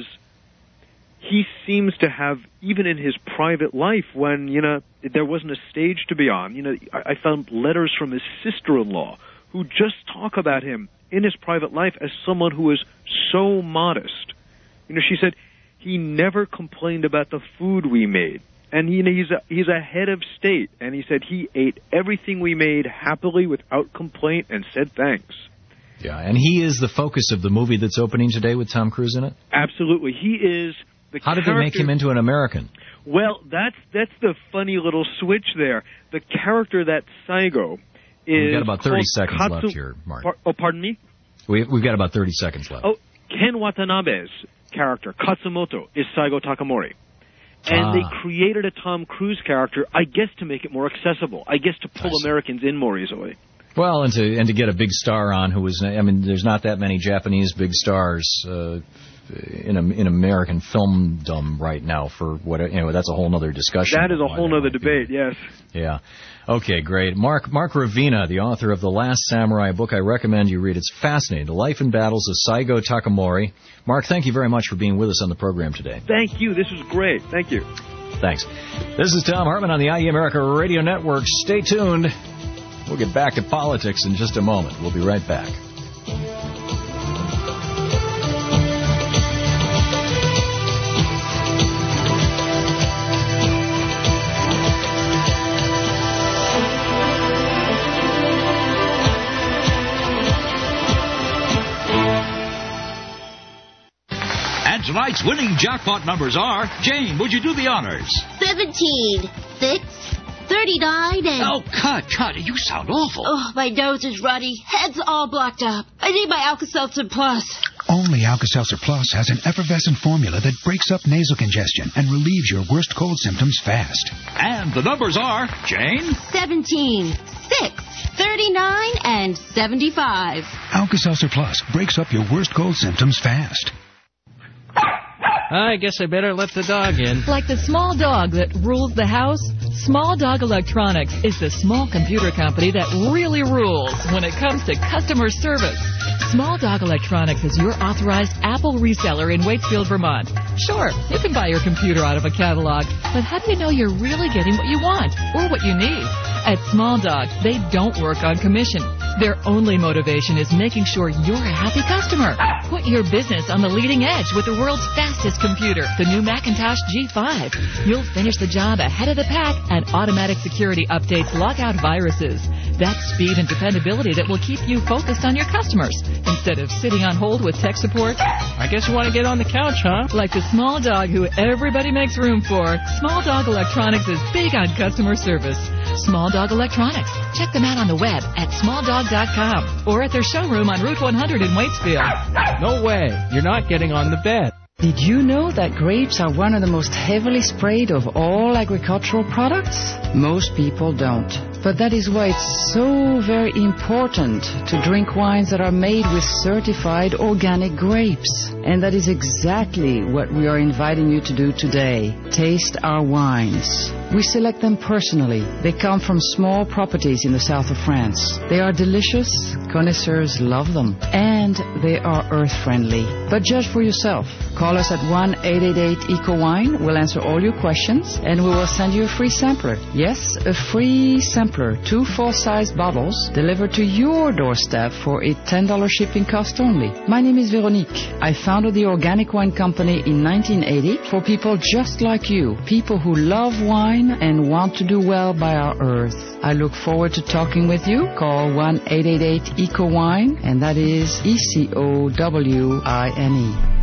he seems to have, even in his private life, when, you know, there wasn't a stage to be on, you know, I, I found letters from his sister-in-law who just talk about him in his private life as someone who is so modest. You know, she said he never complained about the food we made. And you know, he's a, he's a head of state, and he said he ate everything we made happily without complaint and said thanks. Yeah, and he is the focus of the movie that's opening today with Tom Cruise in it? Absolutely. He is the How did they make him into an American? Well, that's that's the funny little switch there. The character that Saigo is... We've got about thirty seconds Katsu- left here, Mark. Par- oh, pardon me? We, we've got about thirty seconds left. Oh, Ken Watanabe's character, Katsumoto, is Saigo Takamori. And ah. they created a Tom Cruise character, I guess, to make it more accessible. I guess to pull Americans in more easily. Well, and to and to get a big star on who was, I mean, there's not that many Japanese big stars. Uh, in in American filmdom right now for what you know. That's a whole other discussion. That is a whole other debate. Yes. Yeah. Okay, great. Mark Mark Ravina, the author of The Last Samurai, a book I recommend you read. It's fascinating. The Life and Battles of Saigo Takamori. Mark, thank you very much for being with us on the program today. Thank you. This was great. Thank you. Thanks. This is Tom Hartman on the I E America Radio Network. Stay tuned. We'll get back to politics in just a moment. We'll be right back. Tonight's winning jackpot numbers are... Jane, would you do the honors? seventeen, six, thirty-nine, and... Oh, cut, cut. You sound awful. Oh, my nose is runny. Head's all blocked up. I need my Alka-Seltzer Plus. Only Alka-Seltzer Plus has an effervescent formula that breaks up nasal congestion and relieves your worst cold symptoms fast. And the numbers are... Jane? seventeen, six, thirty-nine, and seventy-five. Alka-Seltzer Plus breaks up your worst cold symptoms fast. I guess I better let the dog in. Like the small dog that rules the house, Small Dog Electronics is the small computer company that really rules when it comes to customer service. Small Dog Electronics is your authorized Apple reseller in Waitsfield, Vermont. Sure, you can buy your computer out of a catalog, but how do you know you're really getting what you want or what you need? At Small Dog, they don't work on commission. Their only motivation is making sure you're a happy customer. Put your business on the leading edge with the world's fastest computer, the new Macintosh G five. You'll finish the job ahead of the pack, and automatic security updates lock out viruses. That's speed and dependability that will keep you focused on your customers instead of sitting on hold with tech support. I guess you want to get on the couch, huh? Like the small dog who everybody makes room for, Small Dog Electronics is big on customer service. Small Dog Electronics. Check them out on the web at small dog dot com or at their showroom on Route one hundred in Waitsfield. No way. You're not getting on the bed. Did you know that grapes are one of the most heavily sprayed of all agricultural products? Most people don't. But that is why it's so very important to drink wines that are made with certified organic grapes. And that is exactly what we are inviting you to do today. Taste our wines. We select them personally. They come from small properties in the south of France. They are delicious. Connoisseurs love them. And they are earth-friendly. But judge for yourself. Call us at one eight eight eight E C O wine. We'll answer all your questions, and we will send you a free sampler. Yes, a free sampler. Two full-size bottles delivered to your doorstep for a ten dollars shipping cost only. My name is Veronique. I founded the Organic Wine Company in nineteen eighty for people just like you, people who love wine and want to do well by our earth. I look forward to talking with you. Call one eight eight eight E C O wine, and that is E C O W I N E.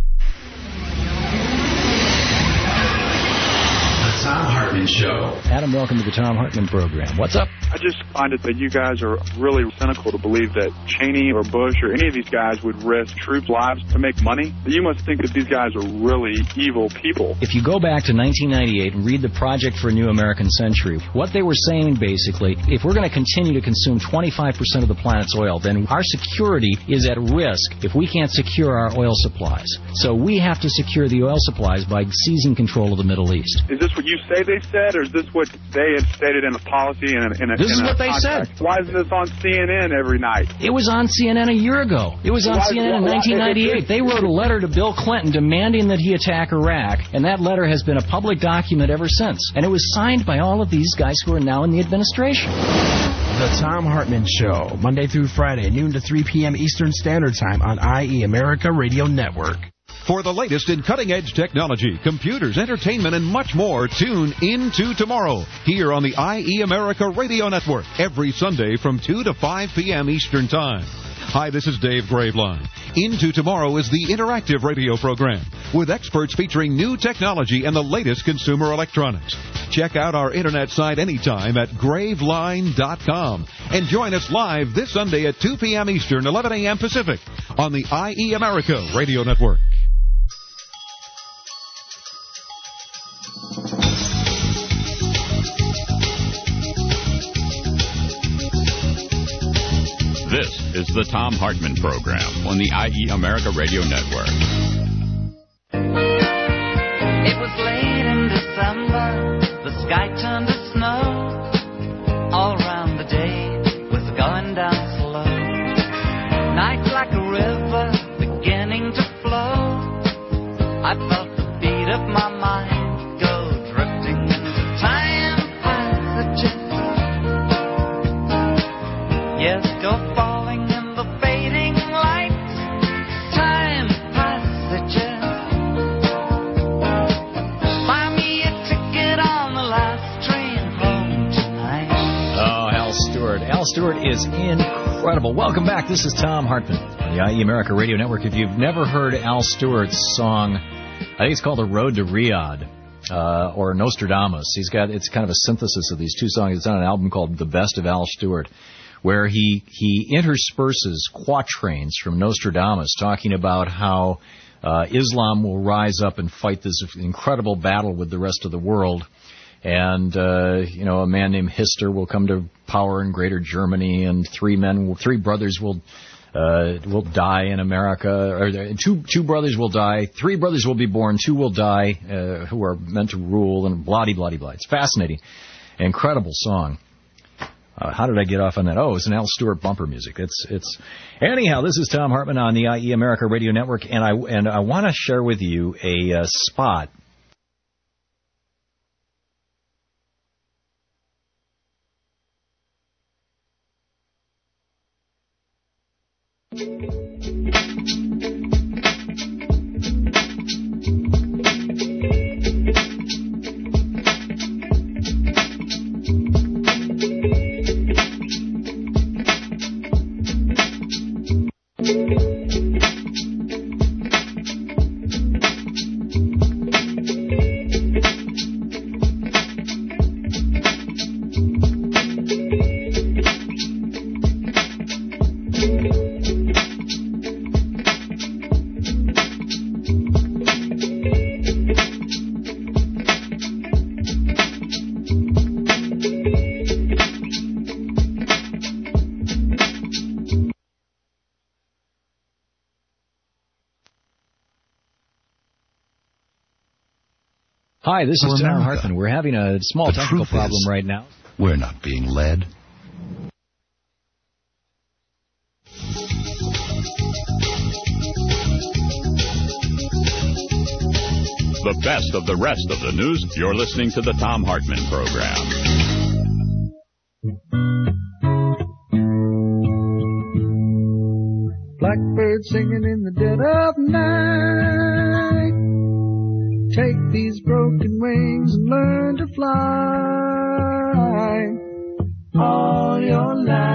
Tom Hartman Show. Adam, welcome to the Tom Hartman program. What's up? I just find it that you guys are really cynical to believe that Cheney or Bush or any of these guys would risk troops' lives to make money. You must think that these guys are really evil people. If you go back to nineteen ninety-eight and read the Project for a New American Century, what they were saying basically, if we're going to continue to consume twenty-five percent of the planet's oil, then our security is at risk if we can't secure our oil supplies. So we have to secure the oil supplies by seizing control of the Middle East. Is this what you say they said, or is this what they had stated in a policy? In a, in a, this in is a what they contract? said. Why isn't this on C N N every night? It was on C N N a year ago. It was on why, C N N in why, nineteen ninety-eight. They wrote a letter to Bill Clinton demanding that he attack Iraq, and that letter has been a public document ever since. And it was signed by all of these guys who are now in the administration. The Tom Hartman Show, Monday through Friday, noon to three p.m. Eastern Standard Time on I E America Radio Network. For the latest in cutting-edge technology, computers, entertainment, and much more, tune into tomorrow here on the I E America Radio Network every Sunday from two to five p.m. Eastern Time. Hi, this is Dave Graveline. Into Tomorrow is the interactive radio program with experts featuring new technology and the latest consumer electronics. Check out our internet site anytime at graveline dot com and join us live this Sunday at two p.m. Eastern, eleven a.m. Pacific on the I E America Radio Network. This is the Tom Hartman Program on the I E America Radio Network. running down slow. Night like a river beginning to flow. I felt the beat of my mind go drifting into time passages. Yes, go falling in the fading light. Time passages. Buy me a ticket on the last train home tonight. Oh, Al Stewart. Al Stewart is incredible. Welcome back. This is Tom Hartman on the I E America Radio Network. If you've never heard Al Stewart's song, I think it's called The Road to Riyadh, uh, or Nostradamus. He's got, it's kind of a synthesis of these two songs. It's on an album called The Best of Al Stewart, where he, he intersperses quatrains from Nostradamus talking about how uh, Islam will rise up and fight this incredible battle with the rest of the world. And, uh, you know, a man named Hister will come to power in Greater Germany, and three men, three brothers will uh, will die in America. Or two two brothers will die, three brothers will be born, two will die, uh, who are meant to rule, and bloody, bloody, bloody. It's fascinating, incredible song. Uh, how did I get off on that? Oh, it's an Al Stewart bumper music. It's it's. Anyhow, this is Tom Hartman on the I E America Radio Network, and I and I want to share with you a uh, spot. Hi, this is Tom Hartman. We're having a small the technical problem is, right now. We're not being led. The best of the rest of the news. You're listening to the Tom Hartman Program. Blackbird singing in the dead of night. Take these broken wings and learn to fly. All your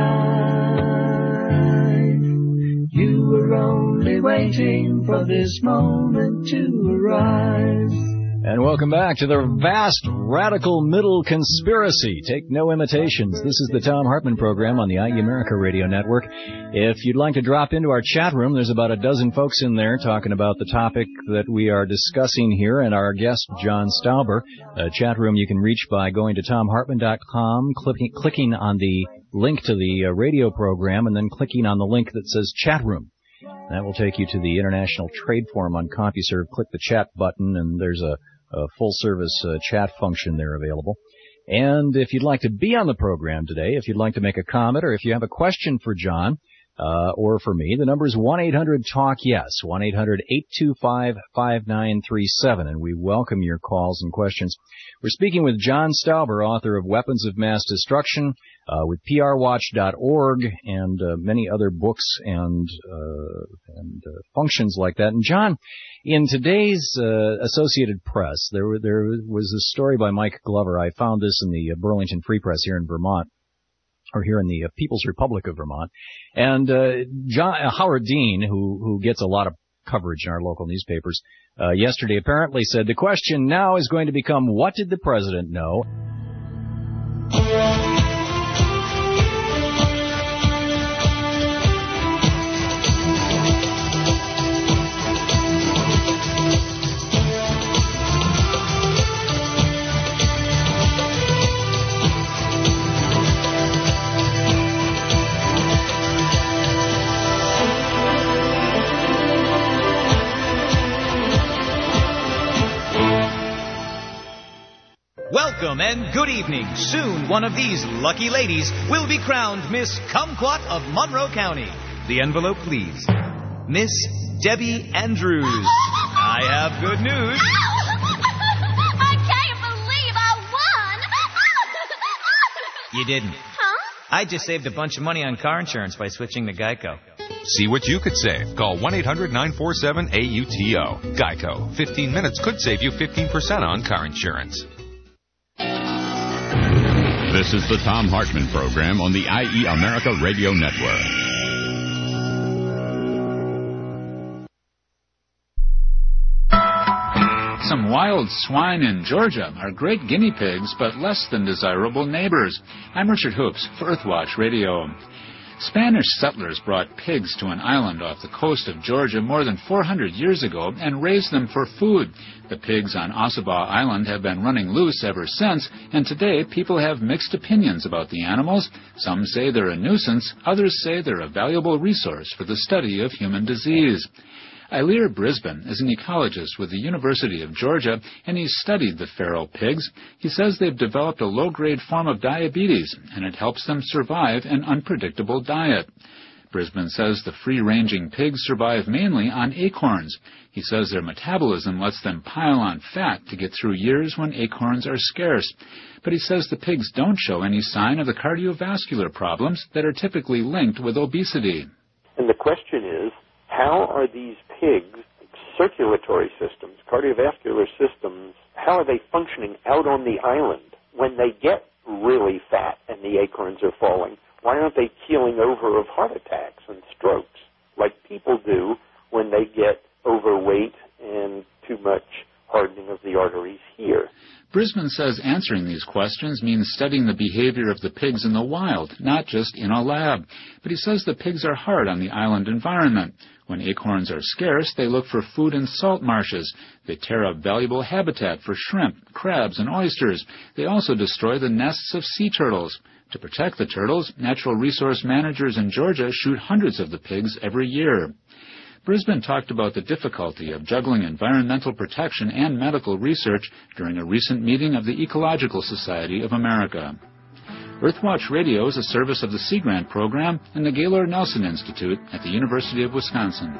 life, you were only waiting for this moment to arise. And welcome back to the vast radical middle conspiracy. Take no imitations. This is the Tom Hartman Program on the I E America Radio Network. If you'd like to drop into our chat room, there's about a dozen folks in there talking about the topic that we are discussing here, and our guest, John Stauber. Uh, chat room you can reach by going to tom hartman dot com, clicking, clicking on the link to the uh, radio program, and then clicking on the link that says chat room. That will take you to the International Trade Forum on CompuServe. Click the chat button, and there's a A full-service uh, chat function there available. And if you'd like to be on the program today, if you'd like to make a comment, or if you have a question for John uh, or for me, the number is one eight hundred talk yes, one eight hundred eight two five five nine three seven, and we welcome your calls and questions. We're speaking with John Stauber, author of Weapons of Mass Destruction, uh, with P R watch dot org, and uh, many other books and uh, and uh, functions like that. And John, in today's uh, Associated Press, there were, there was a story by Mike Glover. I found this in the uh, Burlington Free Press here in Vermont, or here in the uh, People's Republic of Vermont. And uh, John, uh, Howard Dean, who who gets a lot of coverage in our local newspapers, uh, yesterday apparently said the question now is going to become, what did the president know? Welcome and good evening. Soon one of these lucky ladies will be crowned Miss Kumquat of Monroe County. The envelope, please. Miss Debbie Andrews. I have good news. I can't believe I won. You didn't. Huh? I just saved a bunch of money on car insurance by switching to Geico. See what you could save. Call one eight hundred nine four seven A U T O. Geico. fifteen minutes could save you fifteen percent on car insurance. This is the Thom Hartmann Program on the I E America Radio Network. Some wild swine in Georgia are great guinea pigs, but less than desirable neighbors. I'm Richard Hoops for Earthwatch Radio. Spanish settlers brought pigs to an island off the coast of Georgia more than four hundred years ago and raised them for food. The pigs on Ossabaw Island have been running loose ever since, and today people have mixed opinions about the animals. Some say they're a nuisance, others say they're a valuable resource for the study of human disease. Ilir Brisbane is an ecologist with the University of Georgia, and he's studied the feral pigs. He says they've developed a low-grade form of diabetes, and it helps them survive an unpredictable diet. Brisbane says the free-ranging pigs survive mainly on acorns. He says their metabolism lets them pile on fat to get through years when acorns are scarce. But he says the pigs don't show any sign of the cardiovascular problems that are typically linked with obesity. And the question is, how are these pigs' circulatory systems, cardiovascular systems, how are they functioning out on the island when they get really fat and the acorns are falling? Why aren't they keeling over of heart attacks and strokes like people do when they get overweight and too much hardening of the arteries here? Brisbane says answering these questions means studying the behavior of the pigs in the wild, not just in a lab. But he says the pigs are hard on the island environment. When acorns are scarce, they look for food in salt marshes. They tear up valuable habitat for shrimp, crabs, and oysters. They also destroy the nests of sea turtles. To protect the turtles, natural resource managers in Georgia shoot hundreds of the pigs every year. Brisbane talked about the difficulty of juggling environmental protection and medical research during a recent meeting of the Ecological Society of America. Earthwatch Radio is a service of the Sea Grant Program and the Gaylord Nelson Institute at the University of Wisconsin.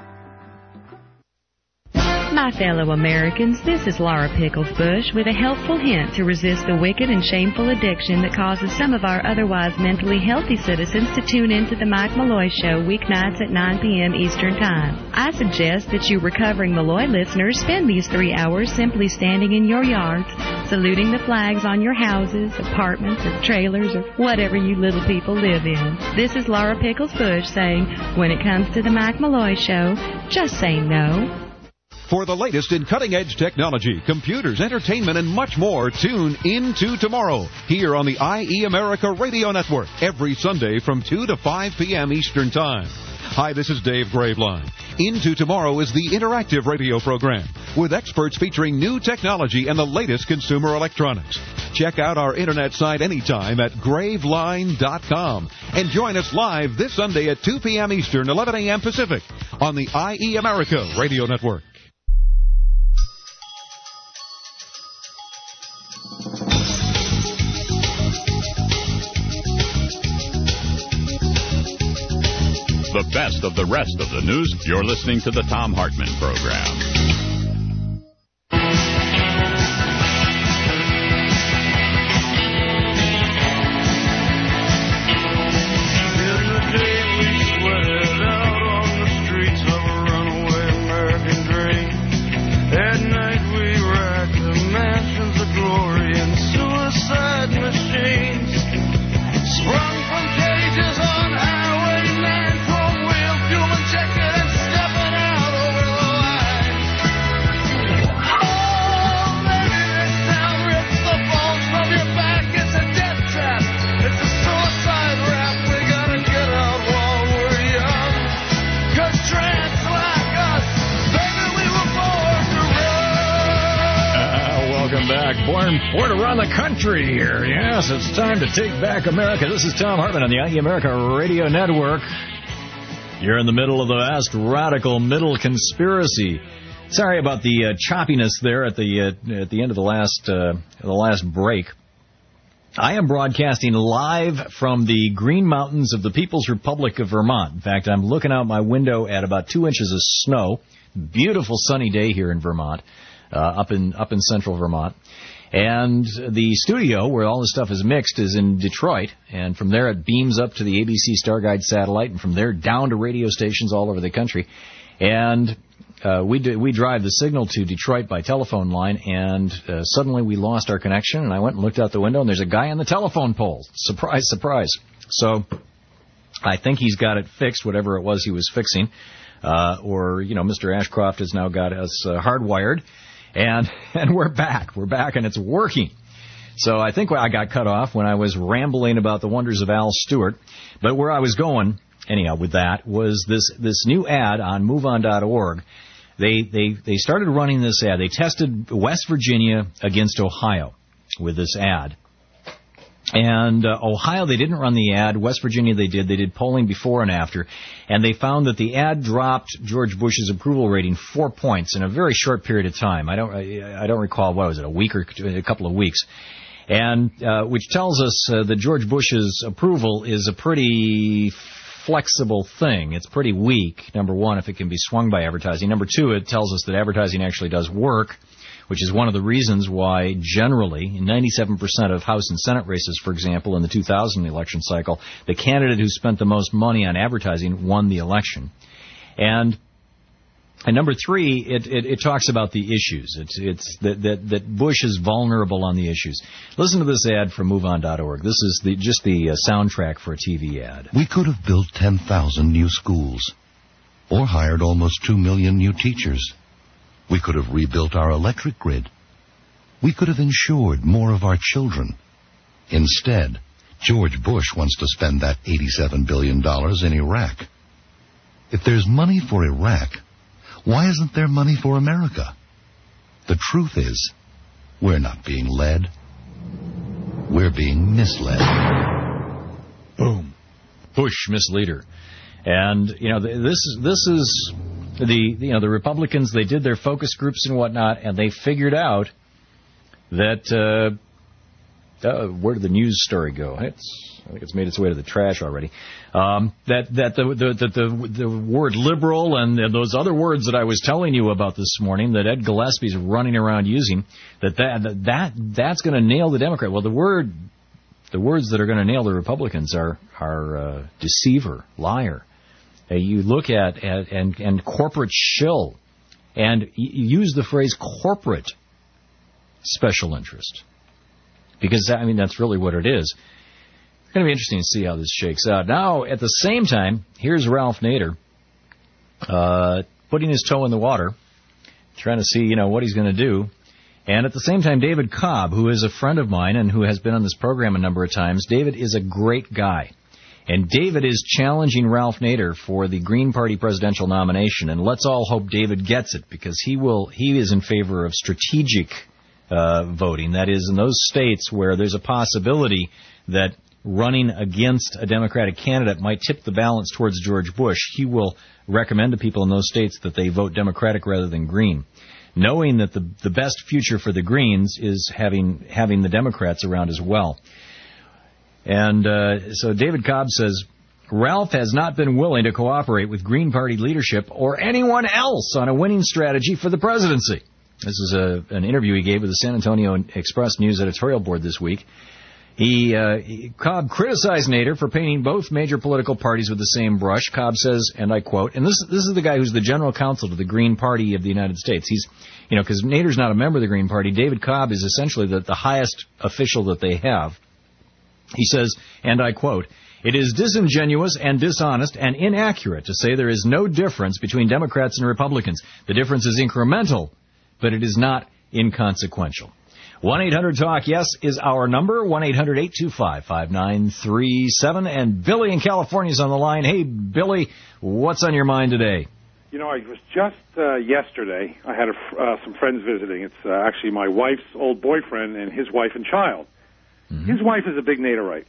My fellow Americans, this is Laura Pickles Bush with a helpful hint to resist the wicked and shameful addiction that causes some of our otherwise mentally healthy citizens to tune into the Mike Malloy Show weeknights at nine p.m. Eastern Time. I suggest that you recovering Malloy listeners spend these three hours simply standing in your yards, saluting the flags on your houses, apartments, or trailers, or whatever you little people live in. This is Laura Pickles Bush saying, when it comes to the Mike Malloy Show, just say no. For the latest in cutting-edge technology, computers, entertainment, and much more, tune into tomorrow here on the I E America Radio Network every Sunday from two to five p.m. Eastern Time. Hi, this is Dave Graveline. Into Tomorrow is the interactive radio program with experts featuring new technology and the latest consumer electronics. Check out our internet site anytime at graveline dot com and join us live this Sunday at two p.m. Eastern, eleven a.m. Pacific on the I E America Radio Network. The best of the rest of the news. You're listening to the Thom Hartmann Program. Born, born around the country here. Yes, it's time to take back America. This is Thom Hartmann on the I E America Radio Network. You're in the middle of the vast radical middle conspiracy. Sorry about the uh, choppiness there at the uh, at the end of the last uh, the last break. I am broadcasting live from the Green Mountains of the People's Republic of Vermont. In fact, I'm looking out my window at about two inches of snow. Beautiful sunny day here in Vermont, uh, up in up in central Vermont. And the studio where all this stuff is mixed is in Detroit, and from there it beams up to the A B C Starguide satellite, and from there down to radio stations all over the country. And uh, we do, we drive the signal to Detroit by telephone line, and uh, suddenly we lost our connection, and I went and looked out the window, and there's a guy on the telephone pole. Surprise, surprise. So I think he's got it fixed, whatever it was he was fixing, uh, or, you know, Mister Ashcroft has now got us uh, hardwired. And and we're back. We're back, and it's working. So I think I got cut off when I was rambling about the wonders of Al Stewart. But where I was going, anyhow, with that, was this, this new ad on move on dot org. They, they, they started running this ad. They tested West Virginia against Ohio with this ad. And uh, Ohio, they didn't run the ad. West Virginia, they did. They did polling before and after. And they found that the ad dropped George Bush's approval rating four points in a very short period of time. I don't I, I don't recall, what was it, a week or a couple of weeks. And uh, which tells us uh, that George Bush's approval is a pretty flexible thing. It's pretty weak, number one, if it can be swung by advertising. Number two, it tells us that advertising actually does work, which is one of the reasons why generally, in ninety-seven percent of House and Senate races, for example, in the two thousand election cycle, the candidate who spent the most money on advertising won the election. And, and number three, it, it, it talks about the issues. It's, it's that, that, that Bush is vulnerable on the issues. Listen to this ad from move on dot org. This is the, just the uh, soundtrack for a T V ad. We could have built ten thousand new schools, or hired almost two million new teachers. We could have rebuilt our electric grid. We could have insured more of our children. Instead, George Bush wants to spend that eighty-seven billion dollars in Iraq. If there's money for Iraq, why isn't there money for America? The truth is, we're not being led. We're being misled. Boom. Bush misleader. And, you know, this is, this is the, you know, the Republicans, they did their focus groups and whatnot, and they figured out that, uh, uh, where did the news story go? It's, I think it's made its way to the trash already. Um, that, that the, the, the, the, the word liberal and those other words that I was telling you about this morning that Ed Gillespie's running around using, that that, that that's going to nail the Democrat. Well, the word, the words that are going to nail the Republicans are, are, uh, deceiver, liar. Uh, you look at, at and, and corporate shill, and y- use the phrase corporate special interest. Because, I mean, that's really what it is. It's going to be interesting to see how this shakes out. Now, at the same time, here's Ralph Nader uh, putting his toe in the water, trying to see, you know, what he's going to do. And at the same time, David Cobb, who is a friend of mine and who has been on this program a number of times, David is a great guy. And David is challenging Ralph Nader for the Green Party presidential nomination. And let's all hope David gets it, because he will. He is in favor of strategic uh, voting. That is, in those states where there's a possibility that running against a Democratic candidate might tip the balance towards George Bush, he will recommend to people in those states that they vote Democratic rather than Green, knowing that the the best future for the Greens is having having the Democrats around as well. And uh, so David Cobb says, Ralph has not been willing to cooperate with Green Party leadership or anyone else on a winning strategy for the presidency. This is a, an interview he gave with the San Antonio Express News editorial board this week. He, uh, he Cobb criticized Nader for painting both major political parties with the same brush. Cobb says, and I quote, and this this is the guy who's the general counsel to the Green Party of the United States. He's, you know, because Nader's not a member of the Green Party. David Cobb is essentially the, the highest official that they have. He says, and I quote, "It is disingenuous and dishonest and inaccurate to say there is no difference between Democrats and Republicans. The difference is incremental, but it is not inconsequential." one eight hundred talk yes is our number, one eight hundred eight two five five nine three seven. And Billy in California is on the line. Hey, Billy, what's on your mind today? You know, I was just uh, yesterday, I had a, uh, some friends visiting. It's uh, actually my wife's old boyfriend and his wife and child. Mm-hmm. His wife is a big Naderite.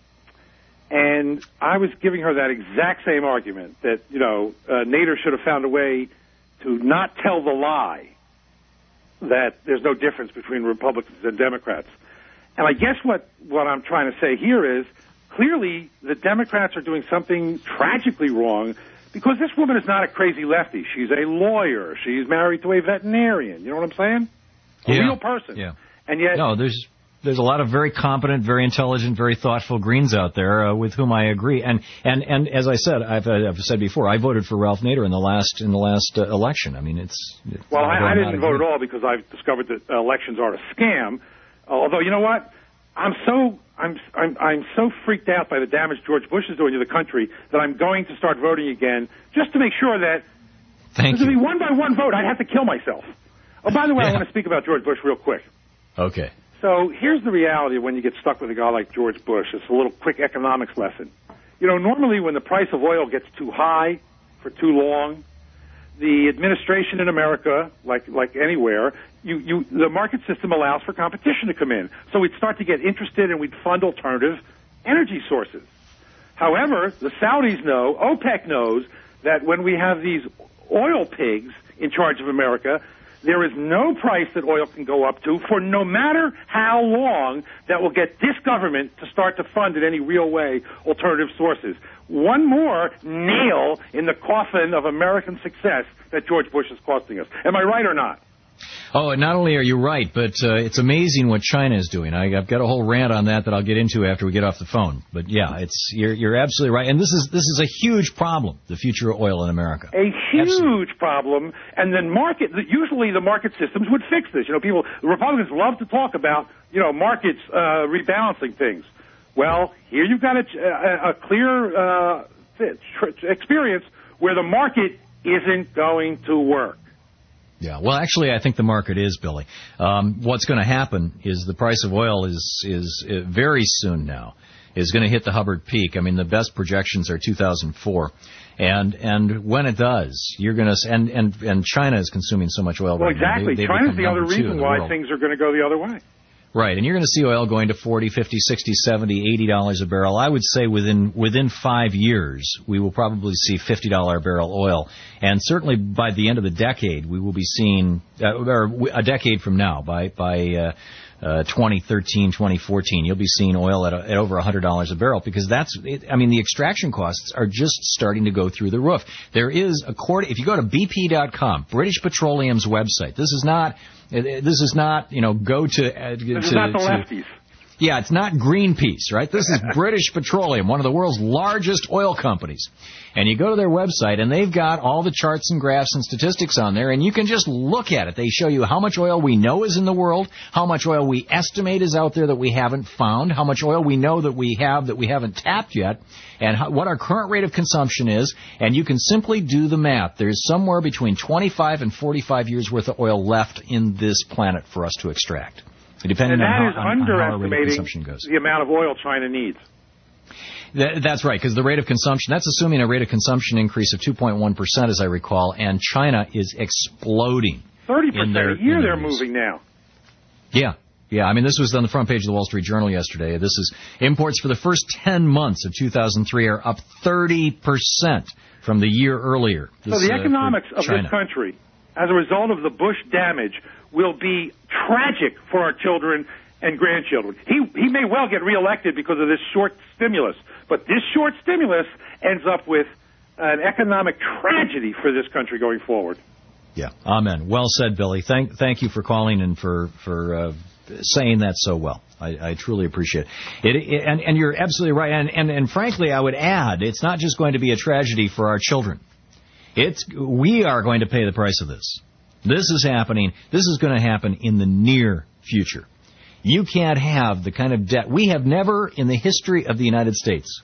And I was giving her that exact same argument, that, you know, uh, Nader should have found a way to not tell the lie that there's no difference between Republicans and Democrats. And I guess what, what I'm trying to say here is, clearly the Democrats are doing something tragically wrong, because this woman is not a crazy lefty. She's a lawyer. She's married to a veterinarian. You know what I'm saying? A yeah. real person. Yeah. And yet... No, there's... There's a lot of very competent, very intelligent, very thoughtful Greens out there uh, with whom I agree. And, and, and as I said, I've, uh, I've said before, I voted for Ralph Nader in the last in the last uh, election. I mean, it's... it's well, I, I didn't vote agree. at all because I've discovered that elections are a scam. Uh, although, you know what? I'm so I'm, I'm I'm so freaked out by the damage George Bush is doing to the country that I'm going to start voting again just to make sure that... Thank This you. would be one by one vote. I'd have to kill myself. Oh, by the way, yeah. I want to speak about George Bush real quick. Okay. So here's the reality when you get stuck with a guy like George Bush. It's a little quick economics lesson. You know, normally when the price of oil gets too high for too long, the administration in America, like like anywhere, you, you the market system allows for competition to come in. So we'd start to get interested and we'd fund alternative energy sources. However, the Saudis know, OPEC knows, that when we have these oil pigs in charge of America, there is no price that oil can go up to for no matter how long that will get this government to start to fund in any real way alternative sources. One more nail in the coffin of American success that George Bush is costing us. Am I right or not? Oh, and not only are you right, but uh, it's amazing what China is doing. I, I've got a whole rant on that that I'll get into after we get off the phone. But yeah, it's you're you're absolutely right, and this is this is a huge problem. The future of oil in America. A huge absolutely. problem, and then market. Usually, the market systems would fix this. You know, people, the Republicans love to talk about you know markets uh, rebalancing things. Well, here you've got a, a, a clear uh, experience where the market isn't going to work. Yeah, well, actually, I think the market is, Billy. Um, what's going to happen is the price of oil is is uh, very soon now is going to hit the Hubbard peak. I mean, the best projections are two thousand four, and and when it does, you're going to and and and China is consuming so much oil. Well, right exactly. Now. They, China's the other reason reason why world. things are going to go the other way. Right, and you're going to see oil going to forty, fifty, sixty, seventy, eighty dollars a barrel. I would say within within five years, we will probably see fifty dollars a barrel oil. And certainly by the end of the decade, we will be seeing, uh, or a decade from now, by by uh, uh, twenty thirteen, twenty fourteen, you'll be seeing oil at, a, at over one hundred dollars a barrel because that's, it, I mean, the extraction costs are just starting to go through the roof. There is, according, if you go to B P dot com, British Petroleum's website, this is not... This is not, you know, go to... Uh, this to, is not the to, lefties. Yeah, it's not Greenpeace, right? This is British Petroleum, one of the world's largest oil companies. And you go to their website, and they've got all the charts and graphs and statistics on there, and you can just look at it. They show you how much oil we know is in the world, how much oil we estimate is out there that we haven't found, how much oil we know that we have that we haven't tapped yet, and how, what our current rate of consumption is, and you can simply do the math. There's somewhere between twenty-five and forty-five years worth of oil left in this planet for us to extract. Depending and that on how, is on, on how our rate of underestimating consumption goes. the amount of oil China needs. That, that's right, because the rate of consumption, that's assuming a rate of consumption increase of two point one percent, as I recall, and China is exploding. thirty percent their, a year they're use. moving now. Yeah. Yeah, I mean, this was on the front page of the Wall Street Journal yesterday. This is imports for the first ten months of two thousand three are up thirty percent from the year earlier. This, so the uh, economics of China. this country, as a result of the Bush damage, will be tragic for our children and grandchildren. He he may well get reelected because of this short stimulus, but this short stimulus ends up with an economic tragedy for this country going forward. Yeah, amen. Well said, Billy. Thank thank you for calling and for for uh, saying that so well. I, I truly appreciate it. it, it and, and you're absolutely right. And, and and frankly, I would add, it's not just going to be a tragedy for our children. It's we are going to pay the price of this. This is happening. This is going to happen in the near future. You can't have the kind of debt. We have never in the history of the United States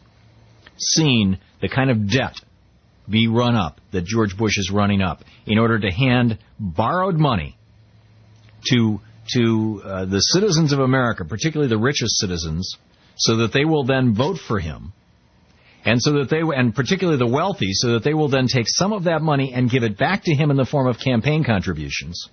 seen the kind of debt be run up that George Bush is running up in order to hand borrowed money to to uh, the citizens of America, particularly the richest citizens, so that they will then vote for him. And so that they, and particularly the wealthy, so that they will then take some of that money and give it back to him in the form of campaign contributions.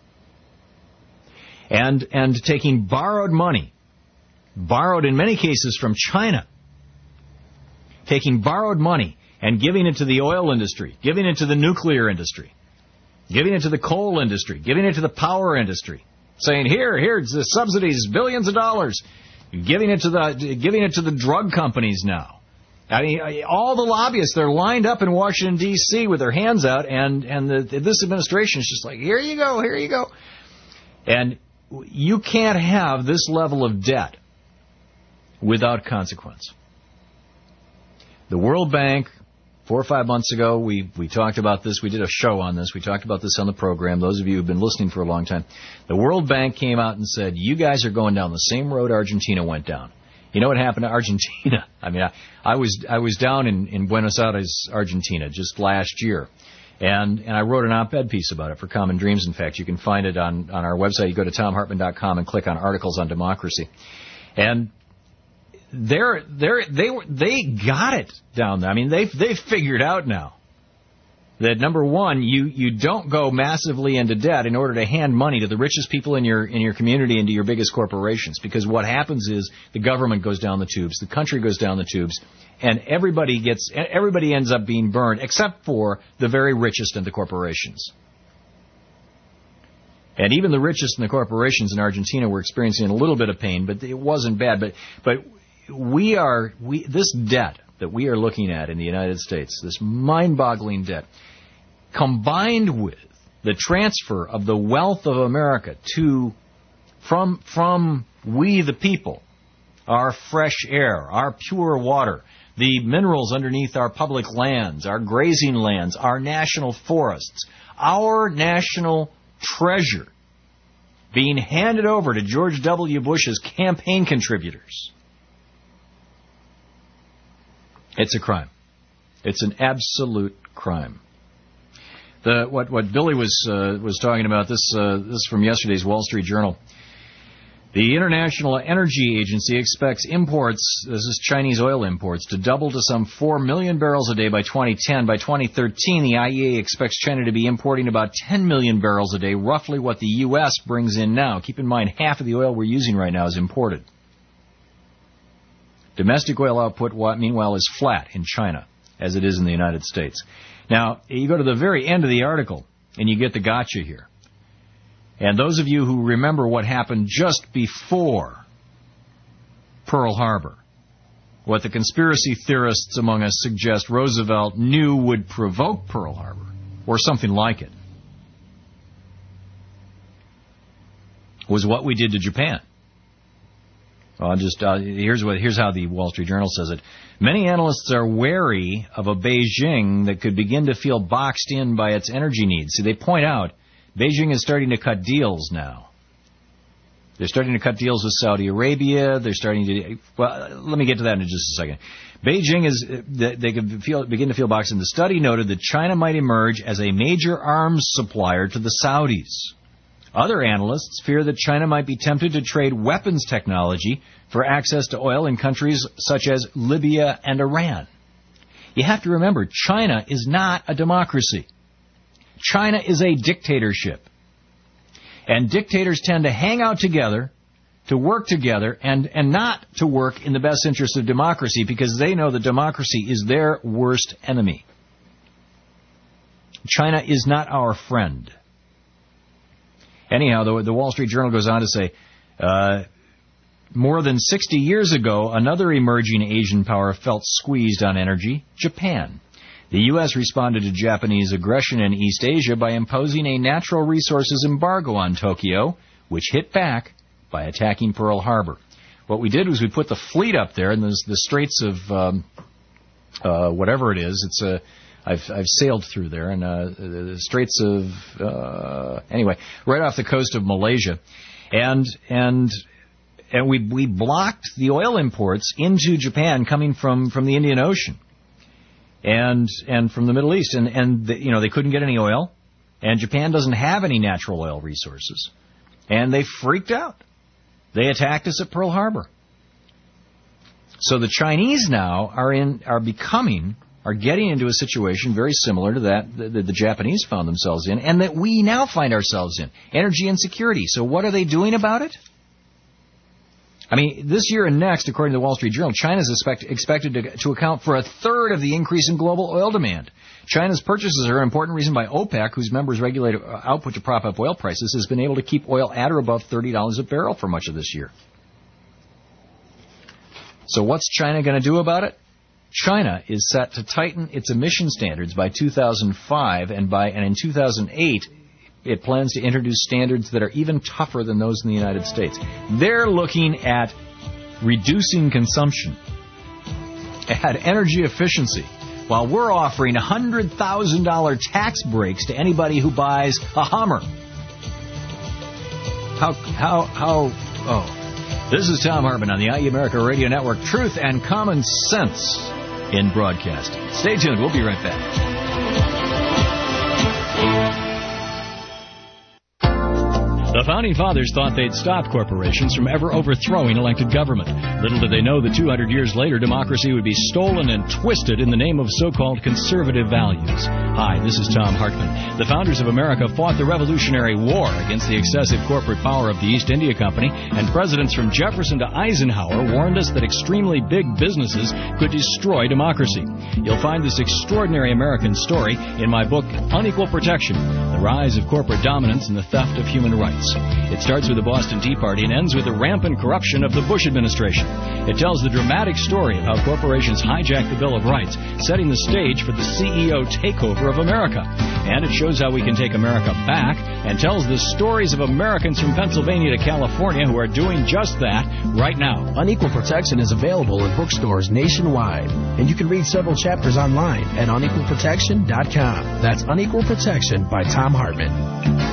And and taking borrowed money, borrowed in many cases from China, taking borrowed money and giving it to the oil industry, giving it to the nuclear industry, giving it to the coal industry, giving it to the power industry, saying, here, here's the subsidies, billions of dollars, giving it to the giving it to the drug companies now. I mean, all the lobbyists, they're lined up in Washington, D C with their hands out, and, and the, this administration is just like, here you go, here you go. And you can't have this level of debt without consequence. The World Bank, four or five months ago, we, we talked about this. We did a show on this. We talked about this on the program. Those of you who've been listening for a long time. The World Bank came out and said, you guys are going down the same road Argentina went down. You know what happened to Argentina? I mean, I, I was I was down in, in Buenos Aires, Argentina, just last year. And and I wrote an op-ed piece about it for Common Dreams. In fact, you can find it on, on our website. You go to tom hartman dot com and click on Articles on Democracy. And they're they're they were they got it down there. I mean, they they figured out now that number one, you you don't go massively into debt in order to hand money to the richest people in your in your community and to your biggest corporations. Because what happens is the government goes down the tubes, the country goes down the tubes, and everybody gets everybody ends up being burned except for the very richest and the corporations. And even the richest and the corporations in Argentina were experiencing a little bit of pain, but it wasn't bad. But but we are we this debt that we are looking at in the United States, this mind-boggling debt, combined with the transfer of the wealth of America to from from we the people, our fresh air, our pure water, the minerals underneath our public lands, our grazing lands, our national forests, our national treasure being handed over to George W. Bush's campaign contributors. It's a crime. It's an absolute crime. The what what Billy was uh, was talking about, this uh, this is from yesterday's Wall Street Journal. The International Energy Agency expects imports, this is Chinese oil imports, to double to some four million barrels a day by twenty ten. By twenty thirteen, the I E A expects China to be importing about ten million barrels a day, roughly what the U S brings in now. Keep in mind, half of the oil we're using right now is imported. Domestic oil output, meanwhile, is flat in China, as it is in the United States. Now, you go to the very end of the article, and you get the gotcha here. And those of you who remember what happened just before Pearl Harbor, what the conspiracy theorists among us suggest Roosevelt knew would provoke Pearl Harbor, or something like it, was what we did to Japan. Well, just uh, here's what here's how the Wall Street Journal says it. Many analysts are wary of a Beijing that could begin to feel boxed in by its energy needs. See, they point out Beijing is starting to cut deals now. They're starting to cut deals with Saudi Arabia. They're starting to. Well, let me get to that in just a second. Beijing is they could feel begin to feel boxed in. The study noted that China might emerge as a major arms supplier to the Saudis. Other analysts fear that China might be tempted to trade weapons technology for access to oil in countries such as Libya and Iran. You have to remember, China is not a democracy. China is a dictatorship. And dictators tend to hang out together, to work together, and, and not to work in the best interest of democracy because they know that democracy is their worst enemy. China is not our friend. Anyhow, the, the Wall Street Journal goes on to say, uh, more than sixty years ago, another emerging Asian power felt squeezed on energy, Japan. The U S responded to Japanese aggression in East Asia by imposing a natural resources embargo on Tokyo, which hit back by attacking Pearl Harbor. What we did was we put the fleet up there in the, the Straits of um, uh, whatever it is. It's a I've I've sailed through there, and uh, the Straits of uh, anyway, right off the coast of Malaysia, and and and we we blocked the oil imports into Japan coming from, from the Indian Ocean, and and from the Middle East, and and the, you know they couldn't get any oil, and Japan doesn't have any natural oil resources, and they freaked out. They attacked us at Pearl Harbor. So the Chinese now are in are becoming. are getting into a situation very similar to that that the Japanese found themselves in and that we now find ourselves in. Energy insecurity. So what are they doing about it? I mean, this year and next, according to the Wall Street Journal, China is expect, expected to, to account for a third of the increase in global oil demand. China's purchases are an important reason why OPEC, whose members regulate output to prop up oil prices, has been able to keep oil at or above thirty dollars a barrel for much of this year. So what's China going to do about it? China is set to tighten its emission standards by two thousand five, and by and in two thousand eight, it plans to introduce standards that are even tougher than those in the United States. They're looking at reducing consumption, at energy efficiency, while we're offering one hundred thousand dollars tax breaks to anybody who buys a Hummer. How, how, how, oh. This is Tom Hartman on the I E America Radio Network. Truth and common sense in broadcasting. Stay tuned. We'll be right back. The Founding Fathers thought they'd stop corporations from ever overthrowing elected government. Little did they know that two hundred years later, democracy would be stolen and twisted in the name of so-called conservative values. Hi, this is Tom Hartman. The founders of America fought the Revolutionary War against the excessive corporate power of the East India Company, and presidents from Jefferson to Eisenhower warned us that extremely big businesses could destroy democracy. You'll find this extraordinary American story in my book, Unequal Protection, The Rise of Corporate Dominance and the Theft of Human Rights. It starts with the Boston Tea Party and ends with the rampant corruption of the Bush administration. It tells the dramatic story of how corporations hijacked the Bill of Rights, setting the stage for the C E O takeover of America. And it shows how we can take America back, and tells the stories of Americans from Pennsylvania to California who are doing just that right now. Unequal Protection is available in bookstores nationwide, and you can read several chapters online at unequal protection dot com. That's Unequal Protection by Tom Hartman.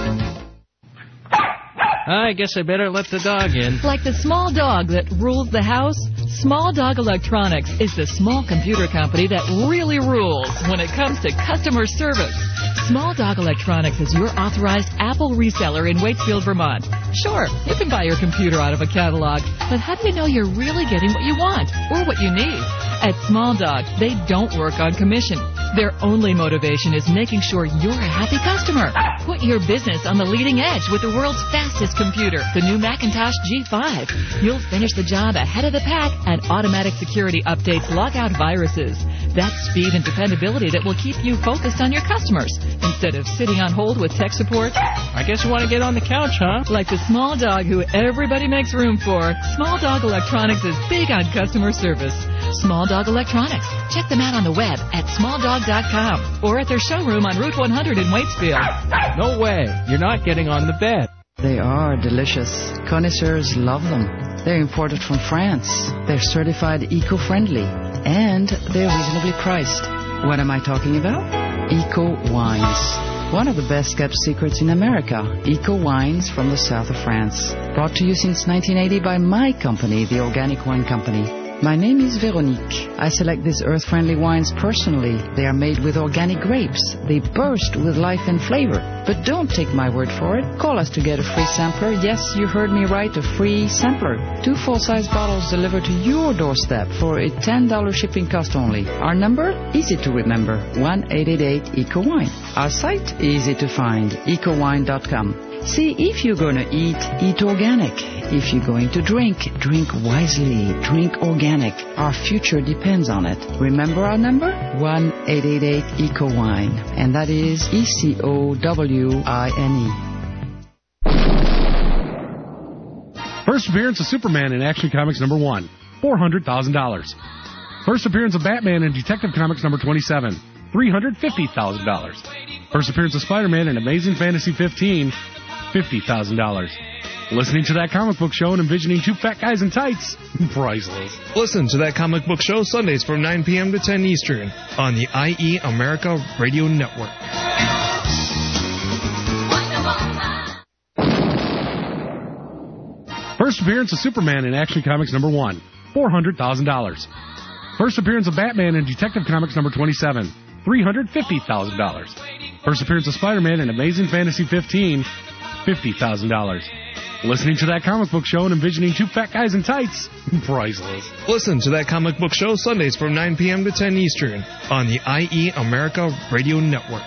I guess I better let the dog in. Like the small dog that rules the house, Small Dog Electronics is the small computer company that really rules when it comes to customer service. Small Dog Electronics is your authorized Apple reseller in Waitsfield, Vermont. Sure, you can buy your computer out of a catalog, but how do you know you're really getting what you want or what you need? At Small Dog, they don't work on commission. Their only motivation is making sure you're a happy customer. Put your business on the leading edge with the world's fastest computer, the new Macintosh G five. You'll finish the job ahead of the pack, and automatic security updates lock out viruses. That's speed and dependability that will keep you focused on your customers instead of sitting on hold with tech support. I guess you want to get on the couch, huh? Like the small dog who everybody makes room for, Small Dog Electronics is big on customer service. Small Dog Electronics. Check them out on the web at small dog dot com or at their showroom on Route one hundred in Waitsfield. No way. You're not getting on the bed. They are delicious. Connoisseurs love them. They're imported from France. They're certified eco-friendly. And they're reasonably priced. What am I talking about? Eco Wines. One of the best-kept secrets in America. Eco Wines from the south of France. Brought to you since nineteen eighty by my company, the Organic Wine Company. My name is Veronique. I select these earth-friendly wines personally. They are made with organic grapes. They burst with life and flavor. But don't take my word for it. Call us to get a free sampler. Yes, you heard me right, a free sampler. Two full-size bottles delivered to your doorstep for a ten dollars shipping cost only. Our number? Easy to remember. one eight eight eight eco wine. Our site? Easy to find. eco wine dot com. See, if you're going to eat, eat organic. If you're going to drink, drink wisely. Drink organic. Our future depends on it. Remember our number? one eight eight eight eco wine. And that is E C O W I N E. First appearance of Superman in Action Comics number one, four hundred thousand dollars. First appearance of Batman in Detective Comics number twenty-seven, three hundred fifty thousand dollars. First appearance of Spider-Man in Amazing Fantasy fifteen, fifty thousand dollars. Listening to That Comic Book Show and envisioning two fat guys in tights? Priceless. Listen to That Comic Book Show Sundays from nine p.m. to ten Eastern on the I E America Radio Network. First appearance of Superman in Action Comics number one, four hundred thousand dollars. First appearance of Batman in Detective Comics number twenty-seven, three hundred fifty thousand dollars. First appearance of Spider-Man in Amazing Fantasy fifteen, fifty thousand dollars. Listening to That Comic Book Show and envisioning two fat guys in tights? Priceless. Listen to That Comic Book Show Sundays from nine p.m. to ten Eastern on the I E America Radio Network.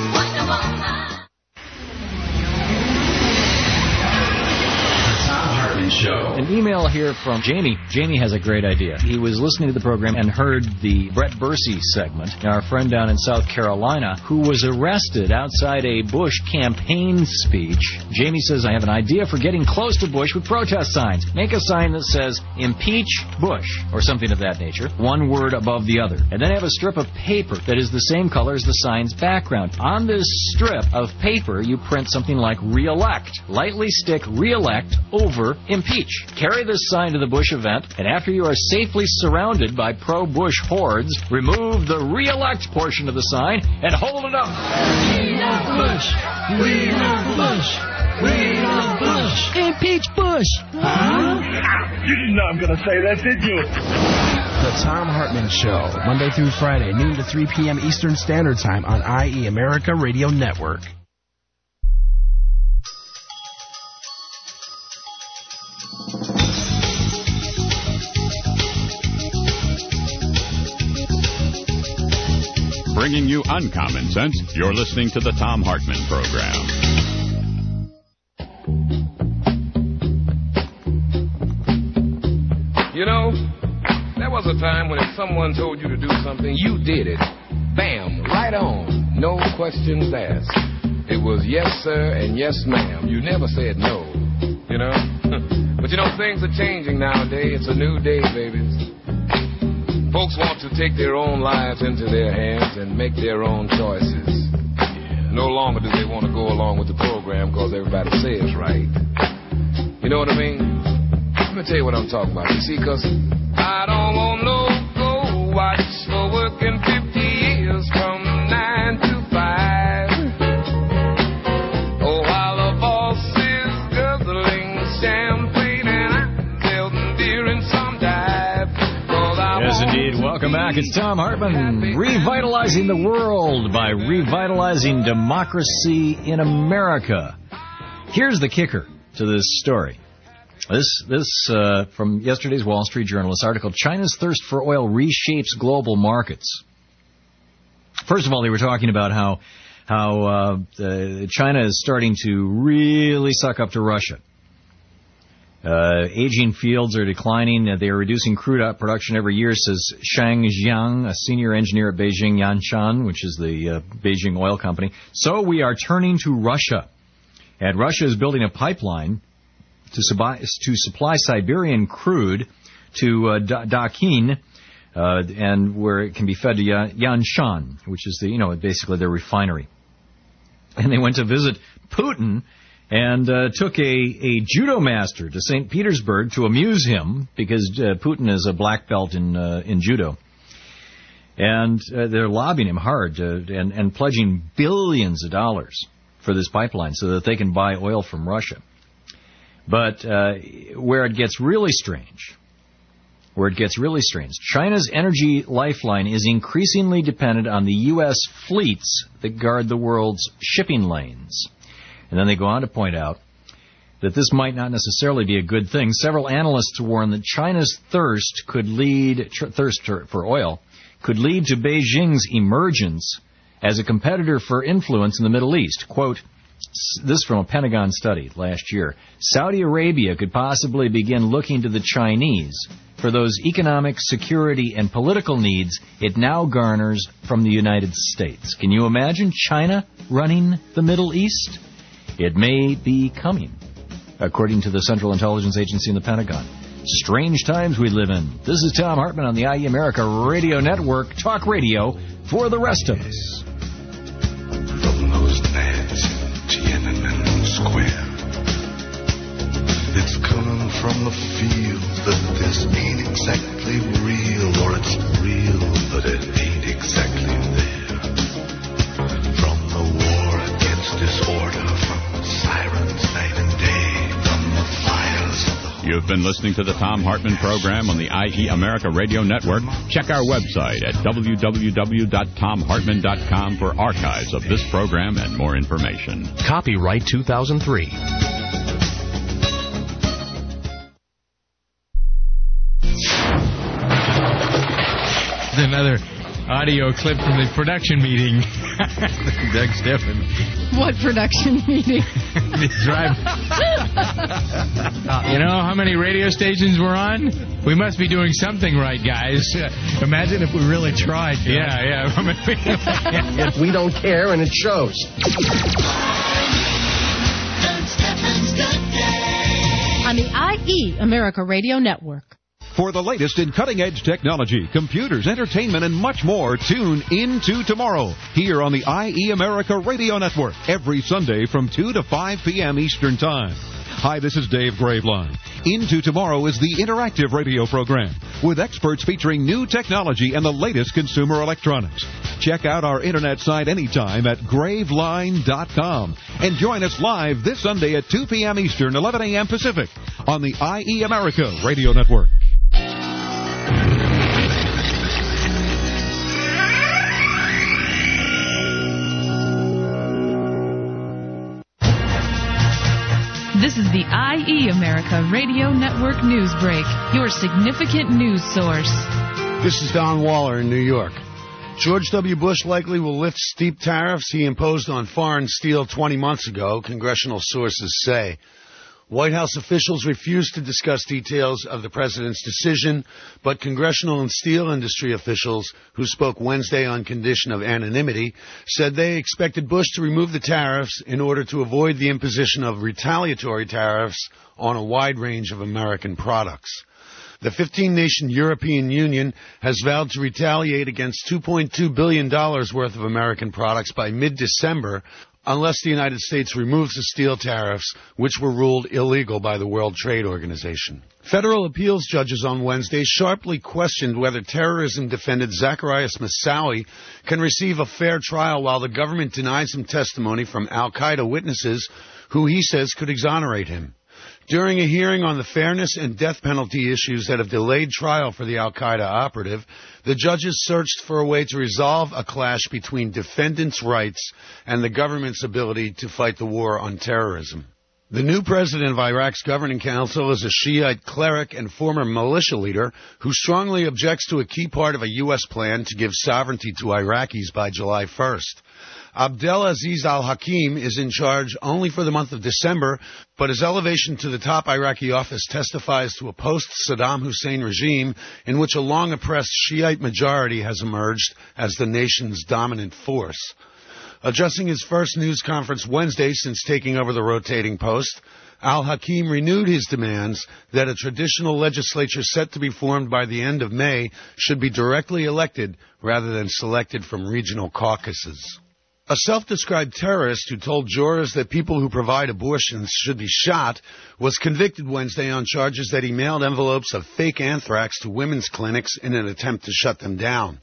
The Tom Show. An email here from Jamie. Jamie has a great idea. He was listening to the program and heard the Brett Bursey segment, our friend down in South Carolina, who was arrested outside a Bush campaign speech. Jamie says, I have an idea for getting close to Bush with protest signs. Make a sign that says, impeach Bush, or something of that nature, one word above the other. And then have a strip of paper that is the same color as the sign's background. On this strip of paper, you print something like re-elect. Lightly stick re-elect over impeach. Carry this sign to the Bush event, and after you are safely surrounded by pro-Bush hordes, remove the re-elect portion of the sign and hold it up. We love Bush. We love Bush. We love Bush. Impeach Bush. Huh? You didn't know I'm going to say that, did you? The Thom Hartmann Show, Monday through Friday, noon to three p.m. Eastern Standard Time on I E America Radio Network. Bringing you uncommon sense, you're listening to the Thom Hartmann Program. You know, there was a time when if someone told you to do something, you did it. Bam, right on. No questions asked. It was yes, sir, and yes, ma'am. You never said no, you know? But you know, things are changing nowadays. It's a new day, babies. Folks want to take their own lives into their hands and make their own choices. No longer do they want to go along with the program because everybody says right. You know what I mean? Let me tell you what I'm talking about. You see, because I don't want no go watch for working fifty years from nine to five. Oh, while the boss is guzzling champagne and I'm building beer in some dive. Yes, indeed. Welcome back. It's Thom Hartmann, revitalizing the world by revitalizing democracy in America. Here's the kicker to this story. This, this uh, from yesterday's Wall Street Journal, this article, China's thirst for oil reshapes global markets. First of all, they were talking about how, how uh, uh, China is starting to really suck up to Russia. Uh, aging fields are declining. They are reducing crude oil production every year, says Shang Jiang, a senior engineer at Beijing Yanshan, which is the uh, Beijing oil company. So we are turning to Russia. And Russia is building a pipeline to supply, to supply Siberian crude to uh, Dakin, uh, and where it can be fed to Yanshan, which is the, you know, basically their refinery. And they went to visit Putin and uh, took a, a judo master to Saint Petersburg to amuse him, because uh, Putin is a black belt in uh, in judo. And uh, they're lobbying him hard to, and, and pledging billions of dollars for this pipeline so that they can buy oil from Russia. But uh, where it gets really strange, where it gets really strange, China's energy lifeline is increasingly dependent on the U S fleets that guard the world's shipping lanes. And then they go on to point out that this might not necessarily be a good thing. Several analysts warn that China's thirst could lead tr- thirst for oil could lead to Beijing's emergence as a competitor for influence in the Middle East. Quote, this from a Pentagon study last year. Saudi Arabia could possibly begin looking to the Chinese for those economic, security, and political needs it now garners from the United States. Can you imagine China running the Middle East? It may be coming, according to the Central Intelligence Agency in the Pentagon. Strange times we live in. This is Thom Hartmann on the I E America Radio Network, talk radio for the rest of us. From those lads in Tiananmen Square, it's coming from the field that this ain't exactly real, or it's real but it ain't exactly there. From the war against disorder, from sirens night and day, from the fires of the... You've been listening to the Thom Hartmann Program on the I E America Radio Network. Check our website at w w w dot tom hartmann dot com for archives of this program and more information. Copyright two thousand three. Another audio clip from the production meeting. Doug Steffen. What production meeting? The drive. You know how many radio stations we're on? We must be doing something right, guys. Imagine if we really tried. John. Yeah, yeah. We don't care, and it shows. On the I E America Radio Network. For the latest in cutting-edge technology, computers, entertainment, and much more, tune into tomorrow here on the I E America Radio Network every Sunday from two to five p.m. Eastern Time. Hi, this is Dave Graveline. Into Tomorrow is the interactive radio program with experts featuring new technology and the latest consumer electronics. Check out our internet site anytime at graveline dot com and join us live this Sunday at two p.m. Eastern, eleven a.m. Pacific on the I E America Radio Network. This is the I E America Radio Network News Break, your significant news source. This is Don Waller in New York. George W. Bush likely will lift steep tariffs he imposed on foreign steel twenty months ago, congressional sources say. White House officials refused to discuss details of the president's decision, but congressional and steel industry officials who spoke Wednesday on condition of anonymity said they expected Bush to remove the tariffs in order to avoid the imposition of retaliatory tariffs on a wide range of American products. The fifteen-nation European Union has vowed to retaliate against two point two billion dollars worth of American products by mid-December, unless the United States removes the steel tariffs, which were ruled illegal by the World Trade Organization. Federal appeals judges on Wednesday sharply questioned whether terrorism defendant Zacarias Moussaoui can receive a fair trial while the government denies him testimony from al-Qaeda witnesses who he says could exonerate him. During a hearing on the fairness and death penalty issues that have delayed trial for the al-Qaeda operative, the judges searched for a way to resolve a clash between defendants' rights and the government's ability to fight the war on terrorism. The new president of Iraq's governing council is a Shiite cleric and former militia leader who strongly objects to a key part of a U S plan to give sovereignty to Iraqis by July first. Abdelaziz al-Hakim is in charge only for the month of December, but his elevation to the top Iraqi office testifies to a post-Saddam Hussein regime in which a long-oppressed Shiite majority has emerged as the nation's dominant force. Addressing his first news conference Wednesday since taking over the rotating post, al-Hakim renewed his demands that a traditional legislature set to be formed by the end of May should be directly elected rather than selected from regional caucuses. A self-described terrorist who told jurors that people who provide abortions should be shot was convicted Wednesday on charges that he mailed envelopes of fake anthrax to women's clinics in an attempt to shut them down.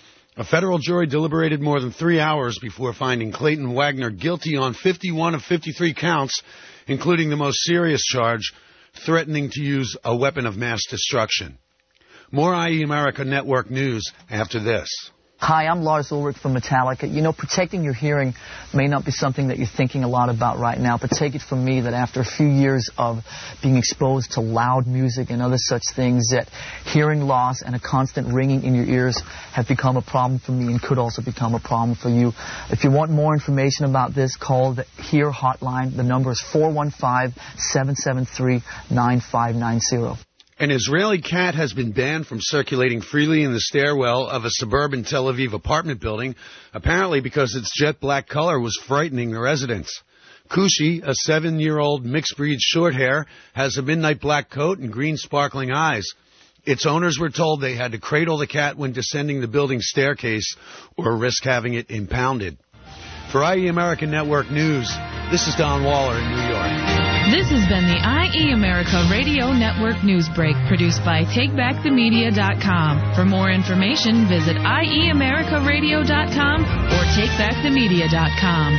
A federal jury deliberated more than three hours before finding Clayton Wagner guilty on fifty-one of fifty-three counts, including the most serious charge, threatening to use a weapon of mass destruction. More I E America Network news after this. Hi, I'm Lars Ulrich from Metallica. You know, protecting your hearing may not be something that you're thinking a lot about right now, but take it from me that after a few years of being exposed to loud music and other such things, that hearing loss and a constant ringing in your ears have become a problem for me and could also become a problem for you. If you want more information about this, call the HEAR hotline. The number is four one five, seven seven three, nine five nine zero. An Israeli cat has been banned from circulating freely in the stairwell of a suburban Tel Aviv apartment building, apparently because its jet black color was frightening the residents. Kushi, a seven-year-old mixed-breed shorthair, has a midnight black coat and green sparkling eyes. Its owners were told they had to cradle the cat when descending the building's staircase or risk having it impounded. For I E American Network News, this is Don Waller in New York. This has been the I E America Radio Network News Break, produced by take back the media dot com. For more information, visit I E America Radio dot com or take back the media dot com.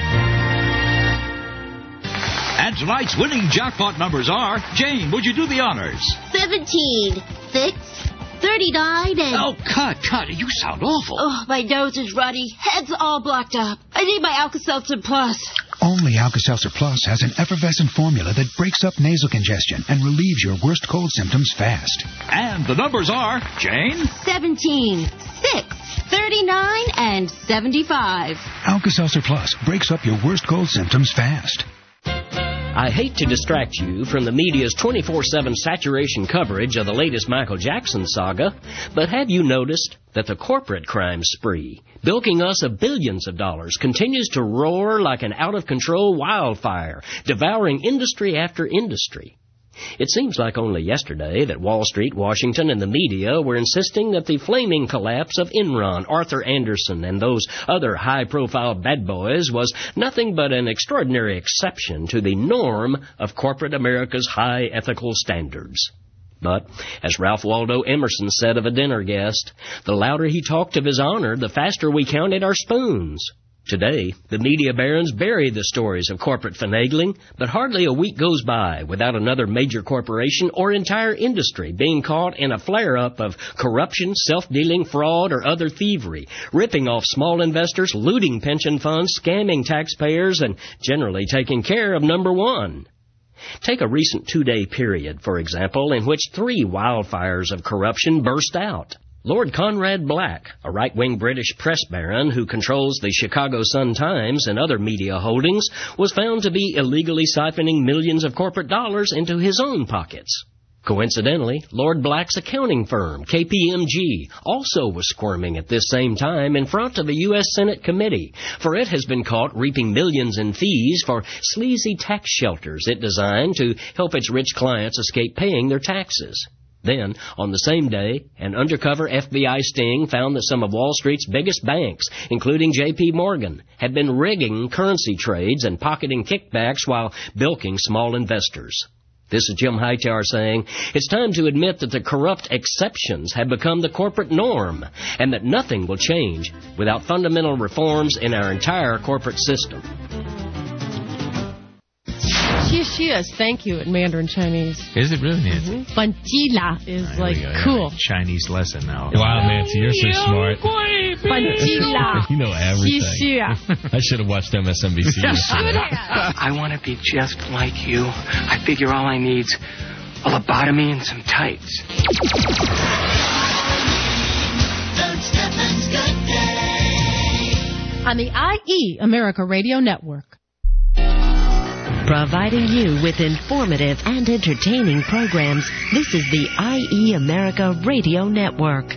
And tonight's winning jackpot numbers are... Jane, would you do the honors? Seventeen, six, thirty-nine, and... Oh, cut, cut. You sound awful. Oh, my nose is runny. Head's all blocked up. I need my Alka-Seltzer Plus. Only Alka-Seltzer Plus has an effervescent formula that breaks up nasal congestion and relieves your worst cold symptoms fast. And the numbers are, Jane? seventeen, six, thirty-nine, and seventy-five. Alka-Seltzer Plus breaks up your worst cold symptoms fast. I hate to distract you from the media's twenty-four seven saturation coverage of the latest Michael Jackson saga, but have you noticed that the corporate crime spree, bilking us of billions of dollars, continues to roar like an out-of-control wildfire, devouring industry after industry? It seems like only yesterday that Wall Street, Washington, and the media were insisting that the flaming collapse of Enron, Arthur Anderson, and those other high-profile bad boys was nothing but an extraordinary exception to the norm of corporate America's high ethical standards. But, as Ralph Waldo Emerson said of a dinner guest, the louder he talked of his honor, the faster we counted our spoons. Today, the media barons bury the stories of corporate finagling, but hardly a week goes by without another major corporation or entire industry being caught in a flare-up of corruption, self-dealing, fraud, or other thievery, ripping off small investors, looting pension funds, scamming taxpayers, and generally taking care of number one. Take a recent two-day period, for example, in which three wildfires of corruption burst out. Lord Conrad Black, a right-wing British press baron who controls the Chicago Sun-Times and other media holdings, was found to be illegally siphoning millions of corporate dollars into his own pockets. Coincidentally, Lord Black's accounting firm, K P M G, also was squirming at this same time in front of a U S Senate committee, for it has been caught reaping millions in fees for sleazy tax shelters it designed to help its rich clients escape paying their taxes. Then, on the same day, an undercover F B I sting found that some of Wall Street's biggest banks, including J P Morgan, had been rigging currency trades and pocketing kickbacks while bilking small investors. This is Jim Hightower saying, it's time to admit that the corrupt exceptions have become the corporate norm, and that nothing will change without fundamental reforms in our entire corporate system. Xie xie is thank you in Mandarin Chinese. Is it really, Nancy? Mm-hmm. Banjila is Right, like we go. cool. Chinese lesson now. Wow, Nancy, you're so smart. Banjila. You know everything. Xie xie. I should have watched M S N B C. I want to be just like you. I figure all I need's a lobotomy and some tights. On the I E America Radio Network. Providing you with informative and entertaining programs, this is the I E America Radio Network.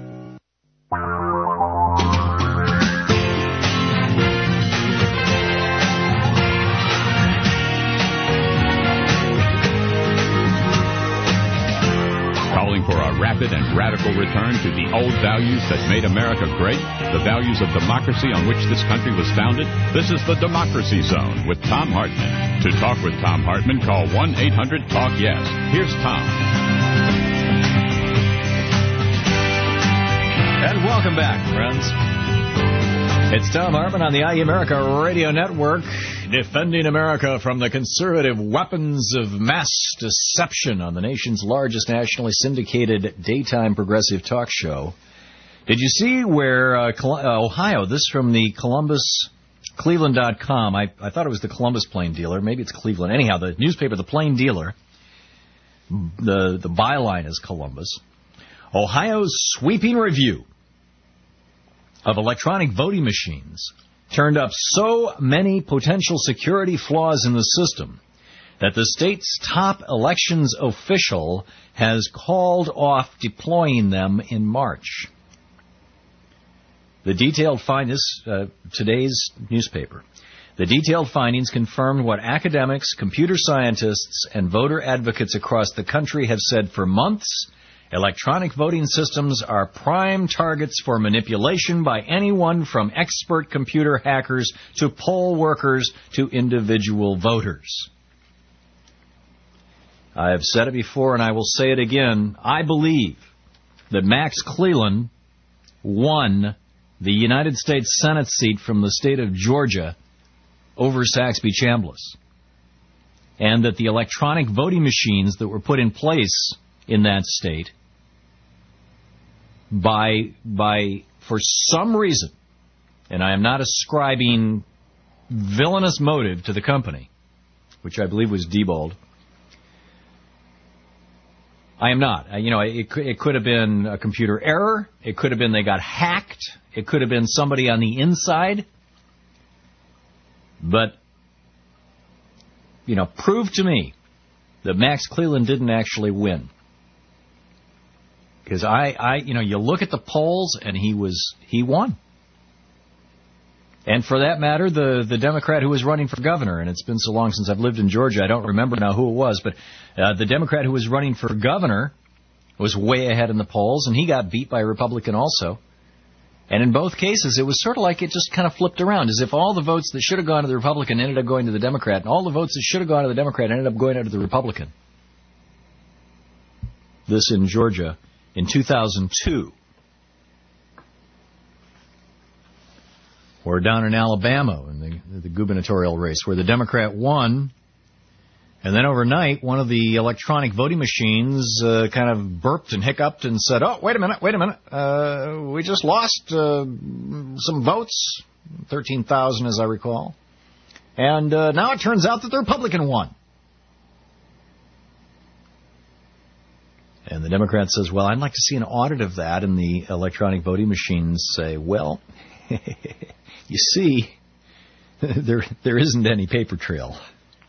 Calling for a rapid and radical return to the old values that made America great, the values of democracy on which this country was founded. This is the Democracy Zone with Thom Hartmann. To talk with Thom Hartmann, call one eight hundred talk yes. Here's Tom. And welcome back, friends. It's Thom Hartmann on the I E America Radio Network, defending America from the conservative weapons of mass deception on the nation's largest nationally syndicated daytime progressive talk show. Did you see where uh, Col- uh, Ohio, this from the Columbus, Cleveland dot com, I, I thought it was the Columbus Plain Dealer, maybe it's Cleveland. Anyhow, the newspaper, the Plain Dealer, the, the byline is Columbus. Ohio's sweeping review of electronic voting machines turned up so many potential security flaws in the system that the state's top elections official has called off deploying them in March. The detailed find this uh, today's newspaper. The detailed findings confirmed what academics, computer scientists, and voter advocates across the country have said for months. Electronic voting systems are prime targets for manipulation by anyone from expert computer hackers to poll workers to individual voters. I have said it before and I will say it again. I believe that Max Cleland won the United States Senate seat from the state of Georgia over Saxby Chambliss, and that the electronic voting machines that were put in place in that state by, by for some reason, and I am not ascribing villainous motive to the company, which I believe was Diebold. I am not. You know, it, it could have been a computer error. It could have been they got hacked. It could have been somebody on the inside. But, you know, prove to me that Max Cleland didn't actually win. Because I, I, you know, you look at the polls and he was, he won. And for that matter, the, the Democrat who was running for governor, and it's been so long since I've lived in Georgia, I don't remember now who it was, but uh, the Democrat who was running for governor was way ahead in the polls, and he got beat by a Republican also. And in both cases, it was sort of like it just kind of flipped around, as if all the votes that should have gone to the Republican ended up going to the Democrat, and all the votes that should have gone to the Democrat ended up going to the Republican. This in Georgia in two thousand two. Or down in Alabama in the, the gubernatorial race, where the Democrat won, and then overnight, one of the electronic voting machines uh, kind of burped and hiccuped and said, oh, wait a minute, wait a minute, uh, we just lost uh, some votes, thirteen thousand as I recall, and uh, now it turns out that the Republican won. And the Democrat says, well, I'd like to see an audit of that, and the electronic voting machines say, well, you see, there there isn't any paper trail.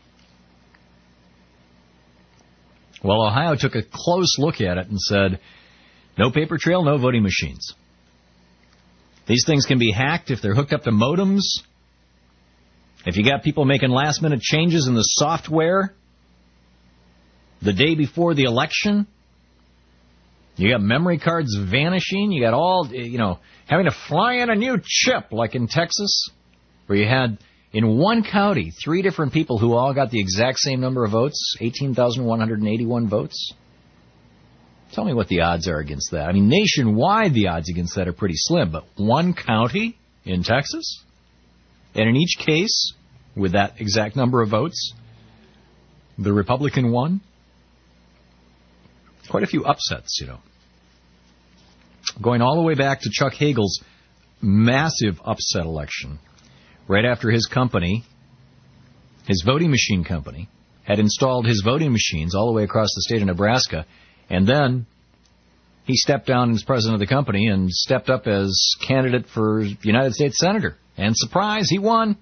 Well, Ohio took a close look at it and said, no paper trail, no voting machines. These things can be hacked if they're hooked up to modems. If you got people making last-minute changes in the software the day before the election, you got memory cards vanishing. You got all, you know, having to fly in a new chip, like in Texas, where you had, in one county, three different people who all got the exact same number of votes, eighteen thousand one hundred eighty-one votes. Tell me what the odds are against that. I mean, nationwide, the odds against that are pretty slim, but one county in Texas, and in each case, with that exact number of votes, the Republican won. Quite a few upsets, you know. Going all the way back to Chuck Hagel's massive upset election, right after his company, his voting machine company, had installed his voting machines all the way across the state of Nebraska, and then he stepped down as president of the company and stepped up as candidate for United States Senator. And surprise, he won.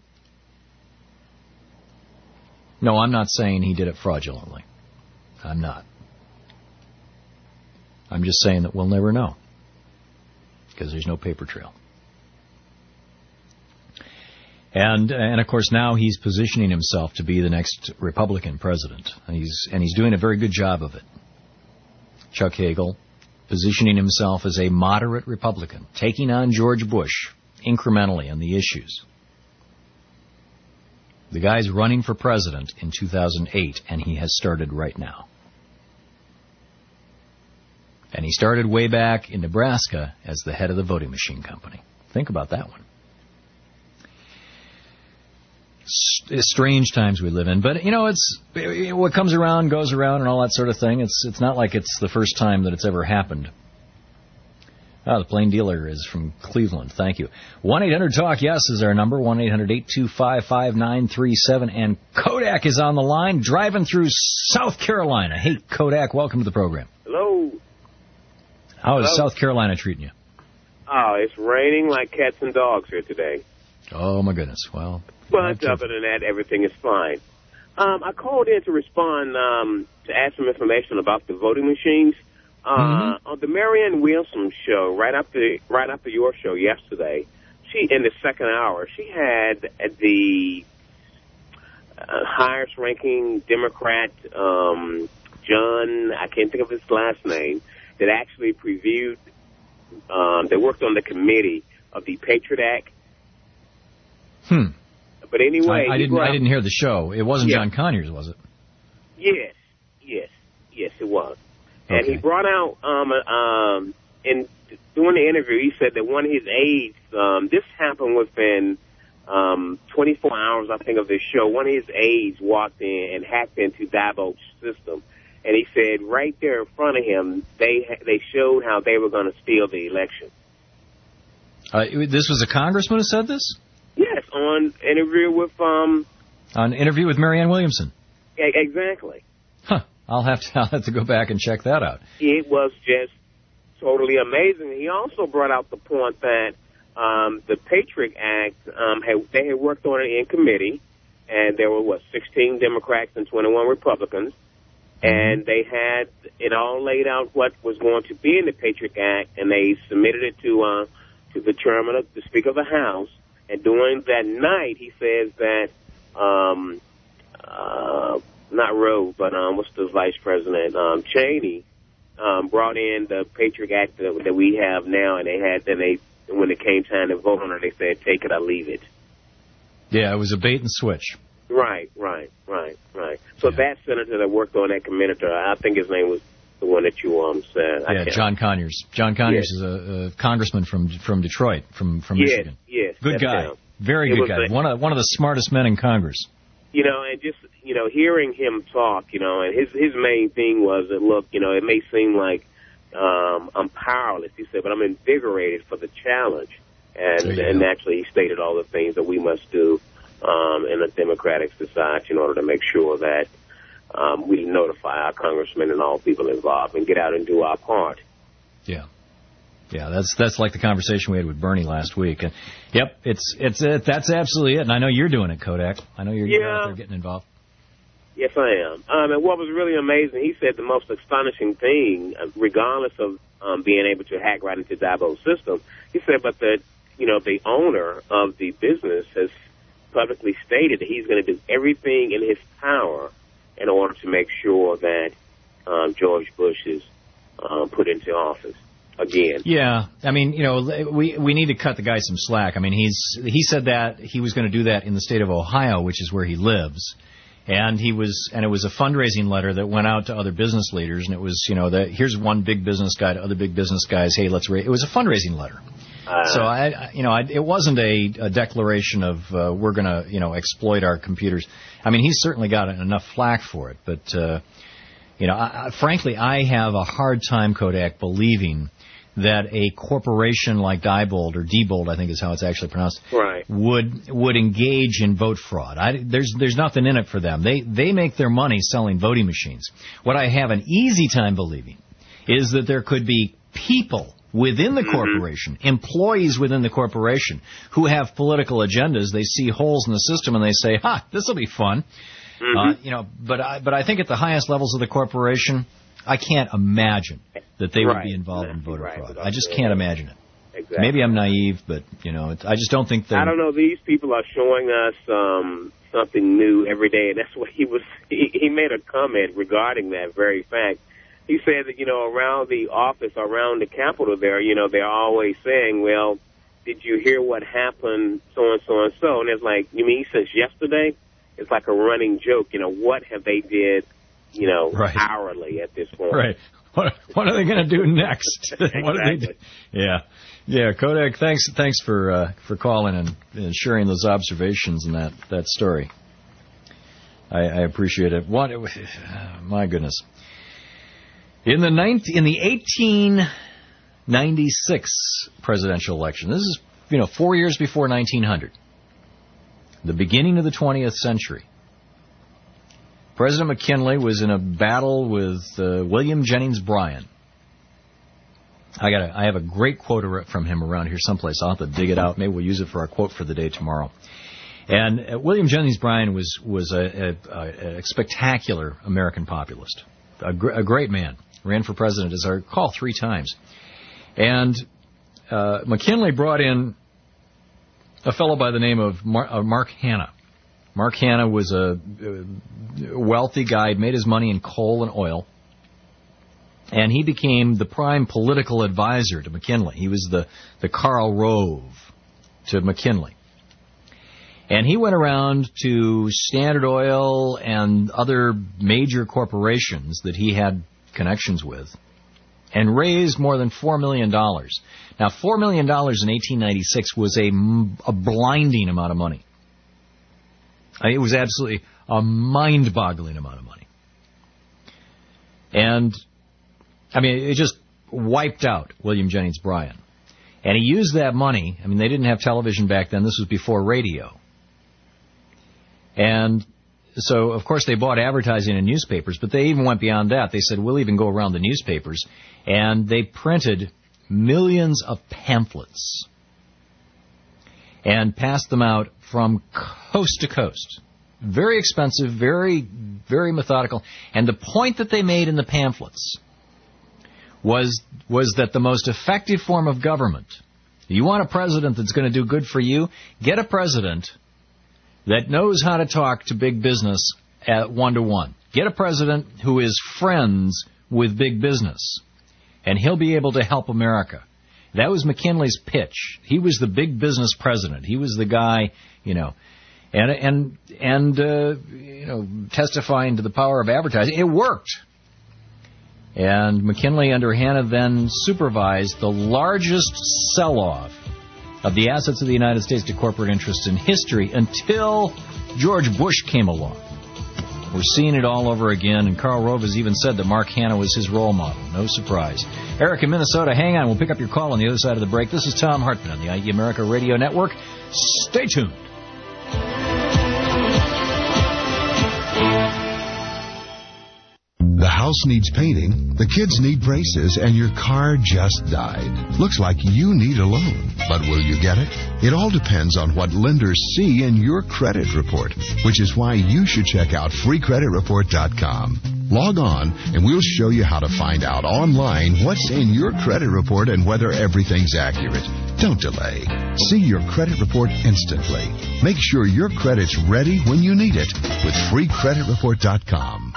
No, I'm not saying he did it fraudulently. I'm not. I'm just saying that we'll never know, because there's no paper trail. And, and of course, now he's positioning himself to be the next Republican president. And he's, and he's doing a very good job of it. Chuck Hagel, positioning himself as a moderate Republican, taking on George Bush incrementally on the issues. The guy's running for president in two thousand eight, and he has started right now. And he started way back in Nebraska as the head of the voting machine company. Think about that one. It's strange times we live in, but you know, it's what comes around goes around and all that sort of thing. It's it's not like it's the first time that it's ever happened. Ah, the plain dealer is from Cleveland. Thank you. one eight hundred talk yes is our number. one eight hundred eight two five five nine three seven. And Kodak is on the line, driving through South Carolina. Hey, Kodak, welcome to the program. Hello. How is Hello. South Carolina treating you? Oh, it's raining like cats and dogs here today. Oh, my goodness. Well, But other than that, everything is fine. Um, I called in to respond um, to ask some information about the voting machines. Uh, mm-hmm. On the Marianne Wilson show, right after right after your show yesterday, she in the second hour, she had the uh, highest-ranking Democrat, um, John, I can't think of his last name, that actually previewed, um, that worked on the committee of the Patriot Act. Hmm. But anyway, I, I didn't. brought, I didn't hear the show. It wasn't yeah. John Conyers, was it? Yes, yes, yes, it was. Okay. And he brought out um, um, in during the interview, he said that one of his aides. Um, this happened within um, twenty-four hours, I think, of this show. One of his aides walked in and hacked into Diebold's system, and he said right there in front of him, they they showed how they were going to steal the election. Uh, this was a congressman who said this? Yes, on on Interview with um. On Interview with Marianne Williamson. e- Exactly. Huh. I'll have to I'll have to go back and check that out. It was just totally amazing. He also brought out the point that um, the Patriot Act, um, had, they had worked on it in committee, and there were, what, sixteen Democrats and twenty-one Republicans, and they had it all laid out what was going to be in the Patriot Act, and they submitted it to uh, to the chairman, of the Speaker of the House, and during that night, he says that, um, uh, not Rowe, but um, what's the vice president, um, Cheney, um, brought in the Patriot Act that, that we have now, and they had, then they, when it came time to vote on it, they said, take it or leave it. Yeah, it was a bait and switch. Right, right, right, right. So yeah. that senator that worked on that committee, I think his name was the one that you um said. Yeah, John Conyers. John Conyers yes. is a, a congressman from from Detroit, from from yes, Michigan. Yes, good guy, him. very it good guy. A, one of one of the smartest men in Congress. You know, and just you know, hearing him talk, you know, and his his main thing was that look, you know, it may seem like um I'm powerless, he said, but I'm invigorated for the challenge, and and naturally he stated all the things that we must do um in a democratic society in order to make sure that Um, we notify our congressmen and all people involved and get out and do our part. Yeah, yeah, that's that's like the conversation we had with Bernie last week. And yep, it's it's it, that's absolutely it. And I know you're doing it, Kodak. I know you're, yeah. you're out there getting involved. Yes, I am. Um, and what was really amazing, he said the most astonishing thing, regardless of um, being able to hack right into Diebo's system, he said, but the you know the owner of the business has publicly stated that he's going to do everything in his power in order to make sure that um, George Bush is um, put into office again. Yeah, I mean, you know, we we need to cut the guy some slack. I mean, he's he said that he was going to do that in the state of Ohio, which is where he lives, and he was and it was a fundraising letter that went out to other business leaders, and it was, you know, that here's one big business guy to other big business guys. Hey, let's raise. It was a fundraising letter. Uh, so I, you know, I, it wasn't a, a declaration of uh, we're going to, you know, exploit our computers. I mean, he's certainly got enough flack for it, but uh, you know, I, I, frankly, I have a hard time, Kodak, believing that a corporation like Diebold or Diebold, I think is how it's actually pronounced, right. would would engage in vote fraud. I, there's there's nothing in it for them. They they make their money selling voting machines. What I have an easy time believing is that there could be people within the corporation, mm-hmm. employees within the corporation who have political agendas. They see holes in the system and they say, "Ha, this will be fun." Mm-hmm. Uh, you know, but I, but I think at the highest levels of the corporation, I can't imagine that they right. would be involved in voter right. fraud. I just can't imagine it. Exactly. Maybe I'm naive, but you know, it, I just don't think they. I don't know. These people are showing us um, something new every day, and that's what he was. He, he made a comment regarding that very fact. He said that, you know, around the office, around the Capitol there, you know, they're always saying, well, did you hear what happened, so-and-so and so? And it's like, you mean since yesterday? It's like a running joke. You know, what have they did, you know, right. hourly at this point? Right. What, what are they going to do next? Exactly. What are they do? Yeah. Yeah, Kodak, thanks thanks for uh, for calling and, and sharing those observations and that, that story. I, I appreciate it. What, my goodness. In the nineteen, in the eighteen ninety-six presidential election, this is, you know, four years before nineteen hundred, the beginning of the twentieth century, President McKinley was in a battle with uh, William Jennings Bryan. I got, I have a great quote from him around here someplace. I'll have to dig it out. Maybe we'll use it for our quote for the day tomorrow. And uh, William Jennings Bryan was was a, a, a spectacular American populist, a, gr- a great man. Ran for president, as I recall, three times. And uh, McKinley brought in a fellow by the name of Mar- uh, Mark Hanna. Mark Hanna was a, a wealthy guy, made his money in coal and oil. And he became the prime political advisor to McKinley. He was the, the Karl Rove to McKinley. And he went around to Standard Oil and other major corporations that he had connections with and raised more than four million dollars. Now, four million dollars in eighteen ninety-six was a, a blinding amount of money. I mean, it was absolutely a mind-boggling amount of money. And, I mean, it just wiped out William Jennings Bryan. And he used that money. I mean, they didn't have television back then. This was before radio. And so, of course, they bought advertising in newspapers, but they even went beyond that. They said, we'll even go around the newspapers. And they printed millions of pamphlets and passed them out from coast to coast. Very expensive, very, very methodical. And the point that they made in the pamphlets was was that the most effective form of government, you want a president that's going to do good for you, get a president that knows how to talk to big business at one-to-one. Get a president who is friends with big business, and he'll be able to help America. That was McKinley's pitch. He was the big business president. He was the guy, you know, and and and uh, you know, testifying to the power of advertising. It worked. And McKinley under Hanna then supervised the largest sell-off of the assets of the United States to corporate interests in history until George Bush came along. We're seeing it all over again, and Karl Rove has even said that Mark Hanna was his role model. No surprise. Eric in Minnesota, hang on. We'll pick up your call on the other side of the break. This is Tom Hartman on the I E America Radio Network. Stay tuned. The house needs painting, the kids need braces, and your car just died. Looks like you need a loan, but will you get it? It all depends on what lenders see in your credit report, which is why you should check out free credit report dot com. Log on, and we'll show you how to find out online what's in your credit report and whether everything's accurate. Don't delay. See your credit report instantly. Make sure your credit's ready when you need it with free credit report dot com.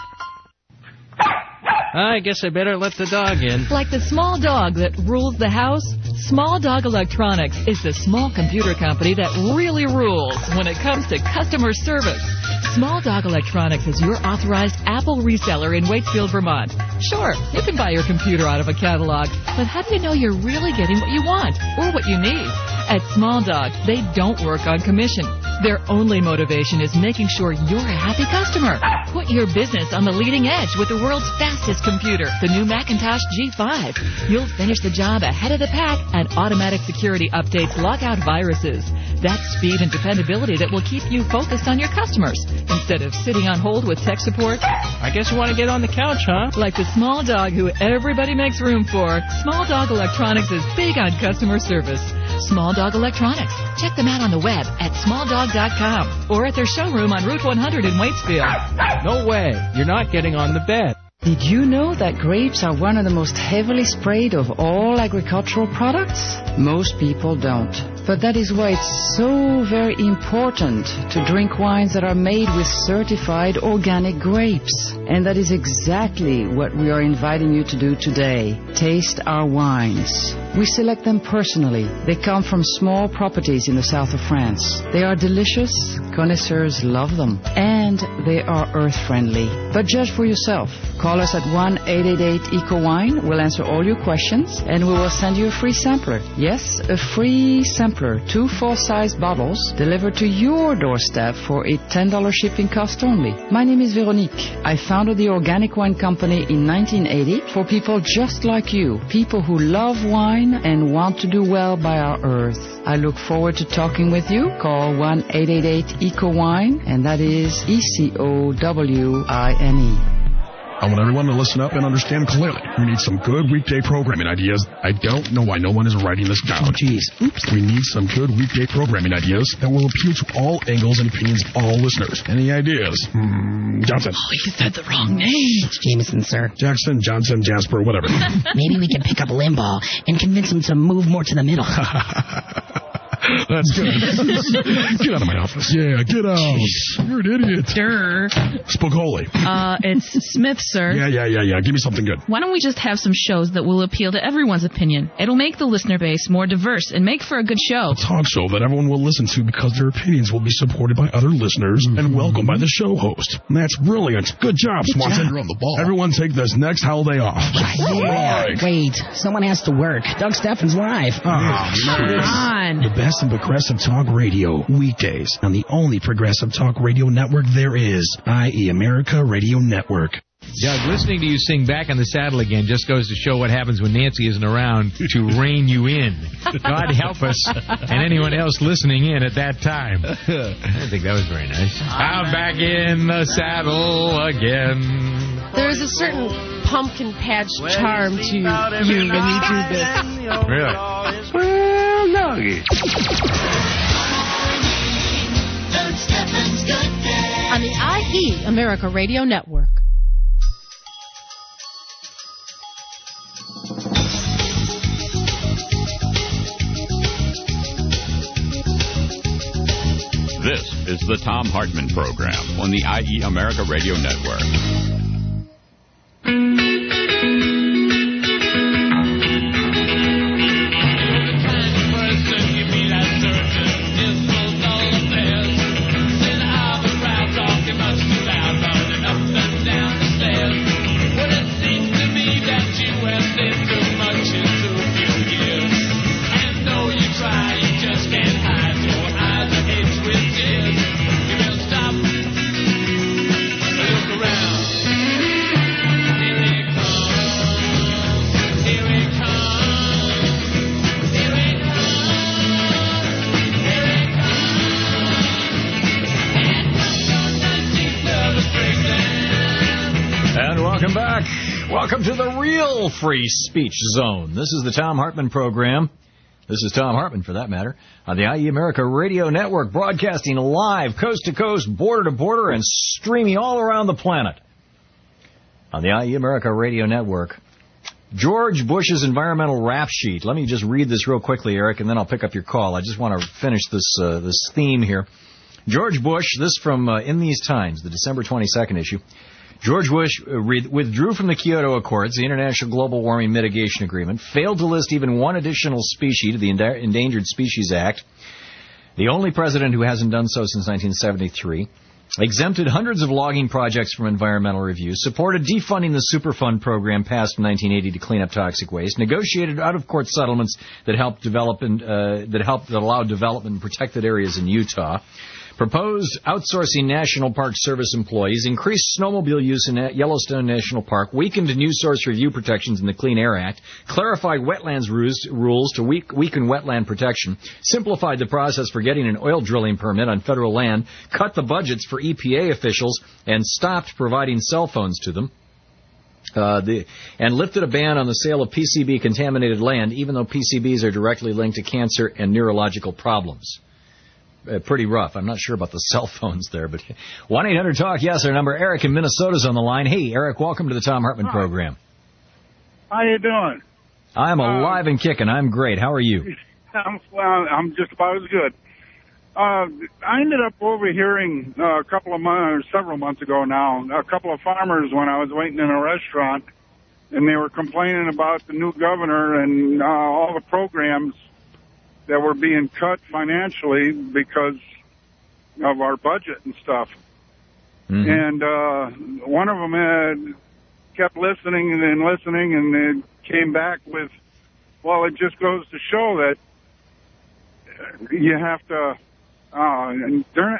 I guess I better let the dog in. Like the small dog that rules the house, Small Dog Electronics is the small computer company that really rules when it comes to customer service. Small Dog Electronics is your authorized Apple reseller in Waitsfield, Vermont. Sure, you can buy your computer out of a catalog, but how do you know you're really getting what you want or what you need? At Small Dog, they don't work on commission. Their only motivation is making sure you're a happy customer. Put your business on the leading edge with the world's fastest computer, the new Macintosh G five. You'll finish the job ahead of the pack, and automatic security updates lock out viruses. That's speed and dependability that will keep you focused on your customers instead of sitting on hold with tech support. I guess you want to get on the couch, huh? Like the small dog who everybody makes room for, Small Dog Electronics is big on customer service. Small Dog Electronics. Check them out on the web at small dog dot com or at their showroom on Route one hundred in Waitsfield. No way. You're not getting on the bed. Did you know that grapes are one of the most heavily sprayed of all agricultural products? Most people don't. But that is why it's so very important to drink wines that are made with certified organic grapes. And that is exactly what we are inviting you to do today. Taste our wines. We select them personally. They come from small properties in the south of France. They are delicious. Connoisseurs love them. And they are earth-friendly. But judge for yourself. Call us at one eight eight eight eco wine. We'll answer all your questions, and we will send you a free sampler. Yes, a free sampler. Two full-size bottles delivered to your doorstep for a ten dollars shipping cost only. My name is Veronique. I founded the Organic Wine Company in nineteen eighty for people just like you, people who love wine and want to do well by our earth. I look forward to talking with you. Call one eight eight eight eco wine, and that is E C O W I N E. I want everyone to listen up and understand clearly. We need some good weekday programming ideas. I don't know why no one is writing this down. Oh, jeez. Oops. We need some good weekday programming ideas that will appeal to all angles and opinions of all listeners. Any ideas? Hmm, Johnson. Oh, you said the wrong name. It's Jameson, sir. Jackson, Johnson, Jasper, whatever. Maybe we can pick up Limbaugh and convince him to move more to the middle. That's good. Get out of my office. Yeah, get out. You're an idiot. Durr. Spogoli. Uh, it's Smith, sir. Yeah, yeah, yeah, yeah. Give me something good. Why don't we just have some shows that will appeal to everyone's opinion? It'll make the listener base more diverse and make for a good show. A talk show that everyone will listen to because their opinions will be supported by other listeners mm-hmm. and welcomed by the show host. And that's brilliant. Good job, good Swanson. Job. You're on the ball. Everyone take this next holiday off. Yeah. Right. Wait, someone has to work. Doug Steffens live. Oh, come on. The best in progressive talk radio. Weekdays on the only progressive talk radio network there is. I E America Radio Network. Doug, listening to you sing Back on the Saddle Again just goes to show what happens when Nancy isn't around to rein you in. God help us and anyone else listening in at that time. I didn't think that was very nice. I'm back in the saddle again. There's a certain pumpkin patch charm to you when you do this. Really? Well, no. On the I E America Radio Network. This is the Thom Hartmann Program on the I E America Radio Network. Welcome back. Welcome to the real free speech zone. This is the Thom Hartmann Program. This is Thom Hartmann, for that matter, on the I E America Radio Network, broadcasting live, coast to coast, border to border, and streaming all around the planet. On the I E America Radio Network, George Bush's environmental rap sheet. Let me just read this real quickly, Eric, and then I'll pick up your call. I just want to finish this uh, this theme here. George Bush, this from uh, In These Times, the December twenty-second issue. George Bush withdrew from the Kyoto Accords, the International Global Warming Mitigation Agreement, failed to list even one additional species to the Endangered Species Act, the only president who hasn't done so since nineteen seventy-three, exempted hundreds of logging projects from environmental review, supported defunding the Superfund program passed in nineteen eighty to clean up toxic waste, negotiated out-of-court settlements that helped develop and, uh, that helped that allowed development in protected areas in Utah, proposed outsourcing National Park Service employees, increased snowmobile use in Yellowstone National Park, weakened new source review protections in the Clean Air Act, clarified wetlands rules to weaken wetland protection, simplified the process for getting an oil drilling permit on federal land, cut the budgets for E P A officials, and stopped providing cell phones to them. Uh, the, and lifted a ban on the sale of P C B-contaminated land, even though P C Bs are directly linked to cancer and neurological problems. Uh, pretty rough. I'm not sure about the cell phones there, but one eight hundred talk yes, our number. Eric in Minnesota's on the line. Hey, Eric, welcome to the Thom Hartmann Hi. Program. How you doing? I'm alive uh, and kicking. I'm great. How are you? I'm, well, I'm just about as good. Uh, I ended up overhearing uh, a couple of months, several months ago now, a couple of farmers when I was waiting in a restaurant, and they were complaining about the new governor and uh, all the programs that were being cut financially because of our budget and stuff. Mm-hmm. And uh, one of them had kept listening and then listening, and then came back with, well, it just goes to show that you have to, uh, and during,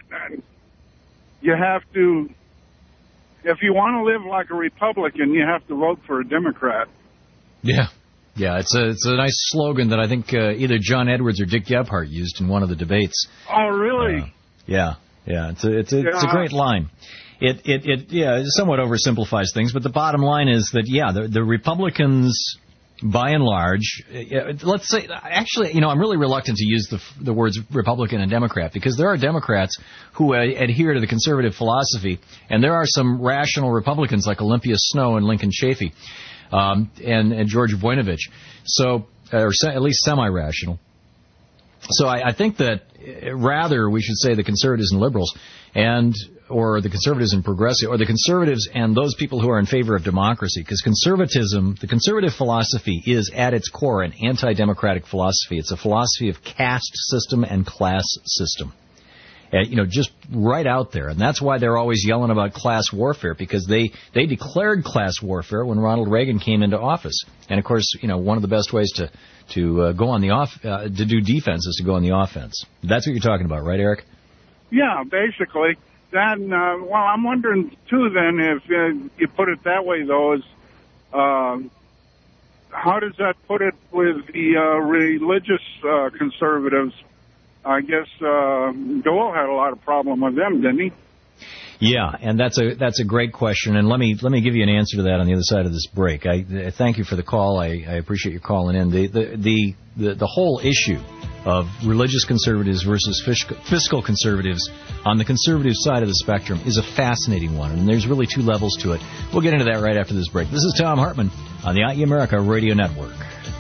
you have to, if you want to live like a Republican, you have to vote for a Democrat. Yeah. Yeah, it's a it's a nice slogan that I think uh, either John Edwards or Dick Gephardt used in one of the debates. Oh, really? Uh, yeah, yeah, it's a it's a, it's a great line. It it it yeah, it somewhat oversimplifies things, but the bottom line is that yeah, the the Republicans, by and large, uh, let's say actually, you know, I'm really reluctant to use the the words Republican and Democrat because there are Democrats who uh, adhere to the conservative philosophy, and there are some rational Republicans like Olympia Snowe and Lincoln Chafee. Um, and, and George Voinovich, so or se- at least semi-rational. So I, I think that rather we should say the conservatives and liberals, and or the conservatives and progressive, or the conservatives and those people who are in favor of democracy, because conservatism, the conservative philosophy is at its core an anti-democratic philosophy. It's a philosophy of caste system and class system. Uh, you know, just right out there. And that's why they're always yelling about class warfare, because they, they declared class warfare when Ronald Reagan came into office. And, of course, you know, one of the best ways to, to uh, go on the off, uh, to do defense is to go on the offense. That's what you're talking about, right, Eric? Yeah, basically. that, uh, well, I'm wondering, too, then, if uh, you put it that way, though, is uh, how does that put it with the uh, religious uh, conservatives? I guess uh, Dole had a lot of problem with them, didn't he? Yeah, and that's a that's a great question, and let me let me give you an answer to that on the other side of this break. I, I thank you for the call. I, I appreciate your calling in. The the, the the the whole issue of religious conservatives versus fiscal, fiscal conservatives on the conservative side of the spectrum is a fascinating one, and there's really two levels to it. We'll get into that right after this break. This is Tom Hartman on the I E America Radio Network.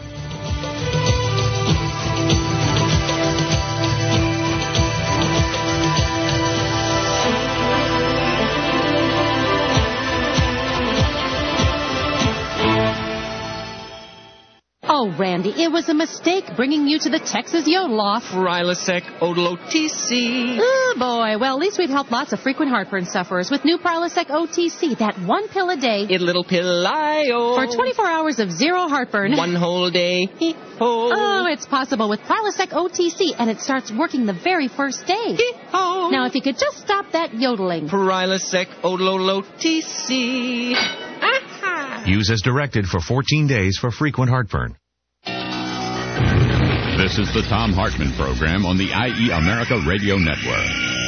Oh, Randy, it was a mistake bringing you to the Texas Yodel-Off. Prilosec O T C. Oh, boy. Well, at least we've helped lots of frequent heartburn sufferers with new Prilosec O T C, that one pill a day. It little pill-I-O. For twenty-four hours of zero heartburn. One whole day. Hee-ho. Oh, it's possible with Prilosec O T C, and it starts working the very first day. Hee-ho. Now, if you could just stop that yodeling. Prilosec O T C. Use as directed for fourteen days for frequent heartburn. This is the Tom Hartman Program on the I E America Radio Network.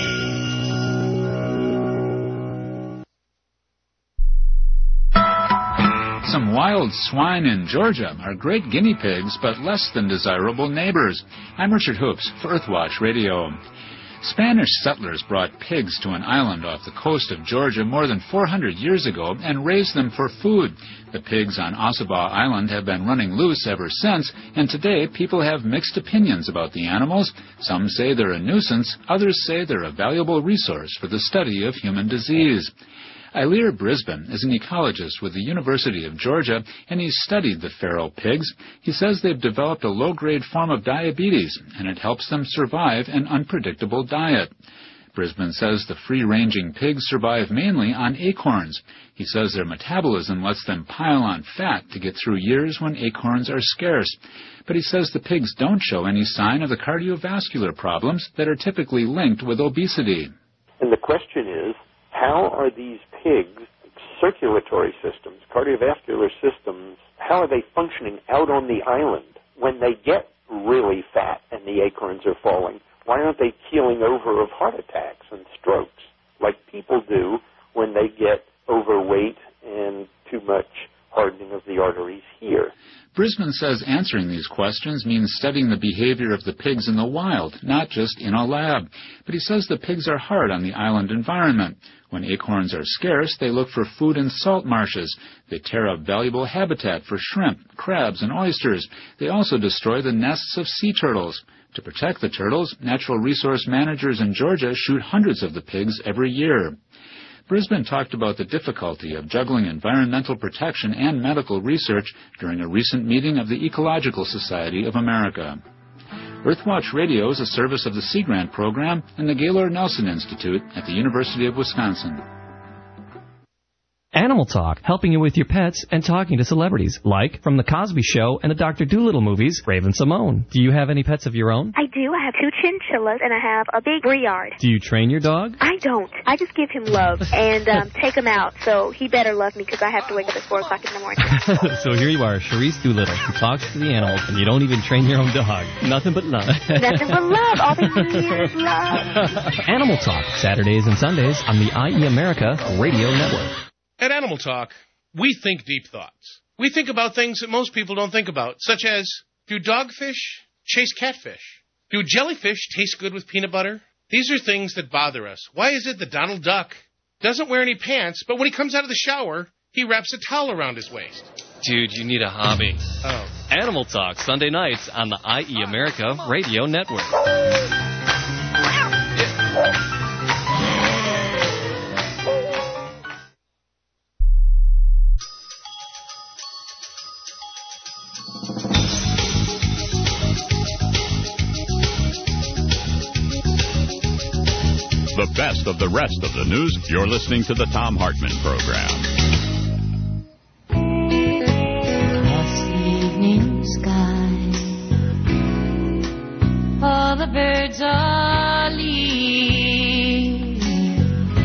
Some wild swine in Georgia are great guinea pigs, but less than desirable neighbors. I'm Richard Hoops for Earthwatch Radio. Spanish settlers brought pigs to an island off the coast of Georgia more than four hundred years ago and raised them for food. The pigs on Ossabaw Island have been running loose ever since, and today people have mixed opinions about the animals. Some say they're a nuisance, others say they're a valuable resource for the study of human disease. Ilir Brisbane is an ecologist with the University of Georgia, and he's studied the feral pigs. He says they've developed a low-grade form of diabetes, and it helps them survive an unpredictable diet. Brisbane says the free-ranging pigs survive mainly on acorns. He says their metabolism lets them pile on fat to get through years when acorns are scarce. But he says the pigs don't show any sign of the cardiovascular problems that are typically linked with obesity. And the question is, how are these pigs' circulatory systems, cardiovascular systems, how are they functioning out on the island when they get really fat and the acorns are falling? Why aren't they keeling over of heart attacks and strokes like people do when they get overweight and too much hardening of the arteries here? Brisbane says answering these questions means studying the behavior of the pigs in the wild, not just in a lab. But he says the pigs are hard on the island environment. When acorns are scarce, they look for food in salt marshes. They tear up valuable habitat for shrimp, crabs, and oysters. They also destroy the nests of sea turtles. To protect the turtles, natural resource managers in Georgia shoot hundreds of the pigs every year. Brisbane talked about the difficulty of juggling environmental protection and medical research during a recent meeting of the Ecological Society of America. Earthwatch Radio is a service of the Sea Grant Program and the Gaylord Nelson Institute at the University of Wisconsin. Animal Talk, helping you with your pets and talking to celebrities, like from The Cosby Show and the Doctor Dolittle movies, Raven Simone. Do you have any pets of your own? I do. I have two chinchillas, and I have a big Briard. Do you train your dog? I don't. I just give him love and um, take him out, so he better love me because I have to wake up at four o'clock in the morning. So here you are, Charisse Doolittle, who talks to the animals, and you don't even train your own dog. Nothing but love. Nothing but love. All they need is love. Animal Talk, Saturdays and Sundays on the I E America Radio Network. At Animal Talk, we think deep thoughts. We think about things that most people don't think about, such as, do dogfish chase catfish? Do jellyfish taste good with peanut butter? These are things that bother us. Why is it that Donald Duck doesn't wear any pants, but when he comes out of the shower, he wraps a towel around his waist? Dude, you need a hobby. Oh. Animal Talk, Sunday nights on the I E America Radio Network. The best of the rest of the news. You're listening to the Tom Hartman Program. Across the evening sky, all the birds are leaving.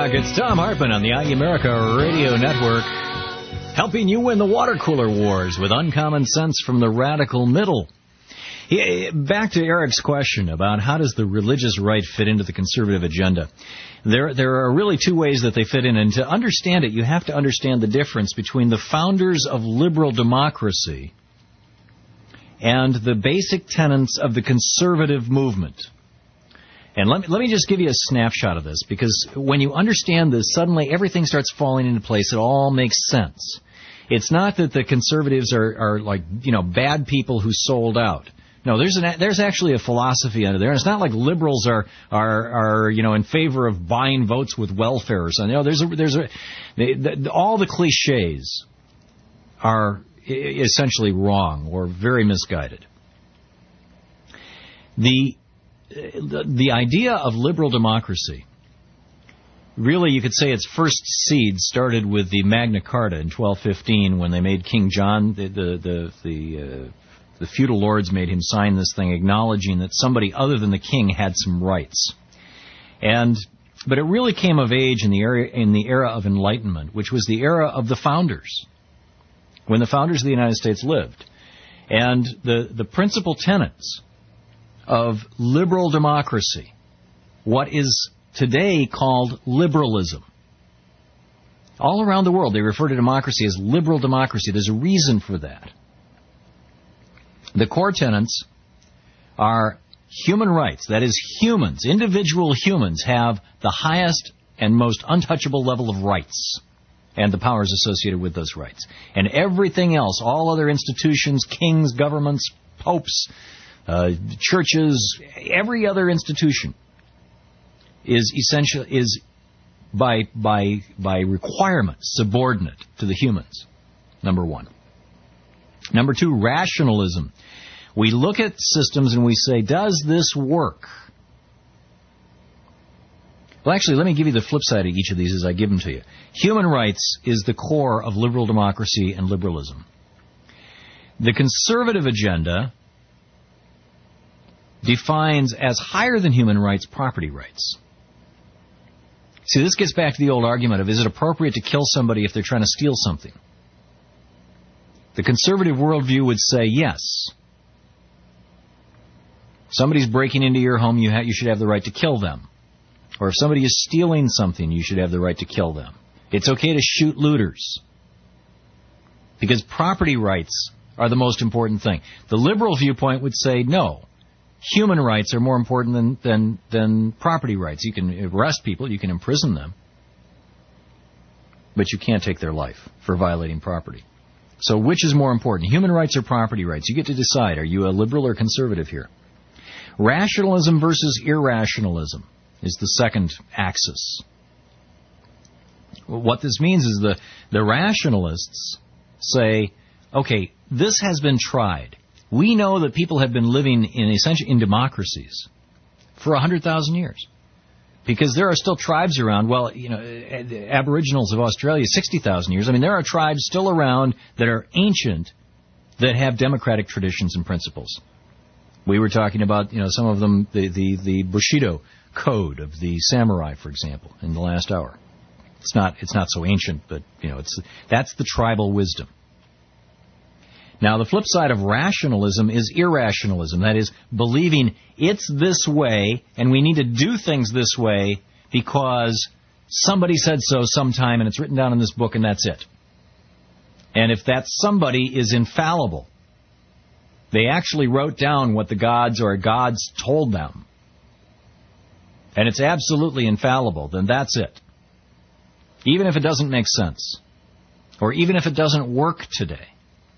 back. It's Tom Hartman on the I E America Radio Network, helping you win the water cooler wars with uncommon sense from the radical middle. Back to Eric's question about how does the religious right fit into the conservative agenda. There, there are really two ways that they fit in, and to understand it, you have to understand the difference between the founders of liberal democracy and the basic tenets of the conservative movement. And let me, let me just give you a snapshot of this, because when you understand this, suddenly everything starts falling into place. It all makes sense. It's not that the conservatives are, are like, you know, bad people who sold out. No, there's an, there's actually a philosophy under there. And it's not like liberals are, are, are, you know, in favor of buying votes with welfare or something. You know, there's a, there's a, the, the, all the cliches are essentially wrong or very misguided. The, the, the idea of liberal democracy, really, you could say its first seed started with the Magna Carta in twelve fifteen when they made King John, the, the, the, the uh, The feudal lords made him sign this thing acknowledging that somebody other than the king had some rights. And but it really came of age in the era, in the era of Enlightenment, which was the era of the founders, when the founders of the United States lived. And the, the principal tenets of liberal democracy, what is today called liberalism. All around the world they refer to democracy as liberal democracy. There's a reason for that. The core tenets are human rights. That is, humans, individual humans, have the highest and most untouchable level of rights and the powers associated with those rights. And everything else, all other institutions, kings, governments, popes, uh, churches, every other institution is essential is by by by requirement subordinate to the humans. Number one. Number two, rationalism. We look at systems and we say, does this work? Well, actually, let me give you the flip side of each of these as I give them to you. Human rights is the core of liberal democracy and liberalism. The conservative agenda defines as higher than human rights property rights. See, this gets back to the old argument of, is it appropriate to kill somebody if they're trying to steal something? The conservative worldview would say yes. Somebody's breaking into your home, you, ha- you should have the right to kill them. Or if somebody is stealing something, you should have the right to kill them. It's okay to shoot looters, because property rights are the most important thing. The liberal viewpoint would say, no, human rights are more important than, than, than property rights. You can arrest people, you can imprison them, but you can't take their life for violating property. So which is more important, human rights or property rights? You get to decide. Are you a liberal or conservative here? Rationalism versus irrationalism is the second axis. What this means is the, the rationalists say, okay, this has been tried. We know that people have been living in essentially in democracies for one hundred thousand years. Because there are still tribes around, well, you know, Aboriginals of Australia, sixty thousand years. I mean, there are tribes still around that are ancient that have democratic traditions and principles. We were talking about, you know, some of them, the, the, the Bushido code of the samurai, for example, in the last hour. It's not, it's not so ancient, but, you know, it's, that's the tribal wisdom. Now, the flip side of rationalism is irrationalism. That is, believing it's this way and we need to do things this way because somebody said so sometime and it's written down in this book and that's it. And if that somebody is infallible, they actually wrote down what the gods or gods told them, and it's absolutely infallible, then that's it. Even if it doesn't make sense, or even if it doesn't work today.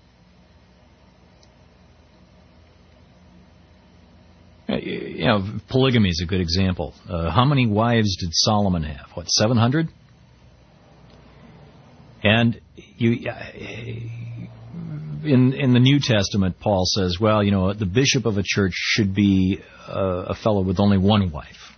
You know, polygamy is a good example. Uh, how many wives did Solomon have? What, seven hundred? And you, in in the New Testament, Paul says, well, you know, the bishop of a church should be uh, a fellow with only one wife.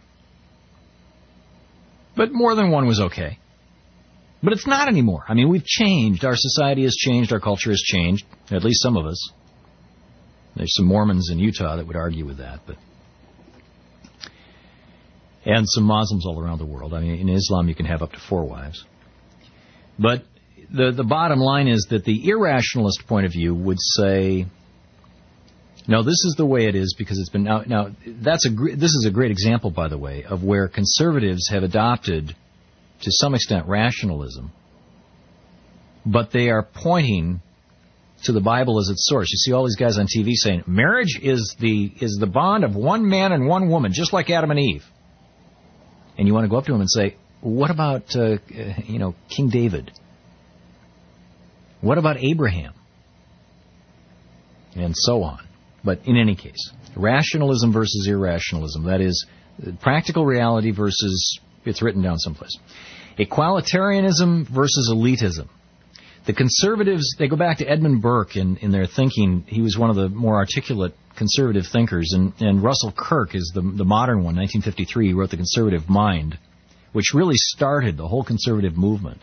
But more than one was okay. But it's not anymore. I mean, we've changed. Our society has changed. Our culture has changed. At least some of us. There's some Mormons in Utah that would argue with that. But and some Muslims all around the world. I mean, in Islam you can have up to four wives. But the the bottom line is that the irrationalist point of view would say, no, this is the way it is because it's been now. Now that's a this is a great example, by the way, of where conservatives have adopted, to some extent, rationalism, but they are pointing to the Bible as its source. You see all these guys on T V saying marriage is the is the bond of one man and one woman, just like Adam and Eve. And you want to go up to them and say, what about uh, you know King David? What about Abraham? And so on. But in any case, rationalism versus irrationalism, that is, practical reality versus it's written down someplace. Equalitarianism versus elitism. The conservatives, they go back to Edmund Burke in, in their thinking. He was one of the more articulate conservative thinkers, and, and Russell Kirk is the, the modern one. nineteen fifty-three, he wrote The Conservative Mind, which really started the whole conservative movement.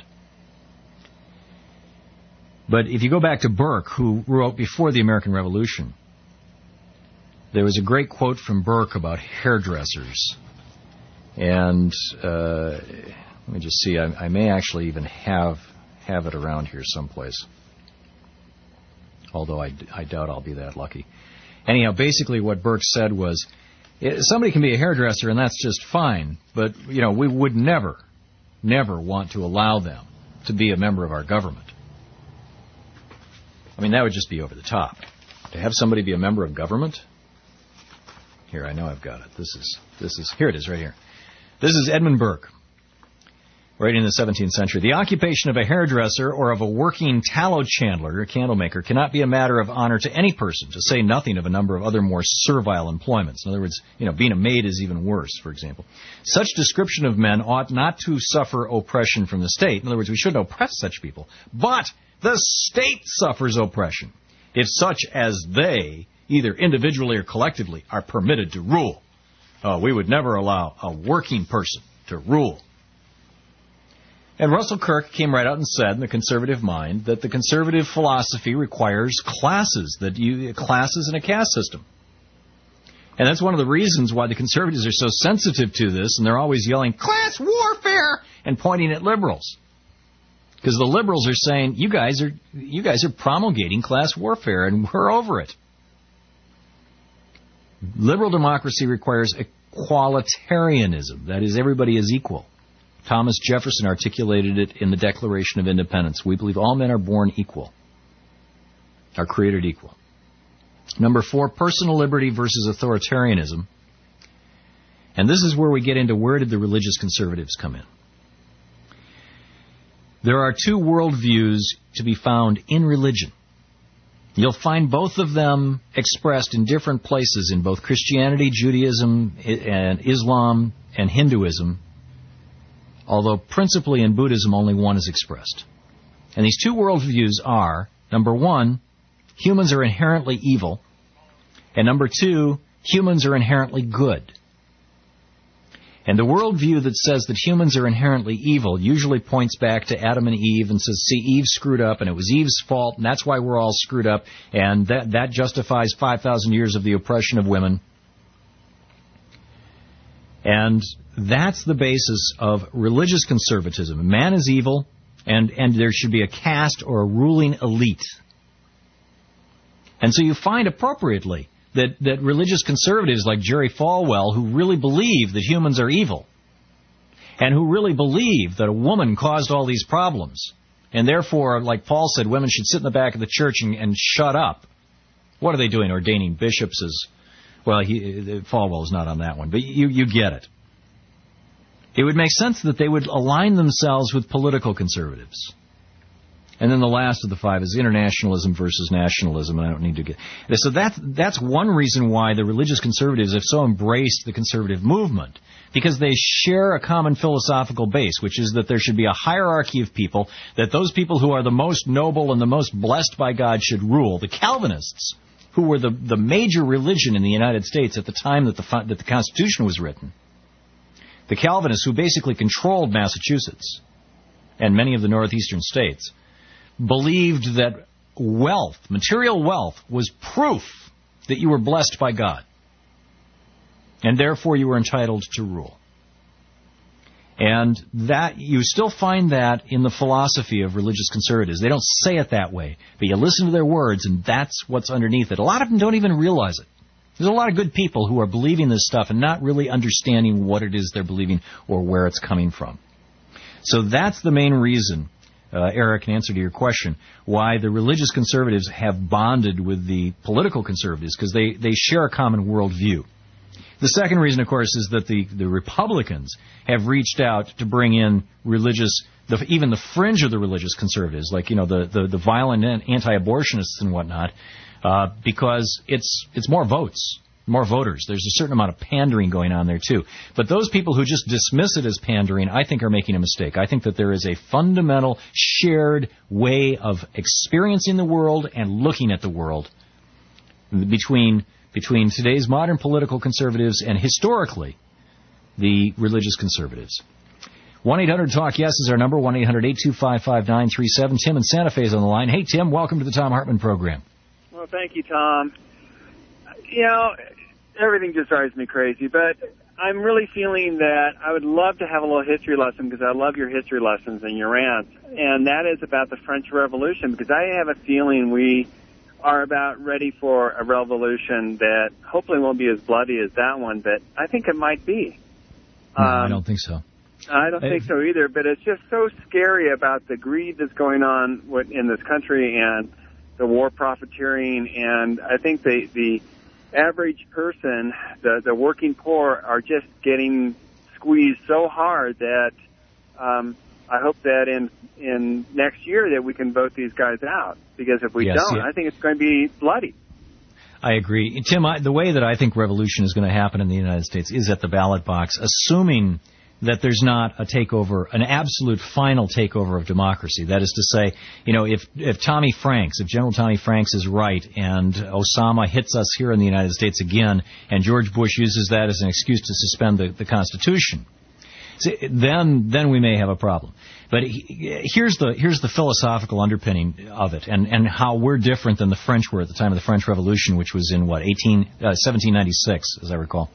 But if you go back to Burke, who wrote before the American Revolution, there was a great quote from Burke about hairdressers. And uh, let me just see, I, I may actually even have have it around here someplace. Although I, I doubt I'll be that lucky. Anyhow, basically what Burke said was, somebody can be a hairdresser and that's just fine, but you know we would never, never want to allow them to be a member of our government. I mean, that would just be over the top. To have somebody be a member of government? Here, I know I've got it. This is, this is, here it is right here. This is Edmund Burke, right in the seventeenth century. The occupation of a hairdresser or of a working tallow chandler, a candle maker, cannot be a matter of honor to any person, to say nothing of a number of other more servile employments. In other words, you know, being a maid is even worse, for example. Such description of men ought not to suffer oppression from the state. In other words, we shouldn't oppress such people. But the state suffers oppression if such as they, either individually or collectively, are permitted to rule. Uh, we would never allow a working person to rule. And Russell Kirk came right out and said in The Conservative Mind that the conservative philosophy requires classes, that you classes in a caste system. And that's one of the reasons why the conservatives are so sensitive to this, and they're always yelling, class warfare, and pointing at liberals. Because the liberals are saying, you guys are you guys are promulgating class warfare, and we're over it. Liberal democracy requires equalitarianism. That is, everybody is equal. Thomas Jefferson articulated it in the Declaration of Independence. We believe all men are born equal, are created equal. Number four, personal liberty versus authoritarianism. And this is where we get into where did the religious conservatives come in. There are two worldviews to be found in religion. You'll find both of them expressed in different places in both Christianity, Judaism, and Islam, and Hinduism, although principally in Buddhism only one is expressed. And these two worldviews are, number one, humans are inherently evil, and number two, humans are inherently good. And the worldview that says that humans are inherently evil usually points back to Adam and Eve and says, see, Eve screwed up, and it was Eve's fault, and that's why we're all screwed up, and that, that justifies five thousand years of the oppression of women. And that's the basis of religious conservatism. Man is evil, and, and there should be a caste or a ruling elite. And so you find appropriately that, that religious conservatives like Jerry Falwell, who really believe that humans are evil, and who really believe that a woman caused all these problems, and therefore, like Paul said, women should sit in the back of the church and, and shut up. What are they doing? Ordaining bishops as... Well, he, Falwell's not on that one, but you, you get it. It would make sense that they would align themselves with political conservatives. And then the last of the five is internationalism versus nationalism, and I don't need to get... So that, that's one reason why the religious conservatives have so embraced the conservative movement, because they share a common philosophical base, which is that there should be a hierarchy of people, that those people who are the most noble and the most blessed by God should rule. The Calvinists, who were the, the major religion in the United States at the time that the, that the Constitution was written, the Calvinists, who basically controlled Massachusetts and many of the northeastern states, believed that wealth, material wealth, was proof that you were blessed by God, and therefore you were entitled to rule. And that you still find that in the philosophy of religious conservatives. They don't say it that way, but you listen to their words, and that's what's underneath it. A lot of them don't even realize it. There's a lot of good people who are believing this stuff and not really understanding what it is they're believing or where it's coming from. So that's the main reason, uh, Eric, in answer to your question, why the religious conservatives have bonded with the political conservatives, because they, they share a common worldview. The second reason, of course, is that the, the Republicans have reached out to bring in religious, the, even the fringe of the religious conservatives, like, you know, the, the, the violent anti-abortionists and whatnot, uh, because it's it's more votes, more voters. There's a certain amount of pandering going on there, too. But those people who just dismiss it as pandering, I think, are making a mistake. I think that there is a fundamental shared way of experiencing the world and looking at the world between... between today's modern political conservatives and, historically, the religious conservatives. one eight hundred talk yes is our number, one eight hundred eight two five five nine three seven. Tim in Santa Fe is on the line. Hey, Tim, welcome to the Thom Hartmann program. Well, thank you, Tom. You know, everything just drives me crazy, but I'm really feeling that I would love to have a little history lesson, because I love your history lessons and your rants, and that is about the French Revolution, because I have a feeling we are about ready for a revolution that hopefully won't be as bloody as that one, but I think it might be. No, um, I don't think so. I don't I, think so either, but it's just so scary about the greed that's going on in this country and the war profiteering, and I think the, the average person, the, the working poor, are just getting squeezed so hard that um, I hope that in in next year that we can vote these guys out, because if we yes, don't, yeah. I think it's going to be bloody. I agree. Tim, I, the way that I think revolution is going to happen in the United States is at the ballot box, assuming that there's not a takeover, an absolute final takeover of democracy. That is to say, you know, if, if Tommy Franks, if General Tommy Franks is right and Osama hits us here in the United States again and George Bush uses that as an excuse to suspend the, the Constitution, then then we may have a problem. But here's the here's the philosophical underpinning of it, and, and how we're different than the French were at the time of the French Revolution, which was in what eighteen uh, seventeen ninety-six, as I recall.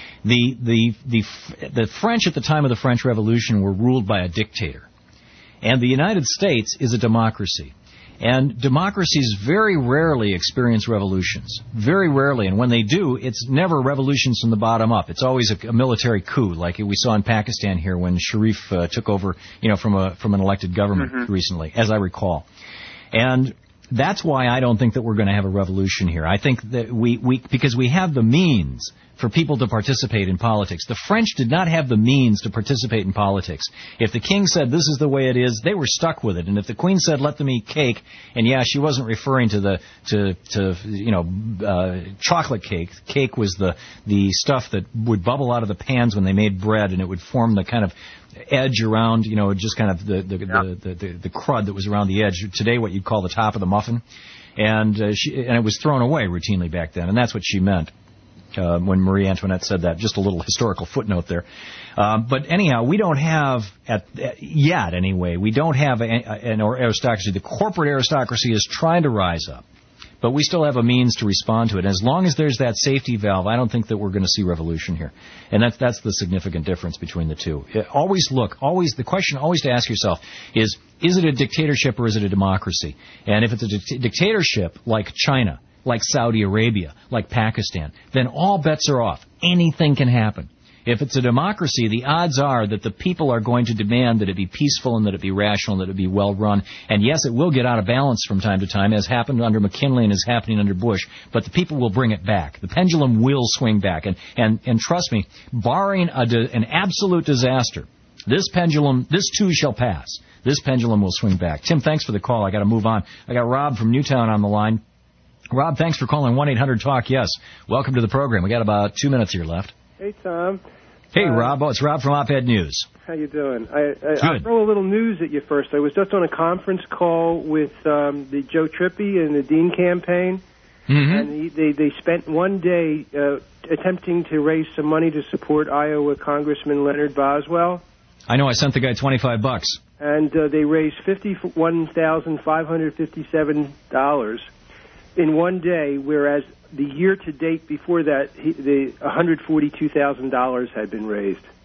The the the the French at the time of the French Revolution were ruled by a dictator, and the United States is a democracy. And democracies very rarely experience revolutions. Very rarely. And when they do, it's never revolutions from the bottom up. It's always a, a military coup, like we saw in Pakistan here when Sharif uh, took over, you know, from a from an elected government mm-hmm. recently, as I recall. And that's why I don't think that we're going to have a revolution here. I think that we, we because we have the means for people to participate in politics. The French did not have the means to participate in politics. If the king said this is the way it is, they were stuck with it. And if the queen said let them eat cake, and yeah, she wasn't referring to the to to you know uh, chocolate cake. Cake was the the stuff that would bubble out of the pans when they made bread, and it would form the kind of edge around, you know, just kind of the the, yeah. the, the, the the crud that was around the edge. Today, what you'd call the top of the muffin, and uh, she and it was thrown away routinely back then, and that's what she meant. Uh, when Marie Antoinette said that. Just a little historical footnote there. Uh, but anyhow, we don't have, at, at, yet anyway, we don't have a, a, an aristocracy. The corporate aristocracy is trying to rise up. But we still have a means to respond to it. And as long as there's that safety valve, I don't think that we're going to see revolution here. And that's, that's the significant difference between the two. It, always look, always, the question always to ask yourself is, is it a dictatorship or is it a democracy? And if it's a di- dictatorship like China, like Saudi Arabia, like Pakistan, then all bets are off. Anything can happen. If it's a democracy, the odds are that the people are going to demand that it be peaceful and that it be rational, that it be well run. And yes, it will get out of balance from time to time, as happened under McKinley and is happening under Bush, but the people will bring it back. The pendulum will swing back. And, and, and trust me, barring a, an absolute disaster, this pendulum, this too shall pass. This pendulum will swing back. Tim, thanks for the call. I got to move on. I got Rob from Newtown on the line. Rob, thanks for calling one eight hundred talk yes. Welcome to the program. We got about two minutes here left. Hey, Tom. Hey, uh, Rob. Oh, it's Rob from Op-Ed News. How you doing? I, I, I'll throw a little news at you first. I was just on a conference call with um, the Joe Trippi and the Dean campaign, mm-hmm. and he, they, they spent one day uh, attempting to raise some money to support Iowa Congressman Leonard Boswell. I know. I sent the guy twenty-five bucks. And uh, they raised fifty-one thousand five hundred fifty-seven dollars. In one day, whereas the year to date before that, he, the one hundred forty-two thousand dollars had been raised.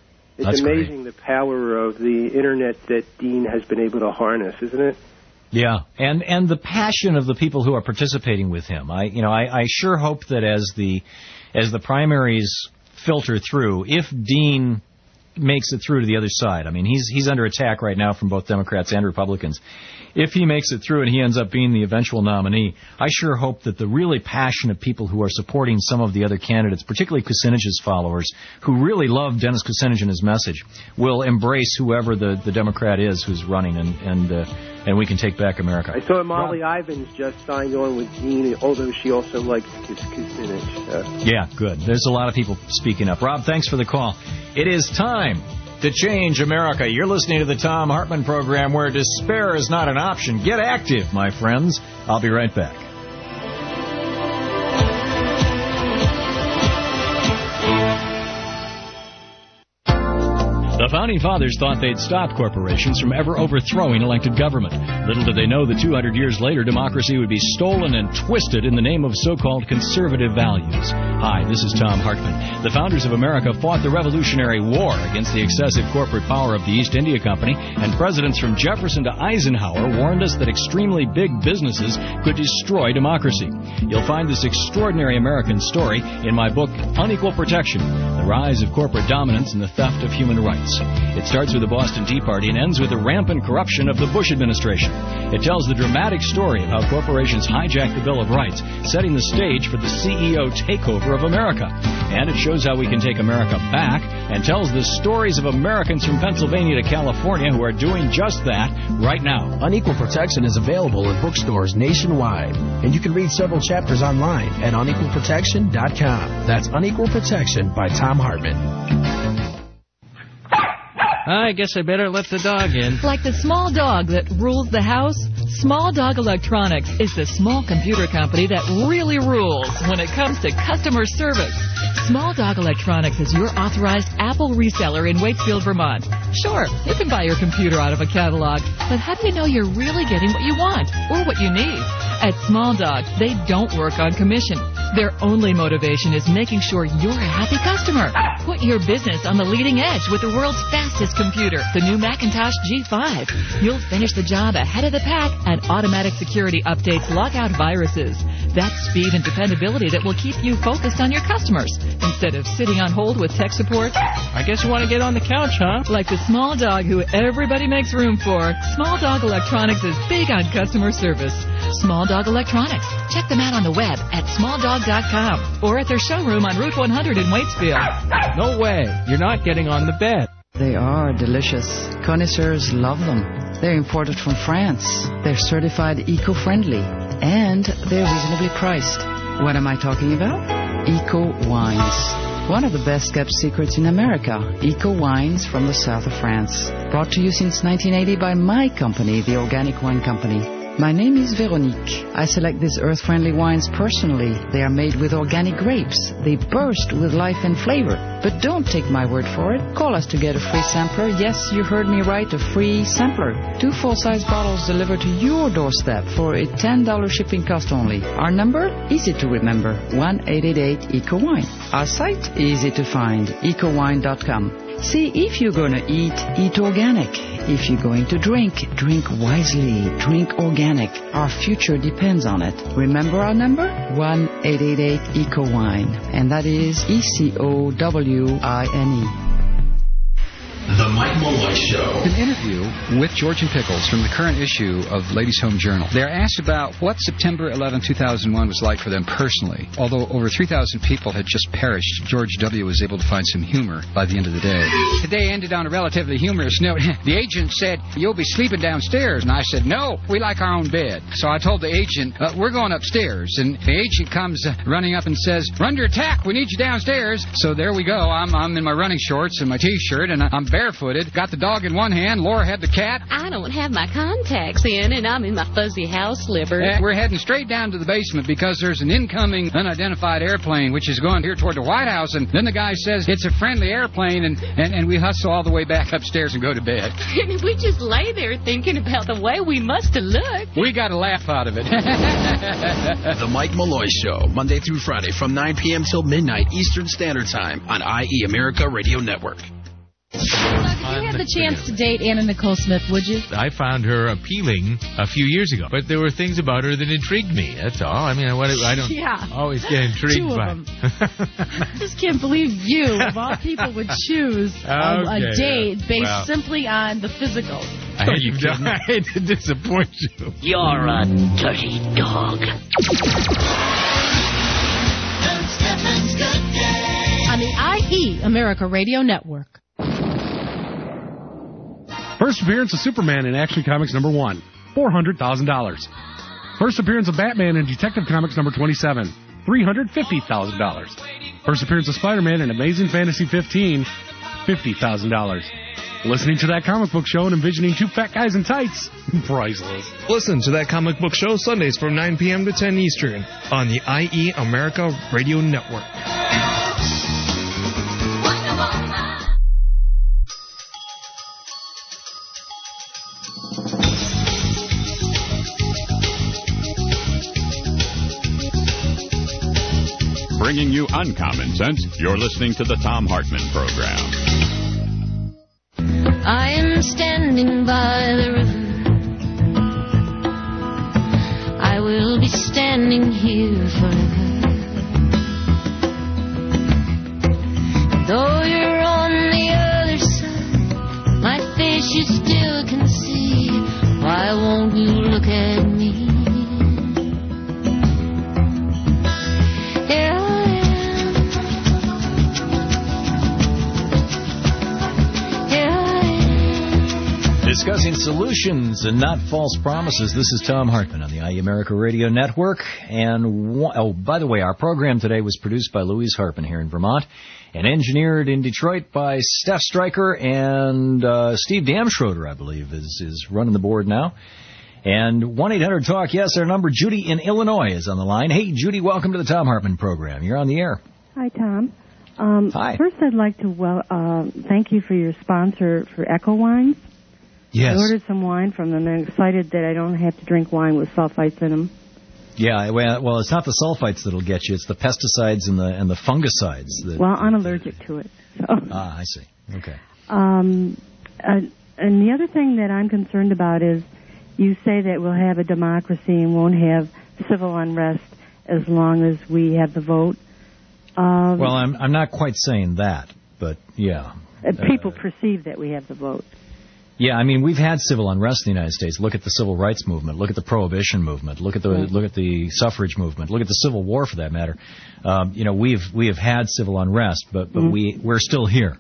It's That's amazing great. the power of the Internet that Dean has been able to harness, isn't it? Yeah, and and the passion of the people who are participating with him. I you know I, I sure hope that as the as the primaries filter through, if Dean makes it through to the other side. I mean, he's he's under attack right now from both Democrats and Republicans. If he makes it through and he ends up being the eventual nominee, I sure hope that the really passionate people who are supporting some of the other candidates, particularly Kucinich's followers, who really love Dennis Kucinich and his message, will embrace whoever the, the Democrat is who's running, and and uh, and we can take back America. I saw Molly Rob. Ivins just signed on with Dean, although she also likes Kucinich. Uh, yeah, good. There's a lot of people speaking up. Rob, thanks for the call. It is time to change America. You're listening to the Thom Hartmann program, where despair is not an option. Get active, my friends. I'll be right back. The Founding Fathers thought they'd stop corporations from ever overthrowing elected government. Little did they know that two hundred years later, democracy would be stolen and twisted in the name of so-called conservative values. Hi, this is Thom Hartmann. The founders of America fought the Revolutionary War against the excessive corporate power of the East India Company, and presidents from Jefferson to Eisenhower warned us that extremely big businesses could destroy democracy. You'll find this extraordinary American story in my book, Unequal Protection: The Rise of Corporate Dominance and the Theft of Human Rights. It starts with the Boston Tea Party and ends with the rampant corruption of the Bush administration. It tells the dramatic story of how corporations hijacked the Bill of Rights, setting the stage for the C E O takeover of America. And it shows how we can take America back, and tells the stories of Americans from Pennsylvania to California who are doing just that right now. Unequal Protection is available in bookstores nationwide, and you can read several chapters online at unequal protection dot com. That's Unequal Protection by Thom Hartmann. I guess I better let the dog in. Like the small dog that rules the house, Small Dog Electronics is the small computer company that really rules when it comes to customer service. Small Dog Electronics is your authorized Apple reseller in Waitsfield, Vermont. Sure, you can buy your computer out of a catalog, but how do you know you're really getting what you want or what you need? At Small Dog, they don't work on commission. Their only motivation is making sure you're a happy customer. Put your business on the leading edge with the world's fastest computer, the new Macintosh G five. You'll finish the job ahead of the pack, and automatic security updates lock out viruses. That's speed and dependability that will keep you focused on your customers instead of sitting on hold with tech support. I guess you want to get on the couch, huh? Like the small dog who everybody makes room for, Small Dog Electronics is big on customer service. Small Dog Electronics. Check them out on the web at small dog dot com or at their showroom on Route one hundred in Waitsfield. No way. You're not getting on the bed. They are delicious. Connoisseurs love them. They're imported from France. They're certified eco-friendly. And they're reasonably priced. What am I talking about? Eco Wines. One of the best-kept secrets in America. Eco Wines from the south of France. Brought to you since nineteen eighty by my company, the Organic Wine Company. My name is Veronique. I select these earth-friendly wines personally. They are made with organic grapes. They burst with life and flavor. But don't take my word for it. Call us to get a free sampler. Yes, you heard me right, a free sampler. Two full-size bottles delivered to your doorstep for a ten dollars shipping cost only. Our number? Easy to remember. one eight eight eight eco wine. Our site? Easy to find. eco wine dot com. See, if you're going to eat, eat organic. If you're going to drink, drink wisely. Drink organic. Our future depends on it. Remember our number? one eight eight eight eco wine. And that is E C O W I N E. The Mike Malloy Show. An interview with George and Pickles from the current issue of Ladies' Home Journal. They're asked about what September eleventh, two thousand one was like for them personally. Although over three thousand people had just perished, George W. was able to find some humor by the end of the day. The day ended on a relatively humorous note. The agent said, "You'll be sleeping downstairs." And I said, "No, we like our own bed." So I told the agent, uh, "We're going upstairs." And the agent comes uh, running up and says, "We're under attack. We need you downstairs." So there we go. I'm, I'm in my running shorts and my T-shirt, and I'm barefooted, got the dog in one hand, Laura had the cat. I don't have my contacts in, and I'm in my fuzzy house slippers. Uh, we're heading straight down to the basement because there's an incoming unidentified airplane which is going here toward the White House, and then the guy says it's a friendly airplane, and, and, and we hustle all the way back upstairs and go to bed. We just lay there thinking about the way we must have looked. We got a laugh out of it. The Mike Malloy Show, Monday through Friday from nine p.m. till midnight Eastern Standard Time on I E America Radio Network. If you had the chance to date Anna Nicole Smith, would you? I found her appealing a few years ago, but there were things about her that intrigued me. That's all. I mean, what I don't yeah. always get intrigued Two of by. them. I just can't believe you, of all people, would choose a, Okay, a date yeah. based Well. simply on the physical. I hate, you I hate to disappoint you. You're a dirty dog. On the I E America Radio Network. First appearance of Superman in Action Comics number one, four hundred thousand dollars. First appearance of Batman in Detective Comics number twenty-seven, three hundred fifty thousand dollars. First appearance of Spider-Man in Amazing Fantasy fifteen, fifty thousand dollars. Listening to That Comic Book Show and envisioning two fat guys in tights, priceless. Listen to That Comic Book Show Sundays from nine p.m. to ten Eastern on the I E America Radio Network. Bringing you uncommon sense, you're listening to the Thom Hartmann Program. I am standing by the river. I will be standing here forever. Though you're on the other side, my face you still can see. Why won't you look at me? Here I am. Here I am. Discussing solutions and not false promises. This is Thom Hartmann on the I E America Radio Network. And one, oh, by the way, our program today was produced by Louise Harpin here in Vermont and engineered in Detroit by Steph Stryker, and uh, Steve Damschroeder, I believe, is, is running the board now. And one eight hundred talk, yes, our number. Judy in Illinois is on the line. Hey, Judy, welcome to the Thom Hartmann Program. You're on the air. Hi, Tom. Um, Hi. First, I'd like to well uh, thank you for your sponsor for Echo Wines. Yes. I ordered some wine from them. I'm excited that I don't have to drink wine with sulfites in them. Yeah, well, well, it's not the sulfites that'll get you. It's the pesticides and the and the fungicides. That, Well, I'm allergic to it. So. Ah, I see. Okay. Um, uh, and the other thing that I'm concerned about is you say that we'll have a democracy and won't have civil unrest as long as we have the vote. Um, Well, I'm I'm not quite saying that, but yeah. uh, people perceive that we have the vote. Yeah, I mean, we've had civil unrest in the United States. Look at the civil rights movement. Look at the prohibition movement. Look at the Right. look at the suffrage movement. Look at the Civil War, for that matter. Um, you know, we've we have had civil unrest, but but Mhm. we we're still here.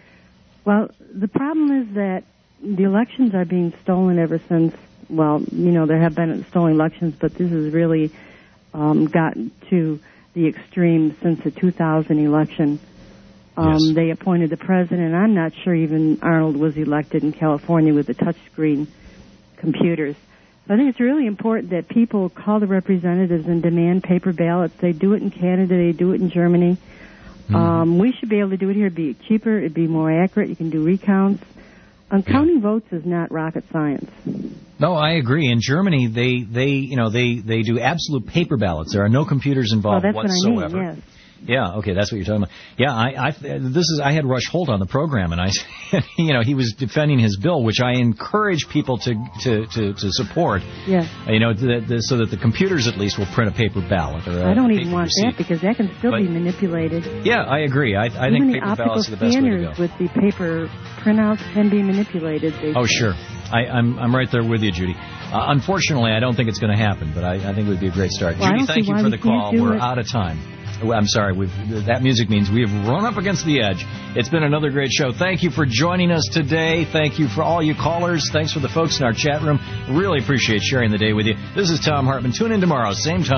Well, the problem is that the elections are being stolen ever since, well, you know, there have been stolen elections, but this has really um, gotten to the extreme since the two thousand election. Um, Yes. They appointed the president. I'm not sure even Arnold was elected in California with the touchscreen computers. So I think it's really important that people call the representatives and demand paper ballots. They do it in Canada. They do it in Germany. Mm-hmm. Um, we should be able to do it here. It'd be cheaper. It'd be more accurate. You can do recounts. Um, counting votes is not rocket science. No, I agree. In Germany, they they you know they they do absolute paper ballots. There are no computers Well, involved that's whatsoever. what I mean, yes. Yeah, okay, that's what you're talking about. Yeah, I, I, this is, I had Rush Holt on the program, and I, you know, he was defending his bill, which I encourage people to, to, to, to support. Yes. You know, the, the, so that the computers at least will print a paper ballot or a I don't paper even want receipt. that because that can still But- be manipulated. Yeah, I agree. I, I Even think the paper optical ballots are the best way to scanners go. with the paper printouts can be manipulated. They Oh, say. sure. I, I'm I'm right there with you, Judy. Uh, unfortunately, I don't think it's going to happen, but I, I think it would be a great start. Well, I Judy, don't thank see you why for we the can't call. do We're it. out of time. Oh, I'm sorry. We've, that music means we have run up against the edge. It's been another great show. Thank you for joining us today. Thank you for all you callers. Thanks for the folks in our chat room. Really appreciate sharing the day with you. This is Thom Hartmann. Tune in tomorrow, same time.